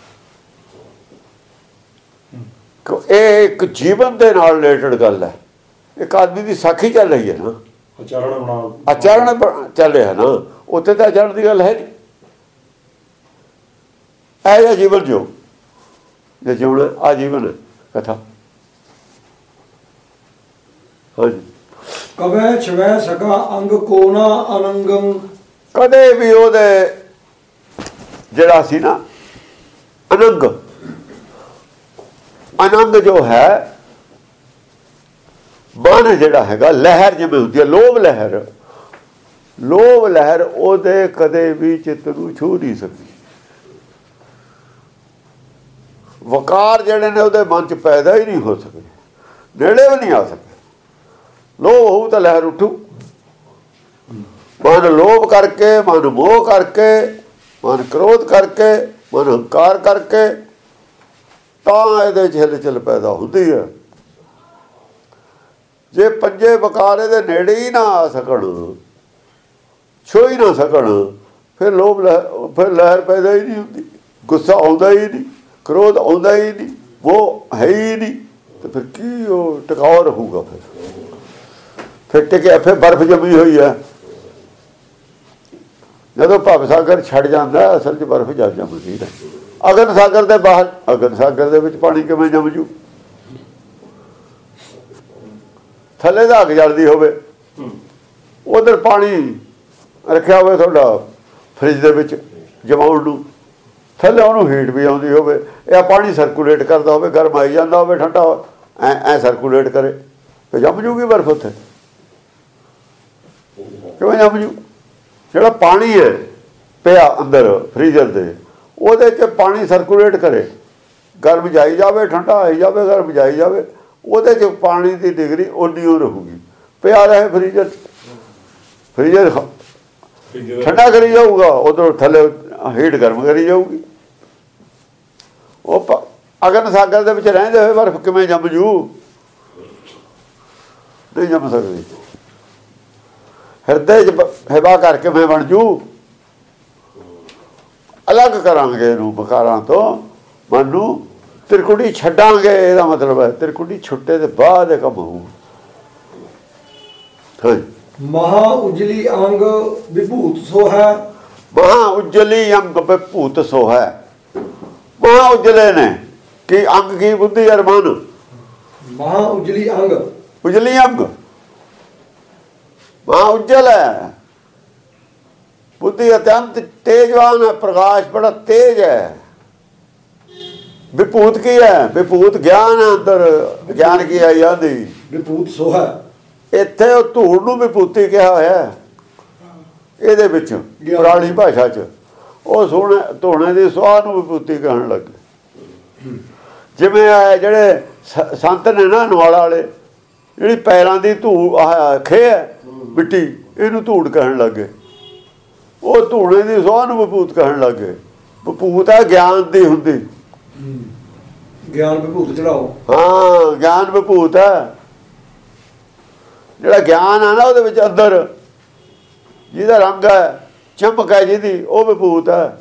ਇਹ ਇੱਕ ਜੀਵਨ ਦੇ ਨਾਲ ਰਿਲੇਟਡ ਗੱਲ ਹੈ। ਇੱਕ ਆਦਮੀ ਦੀ ਸਾਖੀ ਚੱਲ ਰਹੀ ਹੈ ਨਾ, ਆਚਰਣ ਚੱਲ ਰਿਹਾ ਨਾ, ਉੱਥੇ ਤਾਂ ਆਚਰਣ ਦੀ ਗੱਲ ਹੈ ਨਹੀਂ। ਇਹ ਜਿਹਾ ਜੀਵਨ ਜਿਉ, ਜੇ ਜਿਉਣਾ ਆ ਜੀਵਨ ਹੈ ਕਥਾ। ਹਾਂਜੀ। ਕਵੈ ਛਵੈ ਸਕਾ ਅੰਗ ਕੋਨਾ ਅਨੰਗੰ, ਕਦੇ ਵੀ ਉਹਦੇ ਜਿਹੜਾ ਸੀ ਨਾ ਅਨੰਗ, ਅਨੰਗ ਜੋ ਹੈ ਮਨ ਜਿਹੜਾ ਹੈਗਾ, ਲਹਿਰ ਜਿਵੇਂ ਹੁੰਦੀ ਹੈ ਲੋਭ ਲਹਿਰ, ਲੋਭ ਲਹਿਰ ਉਹਦੇ ਕਦੇ ਵੀ ਚਿੱਤ ਨੂੰ ਛੂ ਨਹੀਂ ਸਕਦੀ। ਵਕਾਰ ਜਿਹੜੇ ਨੇ ਉਹਦੇ ਮਨ 'ਚ ਪੈਦਾ ਹੀ ਨਹੀਂ ਹੋ ਸਕਦੇ, ਨੇੜੇ ਵੀ ਨਹੀਂ ਆ ਸਕਦੇ। ਲੋਭ ਹੋਊ ਤਾਂ ਲਹਿਰ ਉੱਠੂ। ਮਨ ਲੋਭ ਕਰਕੇ, ਮਨ ਮੋਹ ਕਰਕੇ, ਮਨ ਕ੍ਰੋਧ ਕਰਕੇ, ਮਨ ਹੰਕਾਰ ਕਰਕੇ, ਤਾਂ ਇਹਦੇ 'ਚ ਹਿਲਚਲ ਪੈਦਾ ਹੁੰਦੀ ਹੈ। ਜੇ ਪੰਜੇ ਵਕਾਰ ਇਹਦੇ ਨੇੜੇ ਹੀ ਨਾ ਆ ਸਕਣ, ਛੋ ਹੀ ਨਾ ਸਕਣ, ਫਿਰ ਲੋਭ ਲਹਿਰ, ਫਿਰ ਲਹਿਰ ਪੈਦਾ ਹੀ ਨਹੀਂ ਹੁੰਦੀ। ਗੁੱਸਾ ਆਉਂਦਾ ਹੀ ਨਹੀਂ, ਕ੍ਰੋਧ ਆਉਂਦਾ ਹੀ ਨਹੀਂ, ਉਹ ਹੈ ਹੀ ਨਹੀਂ, ਤੇ ਫਿਰ ਕੀ ਉਹ ਟਿਕਾਉ ਰਹੂਗਾ। ਫਿਰ ਫਿਰ ਟਿਕਿਆ, ਫਿਰ ਬਰਫ਼ ਜੰਮੀ ਹੋਈ ਹੈ। ਜਦੋਂ ਭਵ ਸਾਗਰ ਛੱਡ ਜਾਂਦਾ, ਅਸਲ 'ਚ ਬਰਫ਼ ਜਦ ਜੰਮਦੀ ਹੈ। ਅਗਨ ਸਾਗਰ ਦੇ ਬਾਹਰ, ਅਗਨ ਸਾਗਰ ਦੇ ਵਿੱਚ ਪਾਣੀ ਕਿਵੇਂ ਜੰਮ ਜੂ? ਥੱਲੇ ਦਾ ਅੱਗ ਜਲਦੀ ਹੋਵੇ, ਉਧਰ ਪਾਣੀ ਰੱਖਿਆ ਹੋਵੇ ਤੁਹਾਡਾ ਫਰਿੱਜ ਦੇ ਵਿੱਚ ਜਮਾਉਣ ਨੂੰ, ਥੱਲੇ ਉਹਨੂੰ ਹੀਟ ਵੀ ਆਉਂਦੀ ਹੋਵੇ, ਇਹ ਪਾਣੀ ਸਰਕੂਲੇਟ ਕਰਦਾ ਹੋਵੇ, ਗਰਮ ਆਈ ਜਾਂਦਾ ਹੋਵੇ, ਠੰਡਾ ਐ ਐ ਸਰਕੂਲੇਟ ਕਰੇ, ਤੇ ਜੰਮ ਜੂਗੀ ਬਰਫ਼ ਉੱਥੇ। ਕਿਵੇਂ ਜੰਮ ਜੂ? ਜਿਹੜਾ ਪਾਣੀ ਹੈ ਪਿਆ ਅੰਦਰ ਫਰੀਜ਼ਰ ਦੇ, ਉਹਦੇ 'ਚ ਪਾਣੀ ਸਰਕੂਲੇਟ ਕਰੇ, ਗਰਮ ਜਾਈ ਜਾਵੇ, ਠੰਡਾ ਆਈ ਜਾਵੇ, ਗਰਮ ਜਾਈ ਜਾਵੇ, ਉਹਦੇ 'ਚ ਪਾਣੀ ਦੀ ਡਿਗਰੀ ਓਨੀ ਓ ਰਹੂਗੀ। ਪਿਆ ਰਹੇ ਫਰੀਜ਼ਰ 'ਚ, ਫਰੀਜ਼ਰ ਠੰਡਾ ਕਰੀ ਜਾਊਗਾ, ਉਧਰੋਂ ਥੱਲੇ ਹੀਟ ਗਰਮ ਕਰੀ ਜਾਊਗੀ। ਉਹ ਅਗਨ ਸਾਗਰ ਦੇ ਵਿੱਚ ਰਹਿੰਦੇ ਹੋਏ ਬਰਫ਼ ਕਿਵੇਂ ਜੰਮ ਜੂ? ਨਹੀਂ ਜੰਮ ਸਕਦੀ। ਹਿਰਦੇ 'ਚ ਹਵਾ ਕਰਕੇ ਮੈਂ ਬਣ ਜੂ। ਅਲੱਗ ਕਰਾਂਗੇ ਇਹਨੂੰ ਵਕਾਰਾਂ ਤੋਂ, ਮਨ ਨੂੰ ਤਿਰਕੁਟੀ ਛੱਡਾਂਗੇ। ਇਹਦਾ ਮਤਲਬ ਹੈ ਤਿਰਕੁਟੀ ਛੁੱਟੇ ਦੇ ਬਾਅਦ ਇਹ ਕੰਮ ਹੋਊ। ਮਹਾ ਉਜਲੀ ਅੰਗ ਵਿਭੂਤ ਸੋ ਹੈ, ਮਹਾ ਉਜਲੀ ਅੰਗ ਵਿਭੂਤ ਸੋ ਹੈ। ਮਹਾ ਉਜਲੇ ਨੇ ਕੀ ਅੰਗ ਕੀ ਬੁੱਧੀ ਅਰ ਮਨ। ਮਹਾ ਉਜਲੀ ਅੰਗ, ਉਜਲੀ ਅੰਗ ਮਹਾ ਉਜਲ ਹੈ। बुद्धि अत्यंत तेजवान है, प्रकाश बड़ा तेज है। विभूत की है, विभूत ज्ञान है, अंदर ज्ञान की आई आंधी ਵਿਭੂਤ ਸੋਹਾ ਇੱਥੇ ਉਹ ਧੂੜ ਨੂੰ ਵਿਭੂਤੀ ਕਿਹਾ ਹੋਇਆ ਇਹਦੇ ਵਿੱਚ ਪੁਰਾਣੀ ਭਾਸ਼ਾ 'ਚ। ਉਹ ਸੋਹਣੇ ਧੋਣੇ ਦੀ ਸੁਆਹ ਨੂੰ ਵਿਭੂਤੀ ਕਹਿਣ ਲੱਗੇ। ਜਿਵੇਂ ਆ ਜਿਹੜੇ ਸ- ਸੰਤ ਨੇ ਨਾ ਨਵਾਲਾ ਵਾਲੇ, ਜਿਹੜੀ ਪੈਰਾਂ ਦੀ ਧੂ ਆਹ ਖੇ ਹੈ ਮਿੱਟੀ, ਇਹਨੂੰ ਧੂੜ ਕਹਿਣ ਲੱਗੇ। ਉਹ ਧੂਣੇ ਦੀ ਸੁਆਹ ਨੂੰ ਵਿਭੂਤ ਕਹਿਣ ਲੱਗੇ। ਵਿਭੂਤ ਹੈ ਗਿਆਨ ਦੀ ਹੁੰਦੀ। ਗਿਆਨ ਵਿਭੂਤ ਚੜਾਓ। ਹਾਂ, ਗਿਆਨ ਵਿਭੂਤ ਹੈ। ਜਿਹੜਾ ਗਿਆਨ ਹੈ ਨਾ ਉਹਦੇ ਵਿੱਚ ਅੰਦਰ ਜਿਹਦਾ ਰੰਗ ਹੈ, ਚਮਕ ਹੈ ਜਿਹਦੀ, ਉਹ ਵਿਭੂਤ ਹੈ।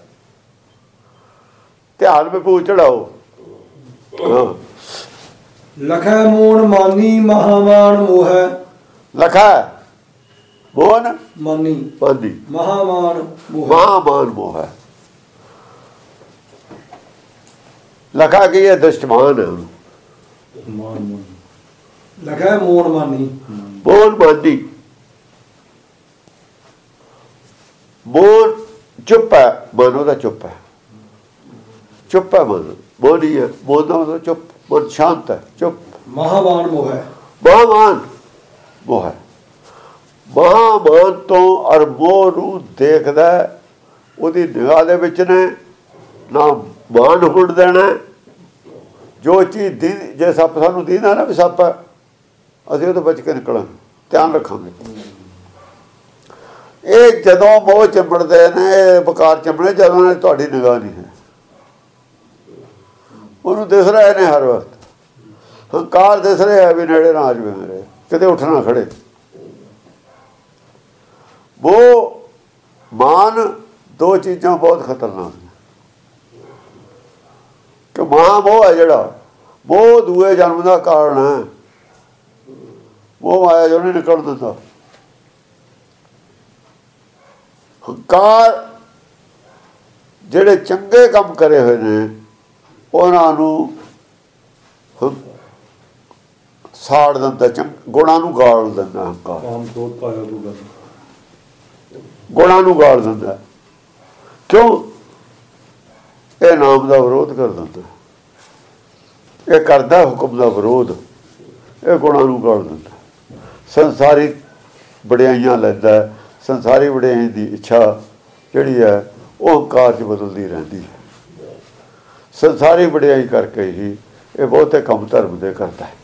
ਧਿਆਨ ਵਿਭੂਤ ਚੜਾਓ। ਹਾਂ, ਲਖੈ ਮੋਨ ਮਾਨੀ ਮਹਾਮਾਨ ਮੋਹੈ। ਲਖਾ ਮੋਹਨ ਮਾਨੀ ਮਾਨੀ ਮਹਾਮਾਨ ਮੋਹੈ। ਮਹਾਮਾਨ ਮੋਹ ਹੈ। ਲਖਾ ਕੀ ਹੈ? ਦ੍ਰਿਸ਼ਟਮਾਨ ਹੈ। ਮਾਨ ਮਾਨ ਲਖੈ ਮੋਨ ਮਾਨੀ ਮੋਹਨ ਮਾਨੀ, ਮੋਹਨ ਚੁੱਪ ਹੈ, ਮਨ ਉਹਦਾ ਚੁੱਪ ਹੈ। ਚੁੱਪ ਹੈ ਮਨ, ਮੋਹਨੀ ਹੈ। ਮੋਹਨ ਦਾ ਮਤਲਬ ਚੁੱਪ, ਮਨ ਸ਼ਾਂਤ ਹੈ, ਚੁੱਪ। ਮਹਾਮਾਨ ਮੋਹੈ। ਮਹਾਮਾਨ ਮੋਹ ਹੈ। ਮਹਾਮਾਨ ਤੋਂ ਔਰ ਮੋਹ ਨੂੰ ਦੇਖਦਾ, ਉਹਦੀ ਨਿਗਾਹ ਦੇ ਵਿੱਚ ਨੇ ਨਾ ਮਾਨ ਹੁੜ ਦੇਣਾ। ਜੋ ਚੀਜ਼ ਦੀ ਜੇ ਸੱਪ ਸਾਨੂੰ ਦੀਦਾ ਨਾ ਵੀ ਸੱਪ ਹੈ, ਅਸੀਂ ਉਹ ਤੋਂ ਬਚ ਕੇ ਨਿਕਲਾਂਗੇ, ਧਿਆਨ ਰੱਖਾਂਗੇ। ਇਹ ਜਦੋਂ ਮੋਹ ਚੰਬੜਦੇ ਨੇ, ਇਹ ਬਕਾਰ ਚੰਬੜੇ ਜਦੋਂ ਨੇ ਤੁਹਾਡੀ ਨਿਗਾਹ ਨਹੀਂ ਹੈ, ਉਹਨੂੰ ਦਿਸ ਰਹੇ ਨੇ ਹਰ ਵਕਤ। ਹੰਕਾਰ ਦਿਸ ਰਿਹਾ ਵੀ ਨੇੜੇ ਨਾ ਆ ਜਾਵੇ ਮੇਰੇ, ਕਿਤੇ ਉੱਠਣਾ ਖੜੇ। ਮੋਹ ਮਾਨ ਦੋ ਚੀਜ਼ਾਂ ਬਹੁਤ ਖਤਰਨਾਕ ਨੇ। ਕਿ ਮਹਾ ਮੋਹ ਹੈ ਜਿਹੜਾ, ਮੋਹ ਦੂਏ ਜਨਮ ਦਾ ਕਾਰਨ ਹੈ। ਮੋਹ ਮਾਇਆ ਜੋ ਨਹੀਂ ਨਿਕਲ ਦਿੰਦਾ। ਹੰਕਾਰ ਜਿਹੜੇ ਚੰਗੇ ਕੰਮ ਕਰੇ ਹੋਏ ਨੇ ਉਹਨਾਂ ਨੂੰ ਸਾੜ ਦਿੰਦਾ, ਚੰਗ ਗੁਣਾਂ ਨੂੰ ਗਾਲ ਦਿੰਦਾ। ਹੰਕਾਰ ਕਾਮ ਕ੍ਰੋਧ ਪਾਇਆ ਗੁਣਾ ਗੁਣਾਂ ਨੂੰ ਗਾਲ ਦਿੰਦਾ। ਕਿਉਂ? ਇਹ ਨਾਮ ਦਾ ਵਿਰੋਧ ਕਰ ਦਿੰਦਾ, ਇਹ ਕਰਦਾ ਹੁਕਮ ਦਾ ਵਿਰੋਧ, ਇਹ ਗੁਣਾਂ ਨੂੰ ਗਾਲ ਦਿੰਦਾ। ਸੰਸਾਰੀ ਵਡਿਆਈਆਂ ਲੈਂਦਾ, ਸੰਸਾਰੀ ਵਡਿਆਈ ਦੀ ਇੱਛਾ ਜਿਹੜੀ ਹੈ ਉਹ ਹੰਕਾਰ 'ਚ ਬਦਲਦੀ ਰਹਿੰਦੀ ਹੈ। ਸੰਸਾਰੀ ਵਡਿਆਈ ਕਰਕੇ ਹੀ ਇਹ ਬਹੁਤੇ ਕੰਮ ਧਰਮ ਦੇ ਕਰਦਾ ਹੈ।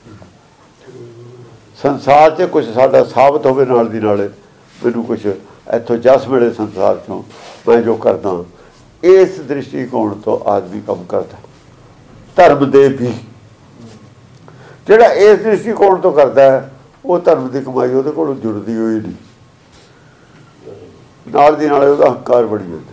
ਸੰਸਾਰ 'ਚ ਕੁਛ ਸਾਡਾ ਸਾਬਤ ਹੋਵੇ ਨਾਲ ਦੀ ਨਾਲੇ, ਮੈਨੂੰ ਕੁਛ ਇੱਥੋਂ ਜਸ ਮਿਲੇ ਸੰਸਾਰ 'ਚੋਂ, ਮੈਂ ਜੋ ਕਰਦਾ। ਇਸ ਦ੍ਰਿਸ਼ਟੀਕੋਣ ਤੋਂ ਆਦਮੀ ਕੰਮ ਕਰਦਾ ਧਰਮ ਦੇ ਵੀ। ਜਿਹੜਾ ਇਸ ਦ੍ਰਿਸ਼ਟੀਕੋਣ ਤੋਂ ਕਰਦਾ ਹੈ ਉਹ ਧਰਮ ਦੀ ਕਮਾਈ ਉਹਦੇ ਕੋਲੋਂ ਜੁੜਦੀ ਹੋਈ ਨਹੀਂ, ਨਾਲ ਦੀ ਨਾਲੇ ਉਹਦਾ ਹੰਕਾਰ ਬੜੀ ਜਾਂਦਾ।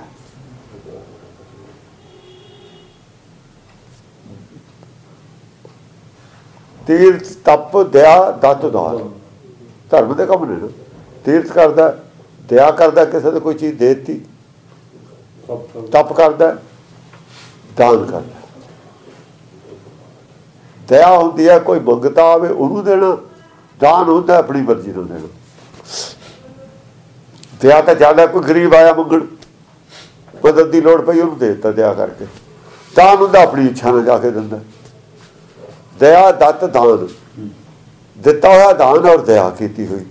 ਤੀਰਥ ਤਪ ਦਇਆ ਦਤ ਦਾਨ ਧਰਮ ਦੇ ਕੰਮ ਨੇ ਨਾ। ਤੀਰਥ ਕਰਦਾ, ਦਇਆ ਕਰਦਾ, ਕਿਸੇ ਤੋਂ ਕੋਈ ਚੀਜ਼ ਦੇ ਦਿੱਤੀ। ਤਪ ਕਰਦਾ, ਦਾਨ ਕਰਦਾ। ਦਇਆ ਹੁੰਦੀ ਹੈ ਕੋਈ ਮੰਗਤਾ ਆਵੇ ਉਹਨੂੰ ਦੇਣਾ, ਦਾਨ ਹੁੰਦਾ ਆਪਣੀ ਮਰਜ਼ੀ ਨਾਲ ਦੇਣਾ। ਦਇਆ ਤਾਂ ਜ਼ਿਆਦਾ ਕੋਈ ਗਰੀਬ ਆਇਆ ਮੰਗਣ, ਮਦਦ ਦੀ ਲੋੜ ਪਈ ਉਹਨੂੰ ਦੇ ਦਿੱਤਾ ਦਇਆ ਕਰਕੇ। ਦਾਨ ਹੁੰਦਾ ਆਪਣੀ ਇੱਛਾ ਨਾਲ ਜਾ ਕੇ ਦਿੰਦਾ। ਦਇਆ ਦਤ ਦਾਨ, ਦਿੱਤਾ ਹੋਇਆ ਦਾਨ ਔਰ ਦਇਆ ਕੀਤੀ ਹੋਈ,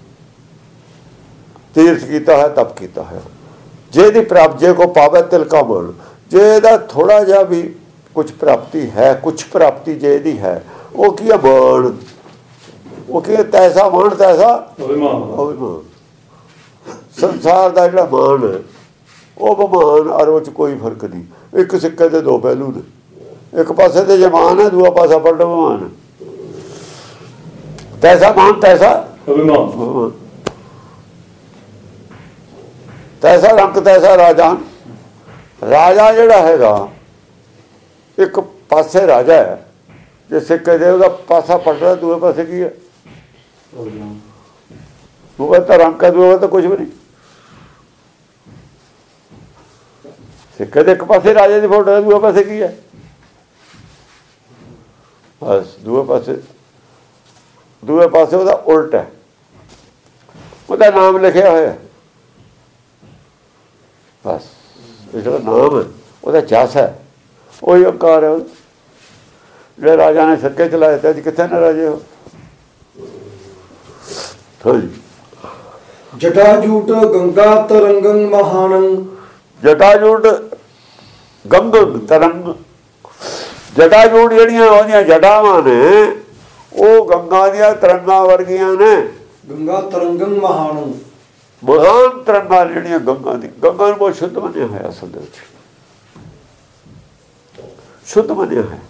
ਤੀਰਥ ਕੀਤਾ ਹੋਇਆ, ਤਪ ਕੀਤਾ ਹੋਇਆ। ਜੇ ਦੀ ਪ੍ਰਾਪਤ ਜੇ ਕੋ ਪਾਵੇ ਤਿਲਕਾ ਮਨ, ਜੇ ਇਹਦਾ ਥੋੜਾ ਜਿਹਾ ਵੀ ਕੁਛ ਪ੍ਰਾਪਤੀ ਹੈ, ਕੁਛ ਪ੍ਰਾਪਤੀ ਜੇ ਇਹਦੀ ਹੈ, ਉਹ ਕੀ ਹੈ? ਮਾਣ। ਉਹ ਕੀ ਤੈਸਾ ਮਾਣ, ਤੈਸਾ ਅਭਿਮਾਨ। ਸੰਸਾਰ ਦਾ ਜਿਹੜਾ ਮਾਣ ਹੈ ਉਹ ਅਭਿਮਾਨ ਔਰ ਉਹ 'ਚ ਕੋਈ ਫਰਕ ਨਹੀਂ। ਇੱਕ ਸਿੱਕੇ ਦੇ ਦੋ ਪਹਿਲੂ ਨੇ, ਇੱਕ ਪਾਸੇ ਤੇ ਜਮਾਨ ਹੈ, ਦੂਆ ਪਾਸਾ ਪਲਟ ਅਭਿਮਾਨ। ਤੈਸਾ ਮਾਣ, ਤੈਸਾ ਅਭਿਮਾਨ। ਤੈਸਾ ਰੰਕ, ਤੈਸਾ ਰਾਜਾਨ। ਰਾਜਾ ਜਿਹੜਾ ਹੈਗਾ ਇੱਕ ਪਾਸੇ ਰਾਜਾ ਹੈ, ਜੇ ਸਿੱਕੇ ਦੇ ਉਹਦਾ ਪਾਸਾ ਪਲਟਦਾ, ਦੂਏ ਪਾਸੇ ਕੀ ਹੈ? ਦੂਆ ਤਾਂ ਰੰਕ ਹੈ, ਦੂਆ ਤਾਂ ਕੁਛ ਵੀ ਨਹੀਂ। ਸਿੱਕੇ ਦੇ ਇੱਕ ਪਾਸੇ ਰਾਜੇ ਦੀ ਫੋਟੋ ਹੈ, ਦੂਏ ਪਾਸੇ ਕੀ ਹੈ? ਬਸ ਦੂਏ ਪਾਸੇ, ਦੂਏ ਪਾਸੇ ਉਹਦਾ ਉਲਟ ਹੈ, ਉਹਦਾ ਨਾਮ ਲਿਖਿਆ ਹੋਇਆ। ਬਸ ਇਹ ਜਿਹੜਾ ਨਾਮ ਹੈ ਉਹਦਾ ਜਸ ਹੈ, ਉਹੀ ਓਂਕਾਰ ਹੈ। ਜਿਹੜੇ ਰਾਜਾ ਨੇ ਸਿੱਕੇ ਚਲਾਏ ਤੇ ਅੱਜ ਕਿੱਥੇ ਨੇ ਰਾਜੇ ਹੋ। ਹਾਂਜੀ ਜਟਾਜੂਟ ਗੰਗਾ ਤਰੰਗੰ ਮਹਾਨੰ। ਜਟਾਜੂਟ ਗੰਗ ਤਰੰਗ, ਜਟਾਜੂਟ ਜਿਹੜੀਆਂ ਉਹਦੀਆਂ ਜਟਾਵਾਂ ਨੇ ਉਹ ਗੰਗਾ ਦੀਆਂ ਤਰੰਗਾਂ ਵਰਗੀਆਂ ਨੇ। ਗੰਗਾ ਤਰੰਗੰ ਮਹਾਨੰ, ਮਹਾਨ ਤਰੰਗਾਂ ਜਿਹੜੀਆਂ ਗੰਗਾ ਦੀ। ਗੰਗਾ ਨੂੰ ਬਹੁਤ ਸ਼ੁੱਧ ਮੰਨਿਆ ਹੋਇਆ, ਅਸਲ ਦੇ ਵਿੱਚ ਸ਼ੁੱਧ ਮੰਨਿਆ ਹੈ।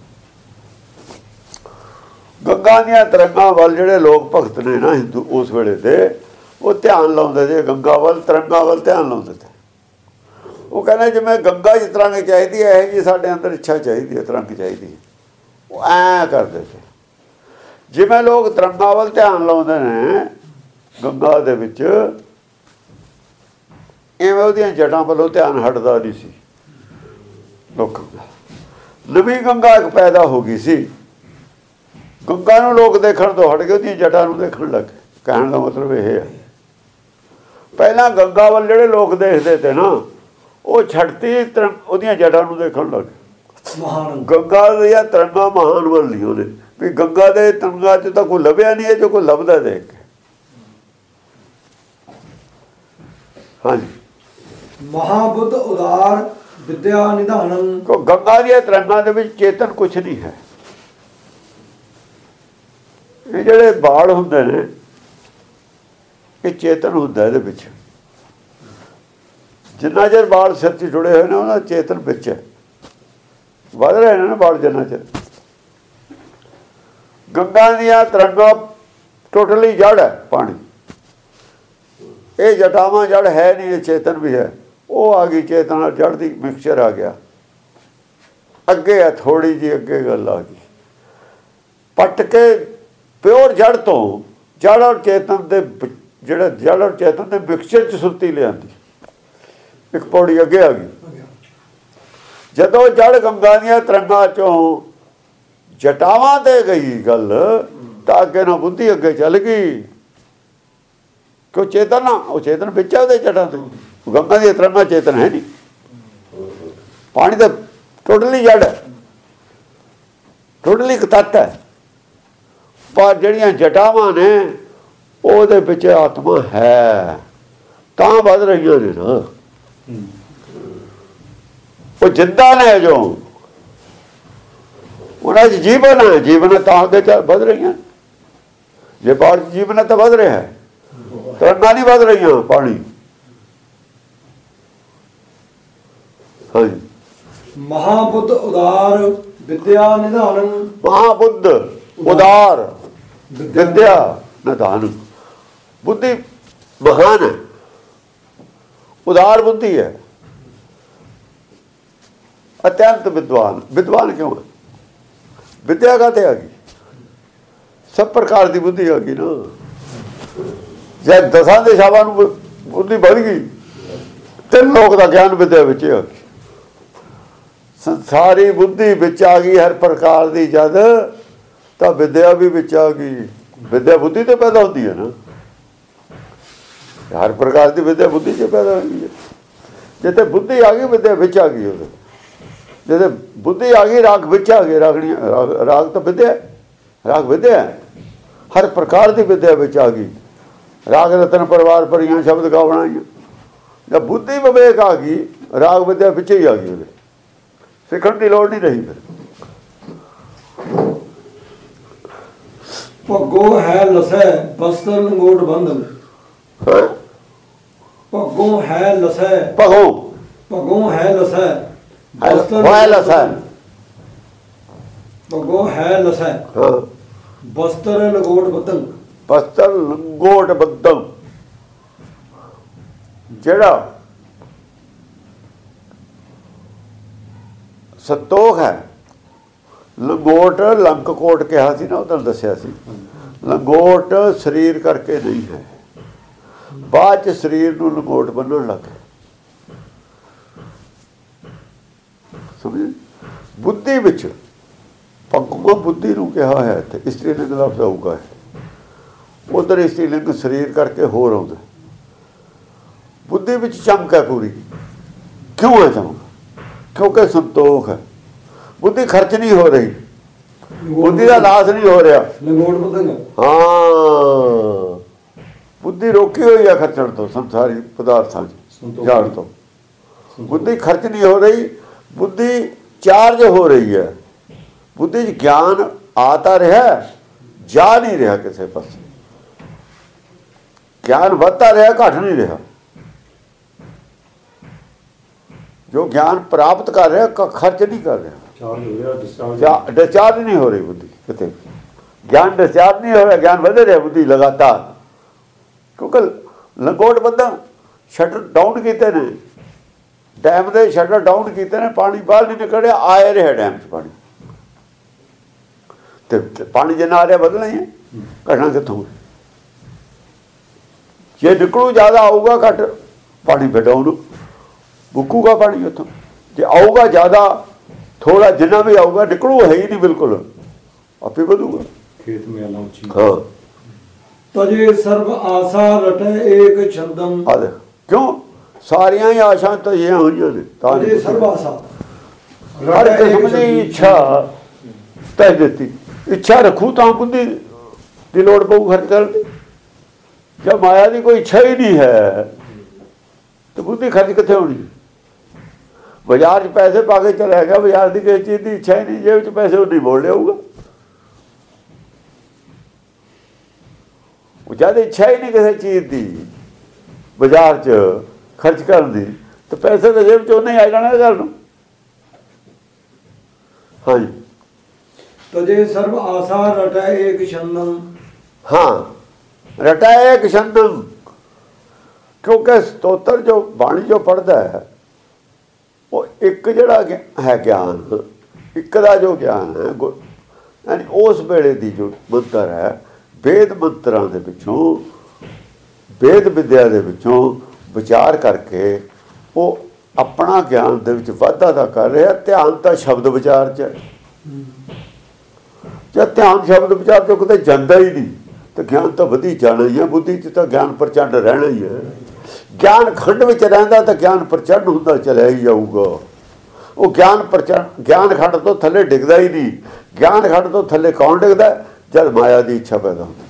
ਗੰਗਾ ਦੀਆਂ ਤਰੰਗਾਂ ਵੱਲ ਜਿਹੜੇ ਲੋਕ ਭਗਤ ਨੇ ਨਾ ਹਿੰਦੂ ਉਸ ਵੇਲੇ ਤੇ, ਉਹ ਧਿਆਨ ਲਾਉਂਦੇ ਜੇ ਗੰਗਾ ਵੱਲ, ਤਰੰਗਾਂ ਵੱਲ ਧਿਆਨ ਲਾਉਂਦੇ ਤੇ। ਉਹ ਕਹਿੰਦੇ ਜਿਵੇਂ ਗੰਗਾ ਜਿਸ ਤਰ੍ਹਾਂ ਚਾਹੀਦੀ ਹੈ ਇਹ ਜੀ ਸਾਡੇ ਅੰਦਰ ਇੱਛਾ ਚਾਹੀਦੀ ਹੈ, ਤਰੰਗ ਚਾਹੀਦੀ ਹੈ। ਉਹ ਐਂ ਕਰਦੇ ਸੀ। ਜਿਵੇਂ ਲੋਕ ਤਰੰਗਾਂ ਵੱਲ ਧਿਆਨ ਲਾਉਂਦੇ ਨੇ ਗੰਗਾ ਦੇ ਵਿੱਚ, ਇਵੇਂ ਉਹਦੀਆਂ ਜਟਾਂ ਵੱਲੋਂ ਧਿਆਨ ਹਟਦਾ ਨਹੀਂ ਸੀ ਲੋਕਾਂ ਦਾ। ਨਵੀਂ ਗੰਗਾ ਇੱਕ ਪੈਦਾ ਹੋ ਗਈ ਸੀ। ਗੰਗਾ ਨੂੰ ਲੋਕ ਦੇਖਣ ਤੋਂ ਹਟ ਕੇ ਉਹਦੀਆਂ ਜਟਾਂ ਨੂੰ ਦੇਖਣ ਲੱਗੇ। ਕਹਿਣ ਦਾ ਮਤਲਬ ਇਹ ਹੈ, ਪਹਿਲਾਂ ਗੰਗਾ ਵੱਲ ਜਿਹੜੇ ਲੋਕ ਦੇਖਦੇ ਤੇ ਨਾ, ਉਹ ਛੱਡਤੀ ਉਹਦੀਆਂ ਜਟਾਂ ਨੂੰ ਦੇਖਣ ਲੱਗੇ। ਮਹਾਨ ਗੰਗਾ ਦੀਆਂ ਤਰੰਗਾਂ ਮਹਾਨ ਵੱਲ ਨਹੀਂ ਉਹਨੇ ਵੀ ਗੰਗਾ ਦੇ ਤਰੰਗਾਂ 'ਚ ਤਾਂ ਕੋਈ ਲੱਭਿਆ ਨਹੀਂ ਹੈ ਜੋ ਕੋਈ ਲੱਭਦਾ ਦੇਖ ਕੇ। ਹਾਂਜੀ ਮਹਾਬੁੱਧ ਉਦਾਰ ਵਿਦਿਆ ਨਿਧਾਨੰ। ਕੋ ਗੰਗਾ ਦੀਆਂ ਤਰੰਗਾਂ ਦੇ ਵਿੱਚ ਚੇਤਨ ਕੁਛ ਨਹੀਂ ਹੈ। ਇਹ ਜਿਹੜੇ ਬਾਲ ਹੁੰਦੇ ਨੇ ਇਹ ਚੇਤਨ ਹੁੰਦਾ ਇਹਦੇ ਵਿੱਚ। ਜਿੰਨਾ ਚਿਰ ਬਾਲ ਸਿਰ 'ਚ ਜੁੜੇ ਹੋਏ ਨੇ ਉਹਨਾਂ ਚੇਤਨ ਵਿੱਚ ਹੈ, ਵੱਧ ਰਹੇ ਨੇ ਨਾ ਬਾਲ ਜਿੰਨਾ ਚਿਰ। ਗੰਗਾ ਦੀਆਂ ਤਰੰਗਾਂ ਟੋਟਲੀ ਜੜ ਹੈ ਪਾਣੀ। ਇਹ ਜਟਾਵਾਂ ਜੜ ਹੈ ਨਹੀਂ, ਇਹ ਚੇਤਨ ਵੀ ਹੈ। ਉਹ ਆ ਗਈ ਚੇਤਨ ਜੜ ਦੀ ਮਿਕਸਚਰ ਆ ਗਿਆ। ਅੱਗੇ ਹੈ ਥੋੜੀ ਜਿਹੀ ਅੱਗੇ ਗੱਲ ਆ ਗਈ। ਪੱਟ ਕੇ ਪਿਓਰ ਜੜ ਤੋਂ ਜੜ ਔਰ ਚੇਤਨ ਦੇ ਜਿਹੜਾ ਜੜ ਔਰ ਚੇਤਨ ਦੇ ਮਿਕਸਚਰ 'ਚ ਸੁਰਤੀ ਲਿਆਂਦੀ। ਇੱਕ ਪੌੜੀ ਅੱਗੇ ਆ ਗਈ। ਜਦੋਂ ਜੜ ਗੰਗਾ ਦੀਆਂ ਤਰੰਗਾਂ 'ਚੋਂ ਜਟਾਵਾਂ ਤੇ ਗਈ ਗੱਲ, ਤਾਂ ਅੱਗੇ ਨਾ ਬੁੱਧੀ ਅੱਗੇ ਚੱਲ ਗਈ। ਕਿਉਂ ਚੇਤਨ ਨਾ, ਉਹ ਚੇਤਨ ਵਿੱਚ ਆ ਉਹਦੇ ਜਟਾਂ ਤੇ। ਗੰਗਾ ਦੀਆਂ ਤਰੰਗਾਂ ਚੇਤਨ ਹੈ ਨਹੀਂ। ਪਾਣੀ ਤਾਂ ਟੋਟਲੀ ਜੜ ਹੈ, ਟੋਟਲੀ ਇੱਕ ਤੱਤ ਹੈ। ਪਰ ਜਿਹੜੀਆਂ ਜਟਾਵਾਂ ਨੇ ਉਹਦੇ ਵਿੱਚ ਆਤਮਾ ਹੈ, ਤਾਂ ਵੱਧ ਰਹੀਆਂ ਨੇ ਨਾ। ਉਹ ਜਿੰਦਾ ਨੇ ਜੋ ਉਹਨਾਂ 'ਚ ਜੀਵਨ ਹੈ, ਜੀਵਨ ਤਾਂ ਅੱਗੇ ਵੱਧ ਰਹੀਆਂ। ਜੇ ਬਾਹਰ ਜੀਵਨ ਤਾਂ ਵੱਧ ਰਿਹਾ ਹੈ, ਤਰੰਗਾਂ ਨਹੀਂ ਵੱਧ ਰਹੀਆਂ ਪਾਣੀ। ਹਾਂਜੀ ਮਹਾਬੁੱਧ ਉਦਾਰ ਵਿਦਿਆ ਨਿਧਾਨੰ। ਮਹਾਬੁੱਧ ਉਦਾਰ ਵਿਦਿਆ ਨਿਧਾਨ। ਬੁੱਧੀ ਮਹਾਨ ਹੈ, ਉਦਾਰ ਬੁੱਧੀ ਹੈ, ਅਤਿਅੰਤ ਵਿਦਵਾਨ। ਵਿਦਵਾਨ ਕਿਉਂ ਹੈ? ਵਿਦਿਆ ਕਾਹਤੇ ਆ ਗਈ? ਸਭ ਪ੍ਰਕਾਰ ਦੀ ਬੁੱਧੀ ਆ ਗਈ ਨਾ। ਜੇ ਦਸਾਂ ਦਿਸ਼ਾਵਾਂ ਨੂੰ ਬੁੱਧੀ ਵੱਧ ਗਈ, ਤਿੰਨ ਲੋਕ ਦਾ ਗਿਆਨ ਵਿਦਿਆ ਵਿੱਚ ਆ ਗਿਆ। ਸੰਸਾਰੀ ਬੁੱਧੀ ਵਿੱਚ ਆ ਗਈ ਹਰ ਪ੍ਰਕਾਰ ਦੀ, ਜਦ ਤਾਂ ਵਿਦਿਆ ਵੀ ਵਿੱਚ ਆ ਗਈ। ਵਿਦਿਆ ਬੁੱਧੀ ਤੇ ਪੈਦਾ ਹੁੰਦੀ ਹੈ ਨਾ। ਹਰ ਪ੍ਰਕਾਰ ਦੀ ਵਿਦਿਆ ਬੁੱਧੀ 'ਚ ਪੈਦਾ ਹੁੰਦੀ ਹੈ। ਜਿੱਥੇ ਬੁੱਧੀ ਆ ਗਈ ਵਿਦਿਆ ਵਿੱਚ ਆ ਗਈ। ਉਹਦੇ ਜਿੱਥੇ ਬੁੱਧੀ ਆ ਗਈ ਰਾਗ ਵਿੱਚ ਆ ਗਏ। ਰਾਗਣੀ ਰਾਗ ਤਾਂ ਵਿਦਿਆ, ਰਾਗ ਵਿਦਿਆ ਹਰ ਪ੍ਰਕਾਰ ਦੀ ਵਿਦਿਆ ਵਿੱਚ ਆ ਗਈ। ਰਾਗ ਰਤਨ ਪਰਿਵਾਰ ਭਰੀਆਂ ਸ਼ਬਦ ਗਾਵਣਾ। ਜਦ ਬੁੱਧੀ ਵਿਵੇਕ ਆ ਗਈ, ਰਾਗ ਵਿਦਿਆ ਵਿੱਚ ਹੀ ਆ ਗਈ। ਉਹਦੇ ਸਿੱਖਣ ਦੀ ਲੋੜ ਨਹੀਂ ਰਹੀ। ਫਿਰ ਭੱਗੋ ਹੈ ਲਸੈ ਬਸਤਰ ਲੰਗੋਟ ਬੰਧਨ। ਭੱਗੋ ਹੈ ਲਸੈ ਭਗੋ ਭੱਗੋ ਹੈ ਲਸੈ ਹੋਇਆ ਲਸੈ। ਭੱਗੋ ਹੈ ਲਸੈ ਹਾਂ ਬਸਤਰ ਲੰਗੋਟ ਬੰਧਨ। ਬਸਤਰ ਲੰਗੋਟ ਬੰਧਨ। ਜਿਹੜਾ ਸੰਤੋਖ ਹੈ, ਲੰਗੋਟ ਲੰਕਕੋਟ ਕਿਹਾ ਸੀ ਨਾ, ਉਦੋਂ ਦੱਸਿਆ ਸੀ। ਲੰਗੋਟ ਸਰੀਰ ਕਰਕੇ ਨਹੀਂ ਹੈ, ਬਾਅਦ ਚ ਸਰੀਰ ਨੂੰ ਲੰਗੋਟ ਬੰਨਣ ਲੱਗ ਸਮਝ। ਬੁੱਧੀ ਵਿੱਚ ਭਗਵਾਨ ਬੁੱਧੀ ਨੂੰ ਕਿਹਾ ਹੈ ਇੱਥੇ, ਇਸਤਰੀ ਲਿੰਗ ਲਫ਼ਜ਼ ਆਊਗਾ। ਉਧਰ ਇਸਤਰੀ ਲਿੰਗ ਸਰੀਰ ਕਰਕੇ ਹੋਰ ਆਉਂਦਾ। ਬੁੱਧੀ ਵਿੱਚ ਚਮਕ ਹੈ ਪੂਰੀ। क्यों है चमक? क्योंकि संतोख है, बुद्धि खर्च नहीं हो रही, बुद्धि का नाश नहीं हो रहा। हाँ, बुद्धि रोकी हुई है खर्चण तो संसारी पदार्थों जान तो, बुद्धि खर्च नहीं हो रही, बुद्धि चार्ज हो रही है, बुद्धि ज्ञान आता रहा, जा नहीं रहा किसी पास, ज्ञान बढ़ता रहा, घट नहीं रहा। जो ज्ञान प्राप्त कर रहा खर्च नहीं कर रहा, डिस्चार्ज नहीं हो रही बुद्धि कितने, ज्ञान डिस्चार्ज नहीं हो रहा, ज्ञान बढ़ रहा बुद्धि लगातार। क्योंकि लंगोट बंदा शटर डाउन किए ने, डैम के शटर डाउन किए ने, पानी बाहर नहीं निकल रहा, आए रहा डैम च पानी, तो पानी जिन्ना आ रहा बदलना ही है, घटना कितों जे निकलू ज़्यादा आऊगा घट पानी फिर डाउन मुक्कूगा पानी उतों, जे आऊगा ज़्यादा थोड़ा जिन्ना भी आऊगा निकलू है ही नहीं बिल्कुल, आपे बदूगा खेत में अलाउची। हाँ तजे सर्व आशा रटे एक छंदम, आ देख क्यों सारिया ही आशा तो ये हुई ने, तजे सर्व आशा हर किस्म की इच्छा तय देती, इच्छा रखू तो बुद्धि की लोड़ पऊ खर्च कर दी। जब माया की कोई इच्छा ही नहीं है तो बुद्धि खर्च कितने होनी। बाजार च पैसे पा के चला गया, बाजार की किसी चीज़ की इच्छा ही नहीं, जेब च पैसे वो नहीं मोड़ लियाऊगा, जब इच्छा ही नहीं किसी चीज़ की बाजार च खर्च करने की, तो पैसे तो जेब च उन्हें आ जाने गल। हाँ जी, तजे सर्व आशा रटे एक छंदम, हाँ रटाए एक छंदम, क्योंकि स्तोत्र जो बाणी जो पढ़ता है वो एक जड़ा है ज्ञान, एक का जो ज्ञान है यानी उस वेले की जो मंत्र है, वेद मंत्रां दे विचों वेद विद्या दे विचों विचार करके वो अपना ज्ञान दे विच वाधा दा कर रहा। ध्यान तो शब्द विचार च, जब ध्यान शब्द विचार चो किते जांदा ही नहीं तो ज्ञान तो वधी जाना ही है, बुद्धि च तो ज्ञान प्रचंड रहना ही है। ज्ञान खंड में रहिंदा तो ज्ञान प्रचंड होंदा चलिया ही जाऊगा। वो ज्ञान प्रचंड ज्ञान खंड तो थले डिगदा ही नहीं, ज्ञान खंड तो थले कौन डिगदा? जब माया की इच्छा पैदा होती,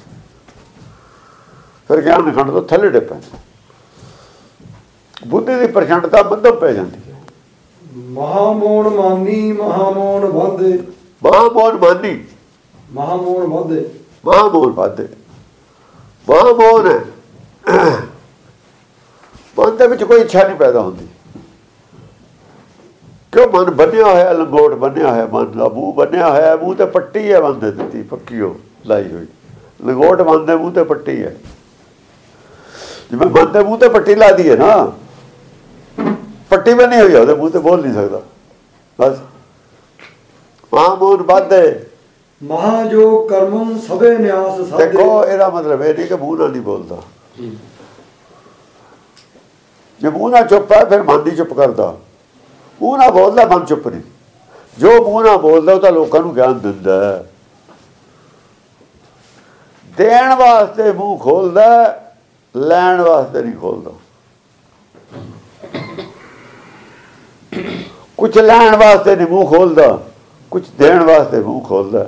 फिर ज्ञान खंड तो थले डिग पैंदा, बुद्धि की प्रचंडता मध्यम पै जाती है। महामोन मानी महामोन वाधे, महामोन मानी महामोन वाधे, महामोन वाधे, महामोन है मन के कोई इच्छा नहीं पैदा होती। क्यों? मन बनिया होया, लंगोट बनिया है, मन का मूँह बनिया होया, मूँह तो पट्टी है बन दे दी पक्की हो लाई हुई, लंगोट बन दे मूँह तो पट्टी है, जिम्मे मन के मूँह तो पट्टी ला दी है ना, पट्टी बनी हुई है वो मूँह तो बोल नहीं सकता। बस महामोन वाधे, महाजो कर्मम सबे न्यास साधे। देखो ਇਹਦਾ मतलब ये नहीं कि मूँह ना नहीं बोलता, जो मूँह ना चुप है फिर मन नहीं चुप करता, मूँह ना बोलता मन चुप नहीं, जो मूँह ना बोलता वो तो लोगों को ज्ञान दिंदा है। देण वास्ते मूँह खोलता, लैण वास्ते नहीं खोलता। कुछ लैण वास्ते नहीं मूँह खोलता, कुछ देण वास्ते मूँह खोलता।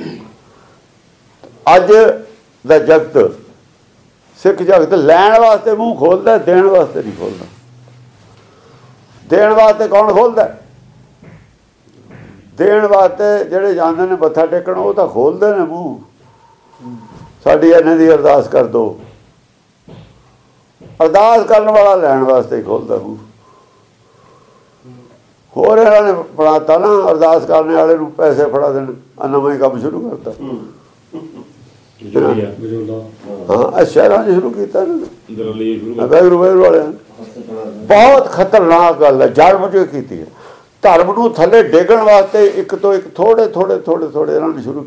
अज दा जगत सिख जगत लैण वास्ते मूँह खोलता, देण वास्ते नहीं खोलता। देण वास्ते कौन खोलता? देण वास्ते जेड़े जाते हैं मत्था टेकण वो तो खोलते हैं मूँह, साडी इन्ने दी अरदास कर दो। अरदास करने वाला लैण वास्ते ही खोलता मूँह। होर इन्होंने बनाता ना अरदास करने वाले नूं पैसे फड़ा देने, नवां ही काम शुरू करता। हाँ शहरों में शुरू किया वैगरू वैगरू वाले बहुत खतरनाक गल है, जड़ मुझे की है। धर्म नूं थले डेगण वास्ते एक तो एक थोड़े थोड़े थोड़े थोड़े इन्होंने शुरू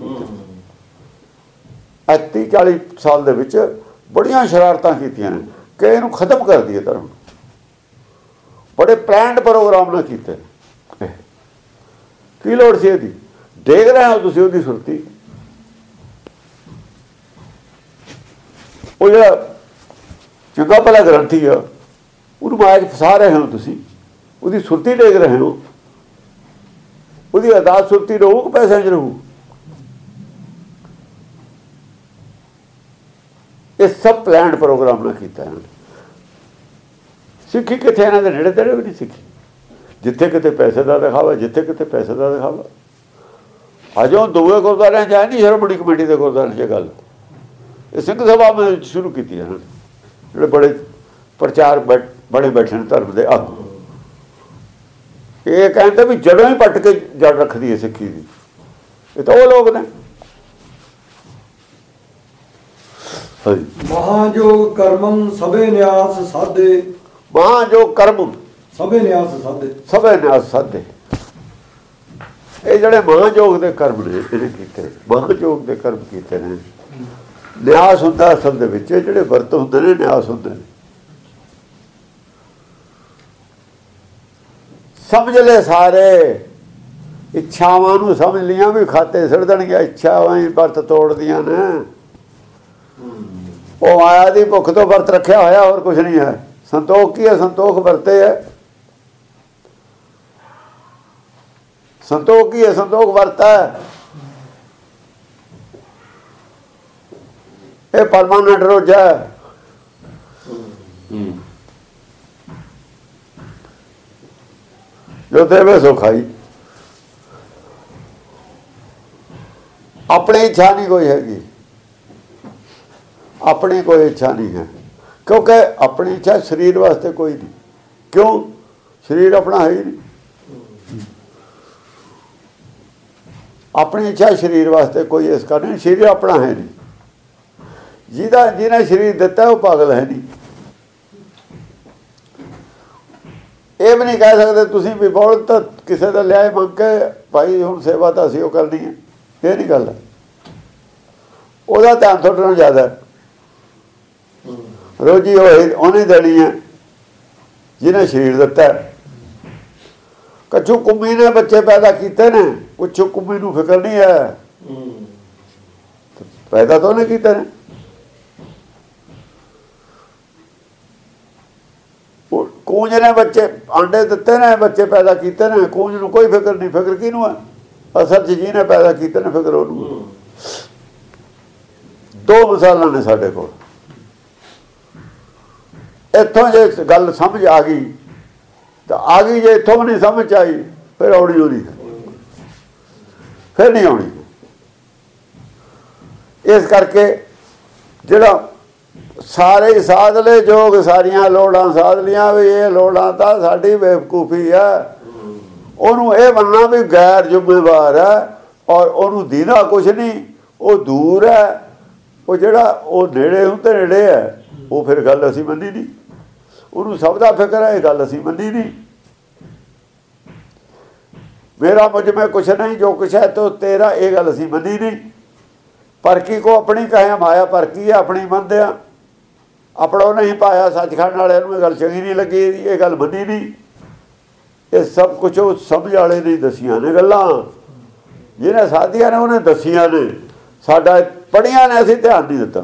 किए। तीह चाली साल दे विच बड़ियां शरारतां कीतियां ने कि इहनूं खत्म कर दिए धर्म, बड़े प्लानड प्रोग्राम ना कीते। की लोड़ सी इहदी? डेग रहे हो तुसीं उहदी सुरती। वो जो चंगा भला ग्रंथी है उन्होंने माया च फसा रहे हो तुसीं, ਉਹਦੀ ਸੁਰਤੀ ਡੇਗ ਰਹੇ ਹੋ, ਉਹਦੀ ਅਰਦਾਸ ਸੁਰਤੀ ਰਹੂ ਕਿ ਪੈਸਿਆਂ 'ਚ ਰਹੂ? ਇਹ ਸਭ ਪਲਾਨਡ ਪ੍ਰੋਗਰਾਮ ਨਾਲ ਕੀਤਾ ਇਹਨਾਂ ਨੇ। ਸਿੱਖੀ ਕਿੱਥੇ? ਇਹਨਾਂ ਦੇ ਨੇੜੇ ਤੇੜੇ ਵੀ ਨਹੀਂ ਸਿੱਖੀ। ਜਿੱਥੇ ਕਿਤੇ ਪੈਸੇ ਦਾ ਦਿਖਾਵਾ, ਜਿੱਥੇ ਕਿਤੇ ਪੈਸੇ ਦਾ ਦਿਖਾਵਾ। ਅਜੋਂ ਦੂਏ ਗੁਰਦੁਆਰਿਆਂ 'ਚ ਹੈ ਨਹੀਂ ਸ਼੍ਰੋਮਣੀ ਕਮੇਟੀ ਦੇ ਗੁਰਦੁਆਰਿਆਂ 'ਚ ਗੱਲ। ਇਹ ਸਿੰਘ ਸਭਾ ਮੈਂ ਸ਼ੁਰੂ ਕੀਤੀ ਇਹਨਾਂ ਨੇ, ਜਿਹੜੇ ਬੜੇ ਪ੍ਰਚਾਰ ਬੜੇ ਬੈਠੇ ਨੇ ਧਰਮ ਦੇ ਆਗੂ। ਇਹ ਕਹਿੰਦੇ ਵੀ ਜੜੋਂ ਹੀ ਪੱਟ ਕੇ ਜੜ ਰੱਖਦੀ ਹੈ ਸਿੱਖੀ ਦੀ। ਇਹ ਤਾਂ ਉਹ ਲੋਕ ਨੇ। ਮਹਾਜੋਗ ਕਰਮੰ ਸਭੇ ਨਿਆਸ ਸਾਧੇ। ਮਹਾਜੋਗ ਕਰਮ ਸਭੇ ਨਿਆਸ ਸਾਧੇ। ਸਭੇ ਨਿਆਸ ਸਾਧੇ। ਇਹ ਜਿਹੜੇ ਮਹਾਜੋਗ ਦੇ ਕਰਮ ਨੇ ਇਹਨੇ ਕੀਤੇ, ਮਹਾਜੋਗ ਦੇ ਕਰਮ ਕੀਤੇ ਨੇ। ਨਿਆਸ ਹੁੰਦਾ ਅਸਲ ਦੇ ਵਿੱਚ, ਜਿਹੜੇ ਵਰਤ ਹੁੰਦੇ ਨੇ ਨਿਆਸ ਹੁੰਦੇ ਨੇ। ਸਮਝ ਲੈ ਸਾਰੇ, ਇੱਛਾਵਾਂ ਨੂੰ ਸਮਝ ਲੀਆਂ ਵੀ ਖਾਤੇ ਸਿਰ ਦੇਣਗੀਆਂ। ਇੱਛਾਵਾਂ ਹੀ ਵਰਤ ਤੋੜਦੀਆਂ ਨੇ। ਉਹ ਮਾਇਆ ਦੀ ਭੁੱਖ ਤੋਂ ਵਰਤ ਰੱਖਿਆ ਹੋਇਆ, ਹੋਰ ਕੁਝ ਨਹੀਂ ਹੈ। ਸੰਤੋਖ ਕੀ ਹੈ? ਸੰਤੋਖ ਵਰਤੇ ਹੈ। ਸੰਤੋਖ ਕੀ ਹੈ? ਸੰਤੋਖ ਵਰਤ ਹੈ। ਇਹ ਪਰਮਾਨੈਂਟ ਰੋਜ਼ਾ ਹੈ। ਜੋ ਦੇਵੇ ਸੋ ਖਾਈ। ਆਪਣੀ ਇੱਛਾ ਨਹੀਂ ਕੋਈ ਹੈਗੀ, ਆਪਣੀ ਕੋਈ ਇੱਛਾ ਨਹੀਂ ਹੈ। ਕਿਉਂਕਿ ਆਪਣੀ ਇੱਛਾ ਸਰੀਰ ਵਾਸਤੇ ਕੋਈ ਨਹੀਂ। ਕਿਉਂ? ਸਰੀਰ ਆਪਣਾ ਹੈ ਹੀ ਨਹੀਂ। ਆਪਣੀ ਇੱਛਾ ਸਰੀਰ ਵਾਸਤੇ ਕੋਈ ਇਸ ਕਾਰਨ, ਸਰੀਰ ਆਪਣਾ ਹੈ ਨਹੀਂ। ਜਿਹਦਾ ਜਿਹਨੇ ਸਰੀਰ ਦਿੱਤਾ ਉਹ ਪਾਗਲ ਹੈ ਨਹੀਂ। ਇਹ ਵੀ ਨਹੀਂ ਕਹਿ ਸਕਦੇ ਤੁਸੀਂ ਵੀ ਬਹੁਤ ਤਾਂ ਕਿਸੇ ਦਾ ਲਿਆਏ ਮੰਗ ਕੇ ਭਾਈ ਹੁਣ ਸੇਵਾ ਤਾਂ ਅਸੀਂ ਉਹ ਕਰਨੀ ਹੈ। ਇਹ ਨਹੀਂ ਗੱਲ। ਉਹਦਾ ਧਿਆਨ ਤੁਹਾਡੇ ਨਾਲ ਜ਼ਿਆਦਾ। ਰੋਜੀ ਹੋਏ ਉਹਨੇ ਦੇਣੀ ਹੈ ਜਿਹਨੇ ਸਰੀਰ ਦਿੱਤਾ। ਕੱਛੂ ਕੁੰਮੀ ਨੇ ਬੱਚੇ ਪੈਦਾ ਕੀਤੇ ਨੇ, ਕੁਛੂ ਕੁੰਮੀ ਨੂੰ ਫਿਕਰ ਨਹੀਂ ਹੈ। ਪੈਦਾ ਤਾਂ ਉਹਨੇ ਕੀਤੇ ਨੇ। ਕੂੰਜ ਨੇ ਬੱਚੇ ਆਂਡੇ ਦਿੱਤੇ ਨੇ, ਬੱਚੇ ਪੈਦਾ ਕੀਤੇ ਨੇ। ਕੂੰਜ ਨੂੰ ਕੋਈ ਫਿਕਰ ਨਹੀਂ। ਫਿਕਰ ਕਿਹਨੂੰ ਹੈ? ਅਸਲ 'ਚ ਜਿਹਨੇ ਪੈਦਾ ਕੀਤੇ ਨੇ ਫਿਕਰ ਉਹਨੂੰ। ਦੋ ਮਿਸਾਲਾਂ ਨੇ ਸਾਡੇ ਕੋਲ। ਇੱਥੋਂ ਜੇ ਗੱਲ ਸਮਝ ਆ ਗਈ ਤਾਂ ਆ ਗਈ, ਜੇ ਇੱਥੋਂ ਵੀ ਨਹੀਂ ਸਮਝ ਆਈ ਫਿਰ ਆਉਣੀ ਹੋਣੀ, ਫਿਰ ਨਹੀਂ ਆਉਣੀ। ਇਸ ਕਰਕੇ ਜਿਹੜਾ ਸਾਰੇ ਸਾਧ ਲਏ ਜੋਗ, ਸਾਰੀਆਂ ਲੋੜਾਂ ਸਾਧ ਲੀਆਂ ਵੀ ਇਹ ਲੋੜਾਂ ਤਾਂ ਸਾਡੀ ਬੇਵਕੂਫੀ ਹੈ। ਉਹਨੂੰ ਇਹ ਮੰਨਣਾ ਵੀ ਗੈਰ ਜ਼ਿੰਮੇਵਾਰ ਹੈ ਔਰ ਉਹਨੂੰ ਦੀਨਾ ਕੁਛ ਨਹੀਂ, ਉਹ ਦੂਰ ਹੈ। ਉਹ ਜਿਹੜਾ ਉਹ ਨੇੜੇ ਹੁੰਦੇ ਨੇੜੇ ਹੈ, ਉਹ ਫਿਰ ਗੱਲ ਅਸੀਂ ਮੰਨੀ ਨਹੀਂ। ਉਹਨੂੰ ਸਭ ਦਾ ਫਿਕਰ ਹੈ, ਇਹ ਗੱਲ ਅਸੀਂ ਮੰਨੀ ਨਹੀਂ। ਮੇਰਾ ਮੁਝ ਮੈਂ ਕੁਛ ਨਹੀਂ, ਜੋ ਕੁਛ ਹੈ ਤੋ ਤੇਰਾ, ਇਹ ਗੱਲ ਅਸੀਂ ਮੰਨੀ ਨਹੀਂ। ਪਰਕੀ ਕੋ ਆਪਣੀ ਕਹੇ ਮਾਇਆ ਪਰਕੀ ਹੈ, ਆਪਣੀ ਮੰਨਦੇ ਆ। ਆਪਣਾ ਨਹੀਂ ਪਾਇਆ ਸੱਚਖੰਡ ਵਾਲਿਆਂ ਨੂੰ ਇਹ ਗੱਲ ਚੰਗੀ ਨਹੀਂ ਲੱਗੀ, ਇਹ ਗੱਲ ਮੰਨੀ ਨਹੀਂ। ਇਹ ਸਭ ਕੁਛ ਉਹ ਸਮਝ ਵਾਲੇ ਨਹੀਂ ਦੱਸੀਆਂ ਨੇ ਗੱਲਾਂ, ਜਿਹਨੇ ਸਾਧੀਆਂ ਨੇ ਉਹਨੇ ਦੱਸੀਆਂ ਨੇ। ਸਾਡਾ ਪੜ੍ਹੀਆਂ ਨੇ, ਅਸੀਂ ਧਿਆਨ ਨਹੀਂ ਦਿੱਤਾ।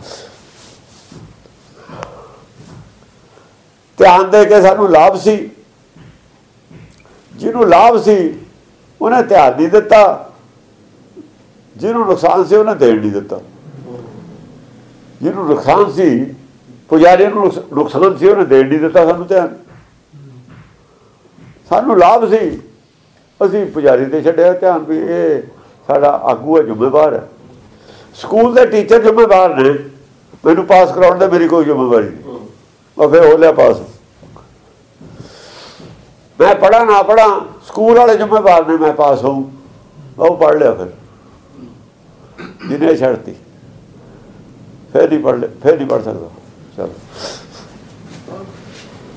ਧਿਆਨ ਦੇ ਕੇ ਸਾਨੂੰ ਲਾਭ ਸੀ, ਜਿਹਨੂੰ ਲਾਭ ਸੀ ਉਹਨੇ ਧਿਆਨ ਨਹੀਂ ਦਿੱਤਾ, ਜਿਹਨੂੰ ਨੁਕਸਾਨ ਸੀ ਉਹਨੇ ਦੇਣ ਨਹੀਂ ਦਿੱਤਾ। ਜਿਹਨੂੰ ਨੁਕਸਾਨ ਸੀ, ਪੁਜਾਰੀ ਨੂੰ ਨੁਕਸਾਨ ਸੀ, ਉਹਨੇ ਦੇਣ ਨਹੀਂ ਦਿੱਤਾ ਸਾਨੂੰ ਧਿਆਨ। ਸਾਨੂੰ ਲਾਭ ਸੀ, ਅਸੀਂ ਪੁਜਾਰੀ ਤੇ ਛੱਡਿਆ ਧਿਆਨ ਵੀ ਇਹ ਸਾਡਾ ਆਗੂ ਹੈ, ਜ਼ਿੰਮੇਵਾਰ ਹੈ। ਸਕੂਲ ਦੇ ਟੀਚਰ ਜ਼ਿੰਮੇਵਾਰ ਨੇ, ਮੈਨੂੰ ਪਾਸ ਕਰਾਉਣ ਦਾ ਮੇਰੀ ਕੋਈ ਜ਼ਿੰਮੇਵਾਰੀ ਨਹੀਂ। ਮੈਂ ਫਿਰ ਹੋ ਲਿਆ ਪਾਸ। ਮੈਂ ਪੜ੍ਹਾ ਨਾ ਪੜ੍ਹਾ, ਸਕੂਲ ਵਾਲੇ ਜ਼ਿੰਮੇਵਾਰ ਨੇ, ਮੈਂ ਪਾਸ ਹੋਊਂ। ਉਹ ਪੜ੍ਹ ਲਿਆ, ਫਿਰ ਜਿਹਨੇ ਛੱਡਤੀ ਫਿਰ ਨਹੀਂ ਪੜ੍ਹ ਲਿਆ, ਫਿਰ ਨਹੀਂ ਪੜ੍ਹ ਸਕਦਾ। ਚਲੋ।